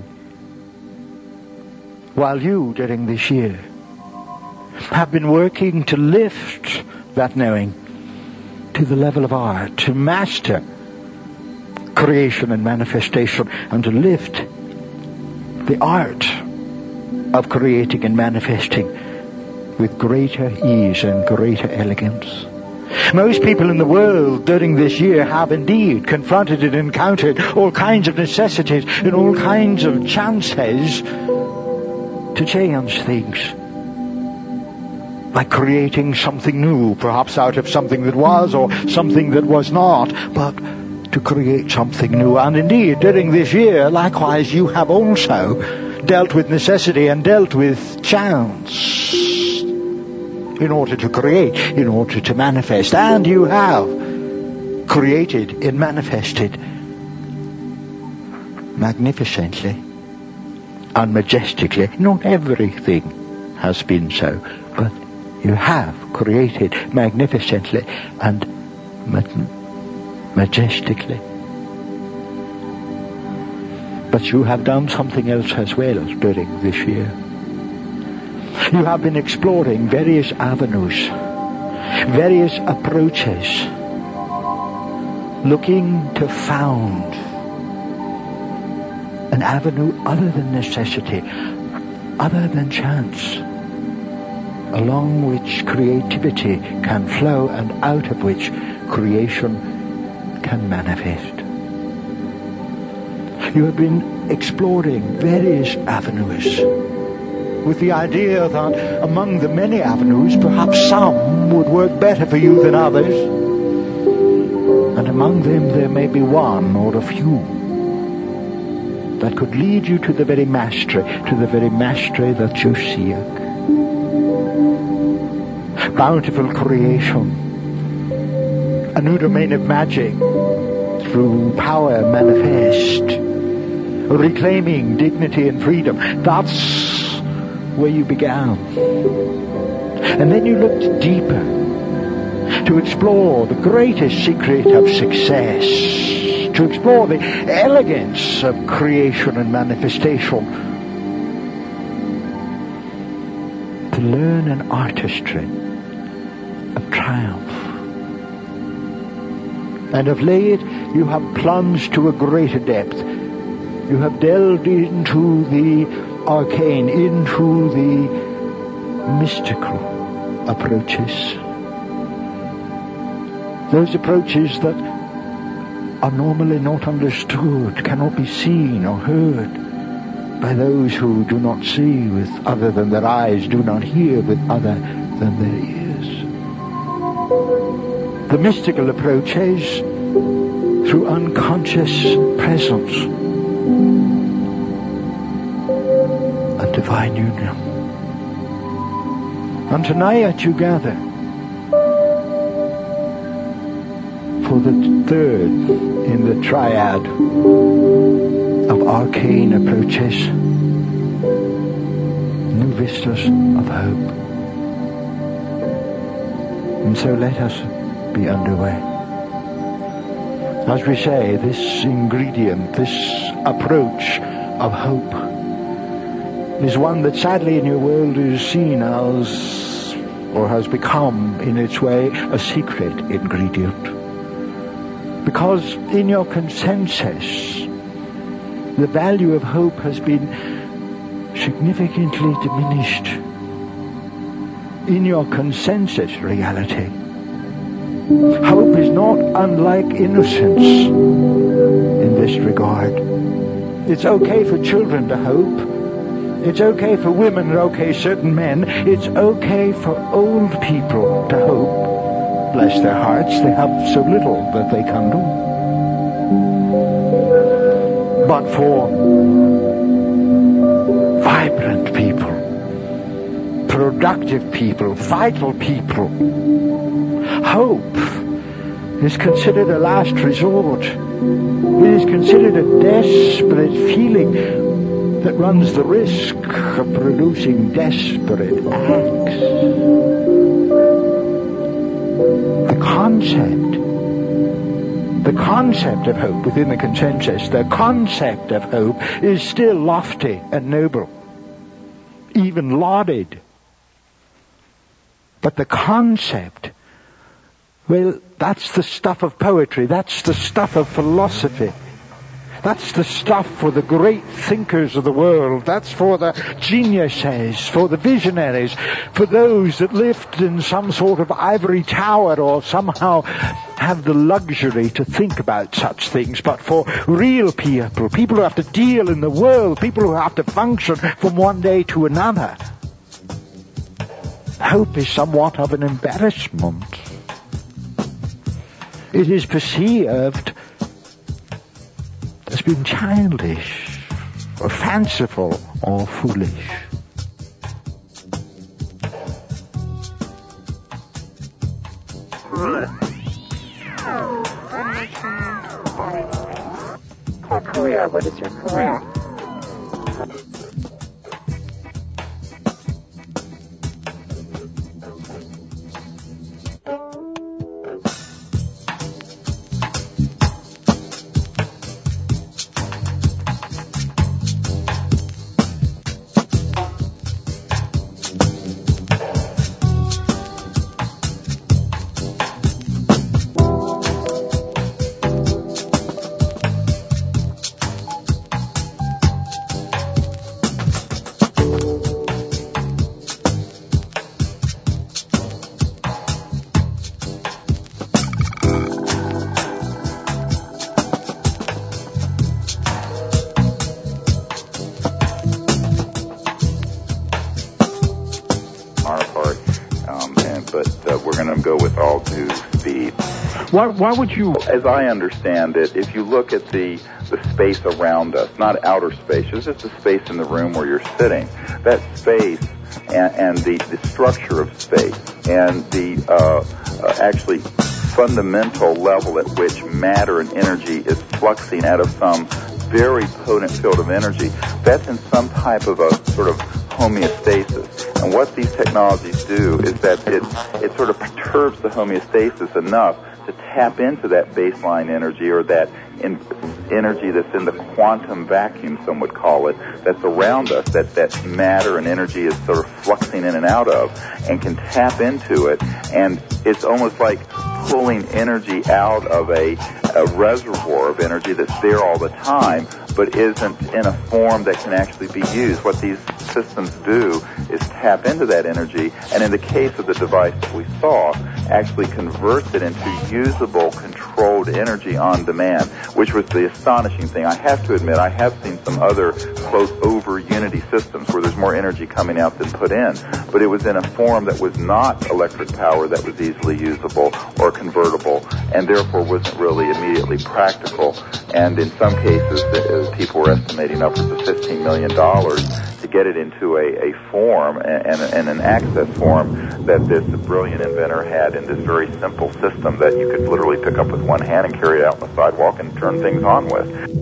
While you, during this year, have been working to lift that knowing to the level of art, to master creation and manifestation, and to lift the art of creating and manifesting with greater ease and greater elegance. Most people in the world during this year have indeed confronted and encountered all kinds of necessities and all kinds of chances to change things. By creating something new, perhaps out of something that was or something that was not, but to create something new. And indeed, during this year, likewise, you have also dealt with necessity and dealt with chance. in order to create, in order to manifest. And you have created and manifested magnificently and majestically. Not everything has been so, but you have created magnificently and majestically. But you have done something else as well during this year. You have been exploring various avenues, various approaches, looking to found an avenue other than necessity, other than chance, along which creativity can flow and out of which creation can manifest. You have been exploring various avenues with the idea that among the many avenues, perhaps some would work better for you than others, and among them there may be one or a few that could lead you to the very mastery that you seek. Bountiful creation, a new domain of magic through power manifest, reclaiming dignity and freedom. That's where you began. And then you looked deeper to explore the greatest secret of success, to explore the elegance of creation and manifestation, to learn an artistry of triumph. And of late, you have plunged to a greater depth. You have delved into the arcane, into the mystical approaches. Those approaches that are normally not understood, cannot be seen or heard by those who do not see with other than their eyes, do not hear with other than their ears. The mystical approaches through unconscious presence and divine union. And tonight you gather for the third in the triad of arcane approaches, new vistas of hope. And so let us be underway. As we say, this ingredient, this approach of hope is one that sadly in your world is seen as, or has become in its way, a secret ingredient. Because in your consensus, the value of hope has been significantly diminished. In your consensus reality, hope is not unlike innocence in this regard. It's okay for children to hope. It's okay for women, okay, certain men. It's okay for old people to hope. Bless their hearts, they have so little that they can do. But for vibrant people, productive people, vital people, hope is considered a last resort. It is considered a desperate feeling that runs the risk of producing desperate acts. The concept of hope within the consensus, the concept of hope is still lofty and noble, even lauded. But the concept, well, that's the stuff of poetry, that's the stuff of philosophy. That's the stuff for the great thinkers of the world. That's for the geniuses, for the visionaries, for those that lived in some sort of ivory tower or somehow have the luxury to think about such things. But for real people, people who have to deal in the world, people who have to function from one day to another, hope is somewhat of an embarrassment. It is perceived as being childish, or fanciful, or foolish. career? What is your career? Why would you? As I understand it, if you look at the space around us, not outer space, it's just the space in the room where you're sitting, that space and the structure of space and the actually fundamental level at which matter and energy is fluxing out of some very potent field of energy, that's in some type of a sort of homeostasis. And what these technologies do is that it sort of perturbs the homeostasis enough to tap into that baseline energy, or that energy that's in the quantum vacuum, some would call it, that's around us, that matter and energy is sort of fluxing in and out of, and can tap into it. And it's almost like pulling energy out of a reservoir of energy that's there all the time, but isn't in a form that can actually be used. What these systems do is tap into that energy, and in the case of the device that we saw, actually converts it into usable, controlled energy on demand, which was the astonishing thing. I have to admit, I have seen some other, quote, over-unity systems where there's more energy coming out than put in, but it was in a form that was not electric power that was easily usable or convertible, and therefore wasn't really immediately practical. And in some cases, people were estimating upwards of $15 million to get it into a form and an access form that this brilliant inventor had in this very simple system that you could literally pick up with one hand and carry it out on the sidewalk and turn things on with.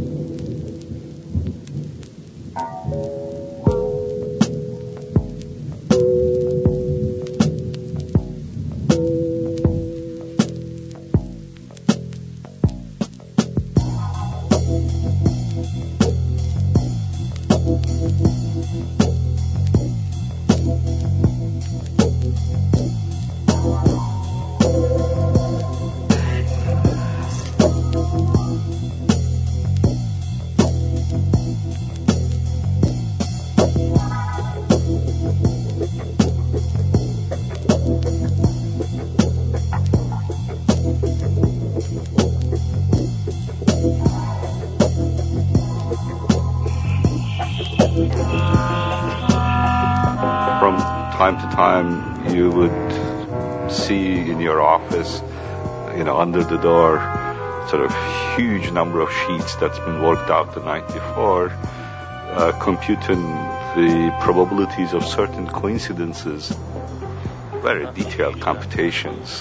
Time you would see in your office, under the door, sort of huge number of sheets that's been worked out the night before, computing the probabilities of certain coincidences, very detailed computations.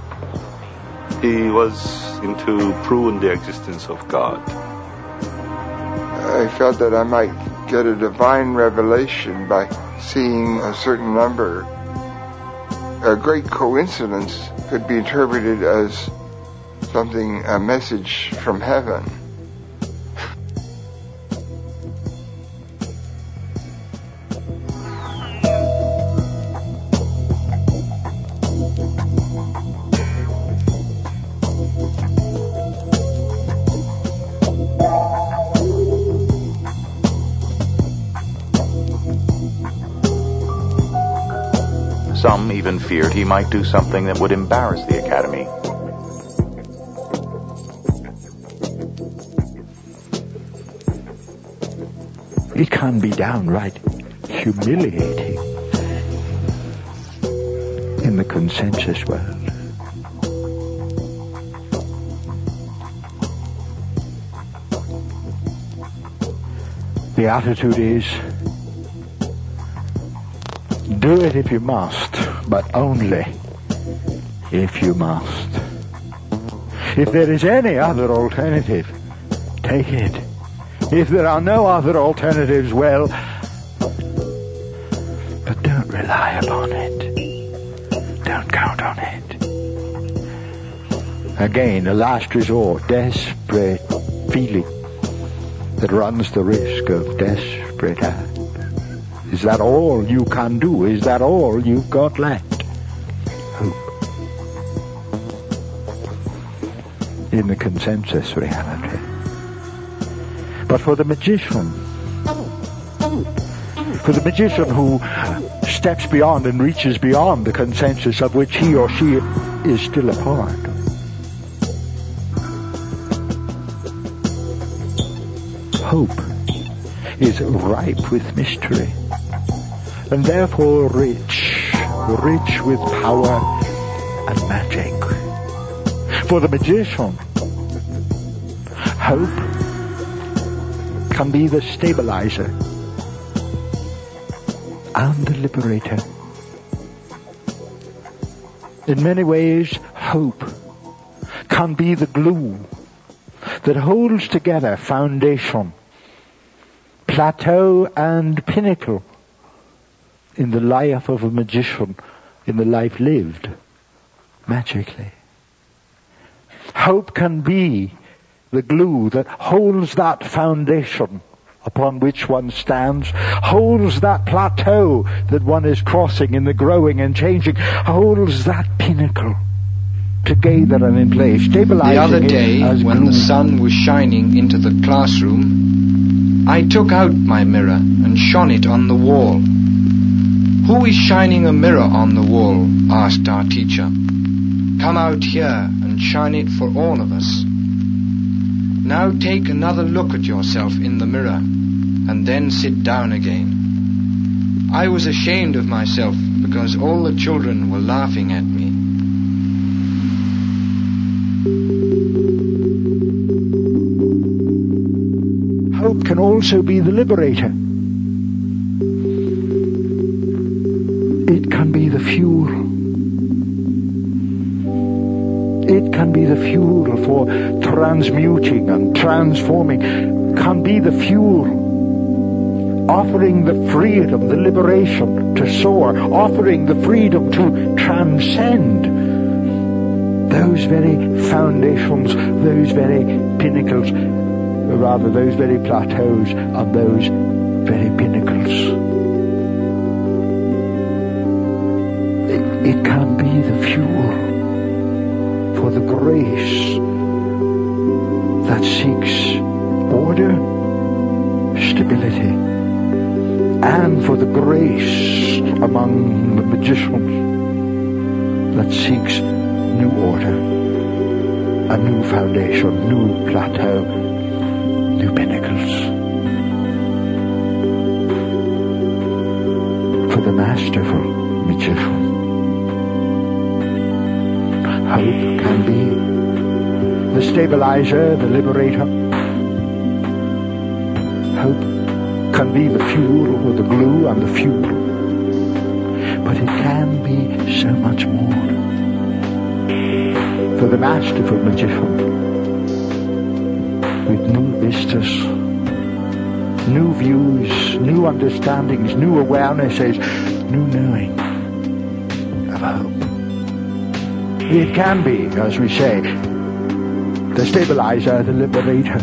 He was into proving the existence of God. I felt that I might get a divine revelation by seeing a certain number. A great coincidence could be interpreted as something, a message from heaven. Some even feared he might do something that would embarrass the Academy. It can be downright humiliating in the consensus world. The attitude is, do it if you must, but only if you must. If there is any other alternative, take it. If there are no other alternatives, well, but don't rely upon it. Don't count on it. Again, a last resort, desperate feeling that runs the risk of desperate act. Is that all you can do? Is that all you've got left? Hope. In the consensus reality. But for the magician who steps beyond and reaches beyond the consensus of which he or she is still a part, hope is ripe with mystery, and therefore rich with power and magic. For the magician, hope can be the stabilizer and the liberator. In many ways, hope can be the glue that holds together foundation, plateau and pinnacle in the life of a magician, in the life lived magically. Hope can be the glue that holds that foundation upon which one stands, holds that plateau that one is crossing in the growing and changing, holds that pinnacle together and in place, stabilizing the other day, when the sun was shining into the classroom, I took out my mirror and shone it on the wall. "Who is shining a mirror on the wall?" asked our teacher. "Come out here and shine it for all of us. Now take another look at yourself in the mirror, and then sit down again." I was ashamed of myself because all the children were laughing at me. Hope can also be the liberator. It can be the fuel. It can be the fuel for transmuting and transforming. Can be the fuel offering the freedom, the liberation to soar, offering the freedom to transcend those very foundations, those very pinnacles, or rather those very plateaus and those very pinnacles. It can be the fuel for the grace that seeks order, stability, and for the grace among the magicians that seeks new order, a new foundation, new plateau, new pinnacles. For the masterful magician, hope can be the stabilizer, the liberator. Hope can be the fuel or the glue and the fuel. But it can be so much more. For the masterful magician, with new vistas, new views, new understandings, new awarenesses, new knowing of hope. It can be, as we say, the stabilizer, the liberator.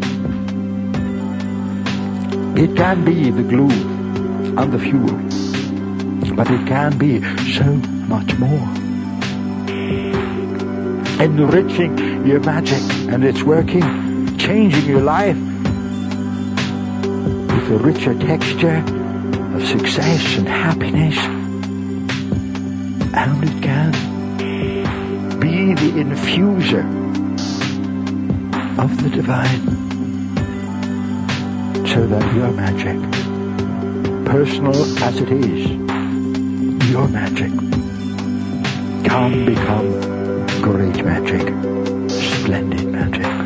It can be the glue and the fuel, but it can be so much more. Enriching your magic, and it's working, changing your life with a richer texture of success and happiness. And it can be the infuser of the divine, so that your magic, personal as it is, your magic can become great magic, splendid magic.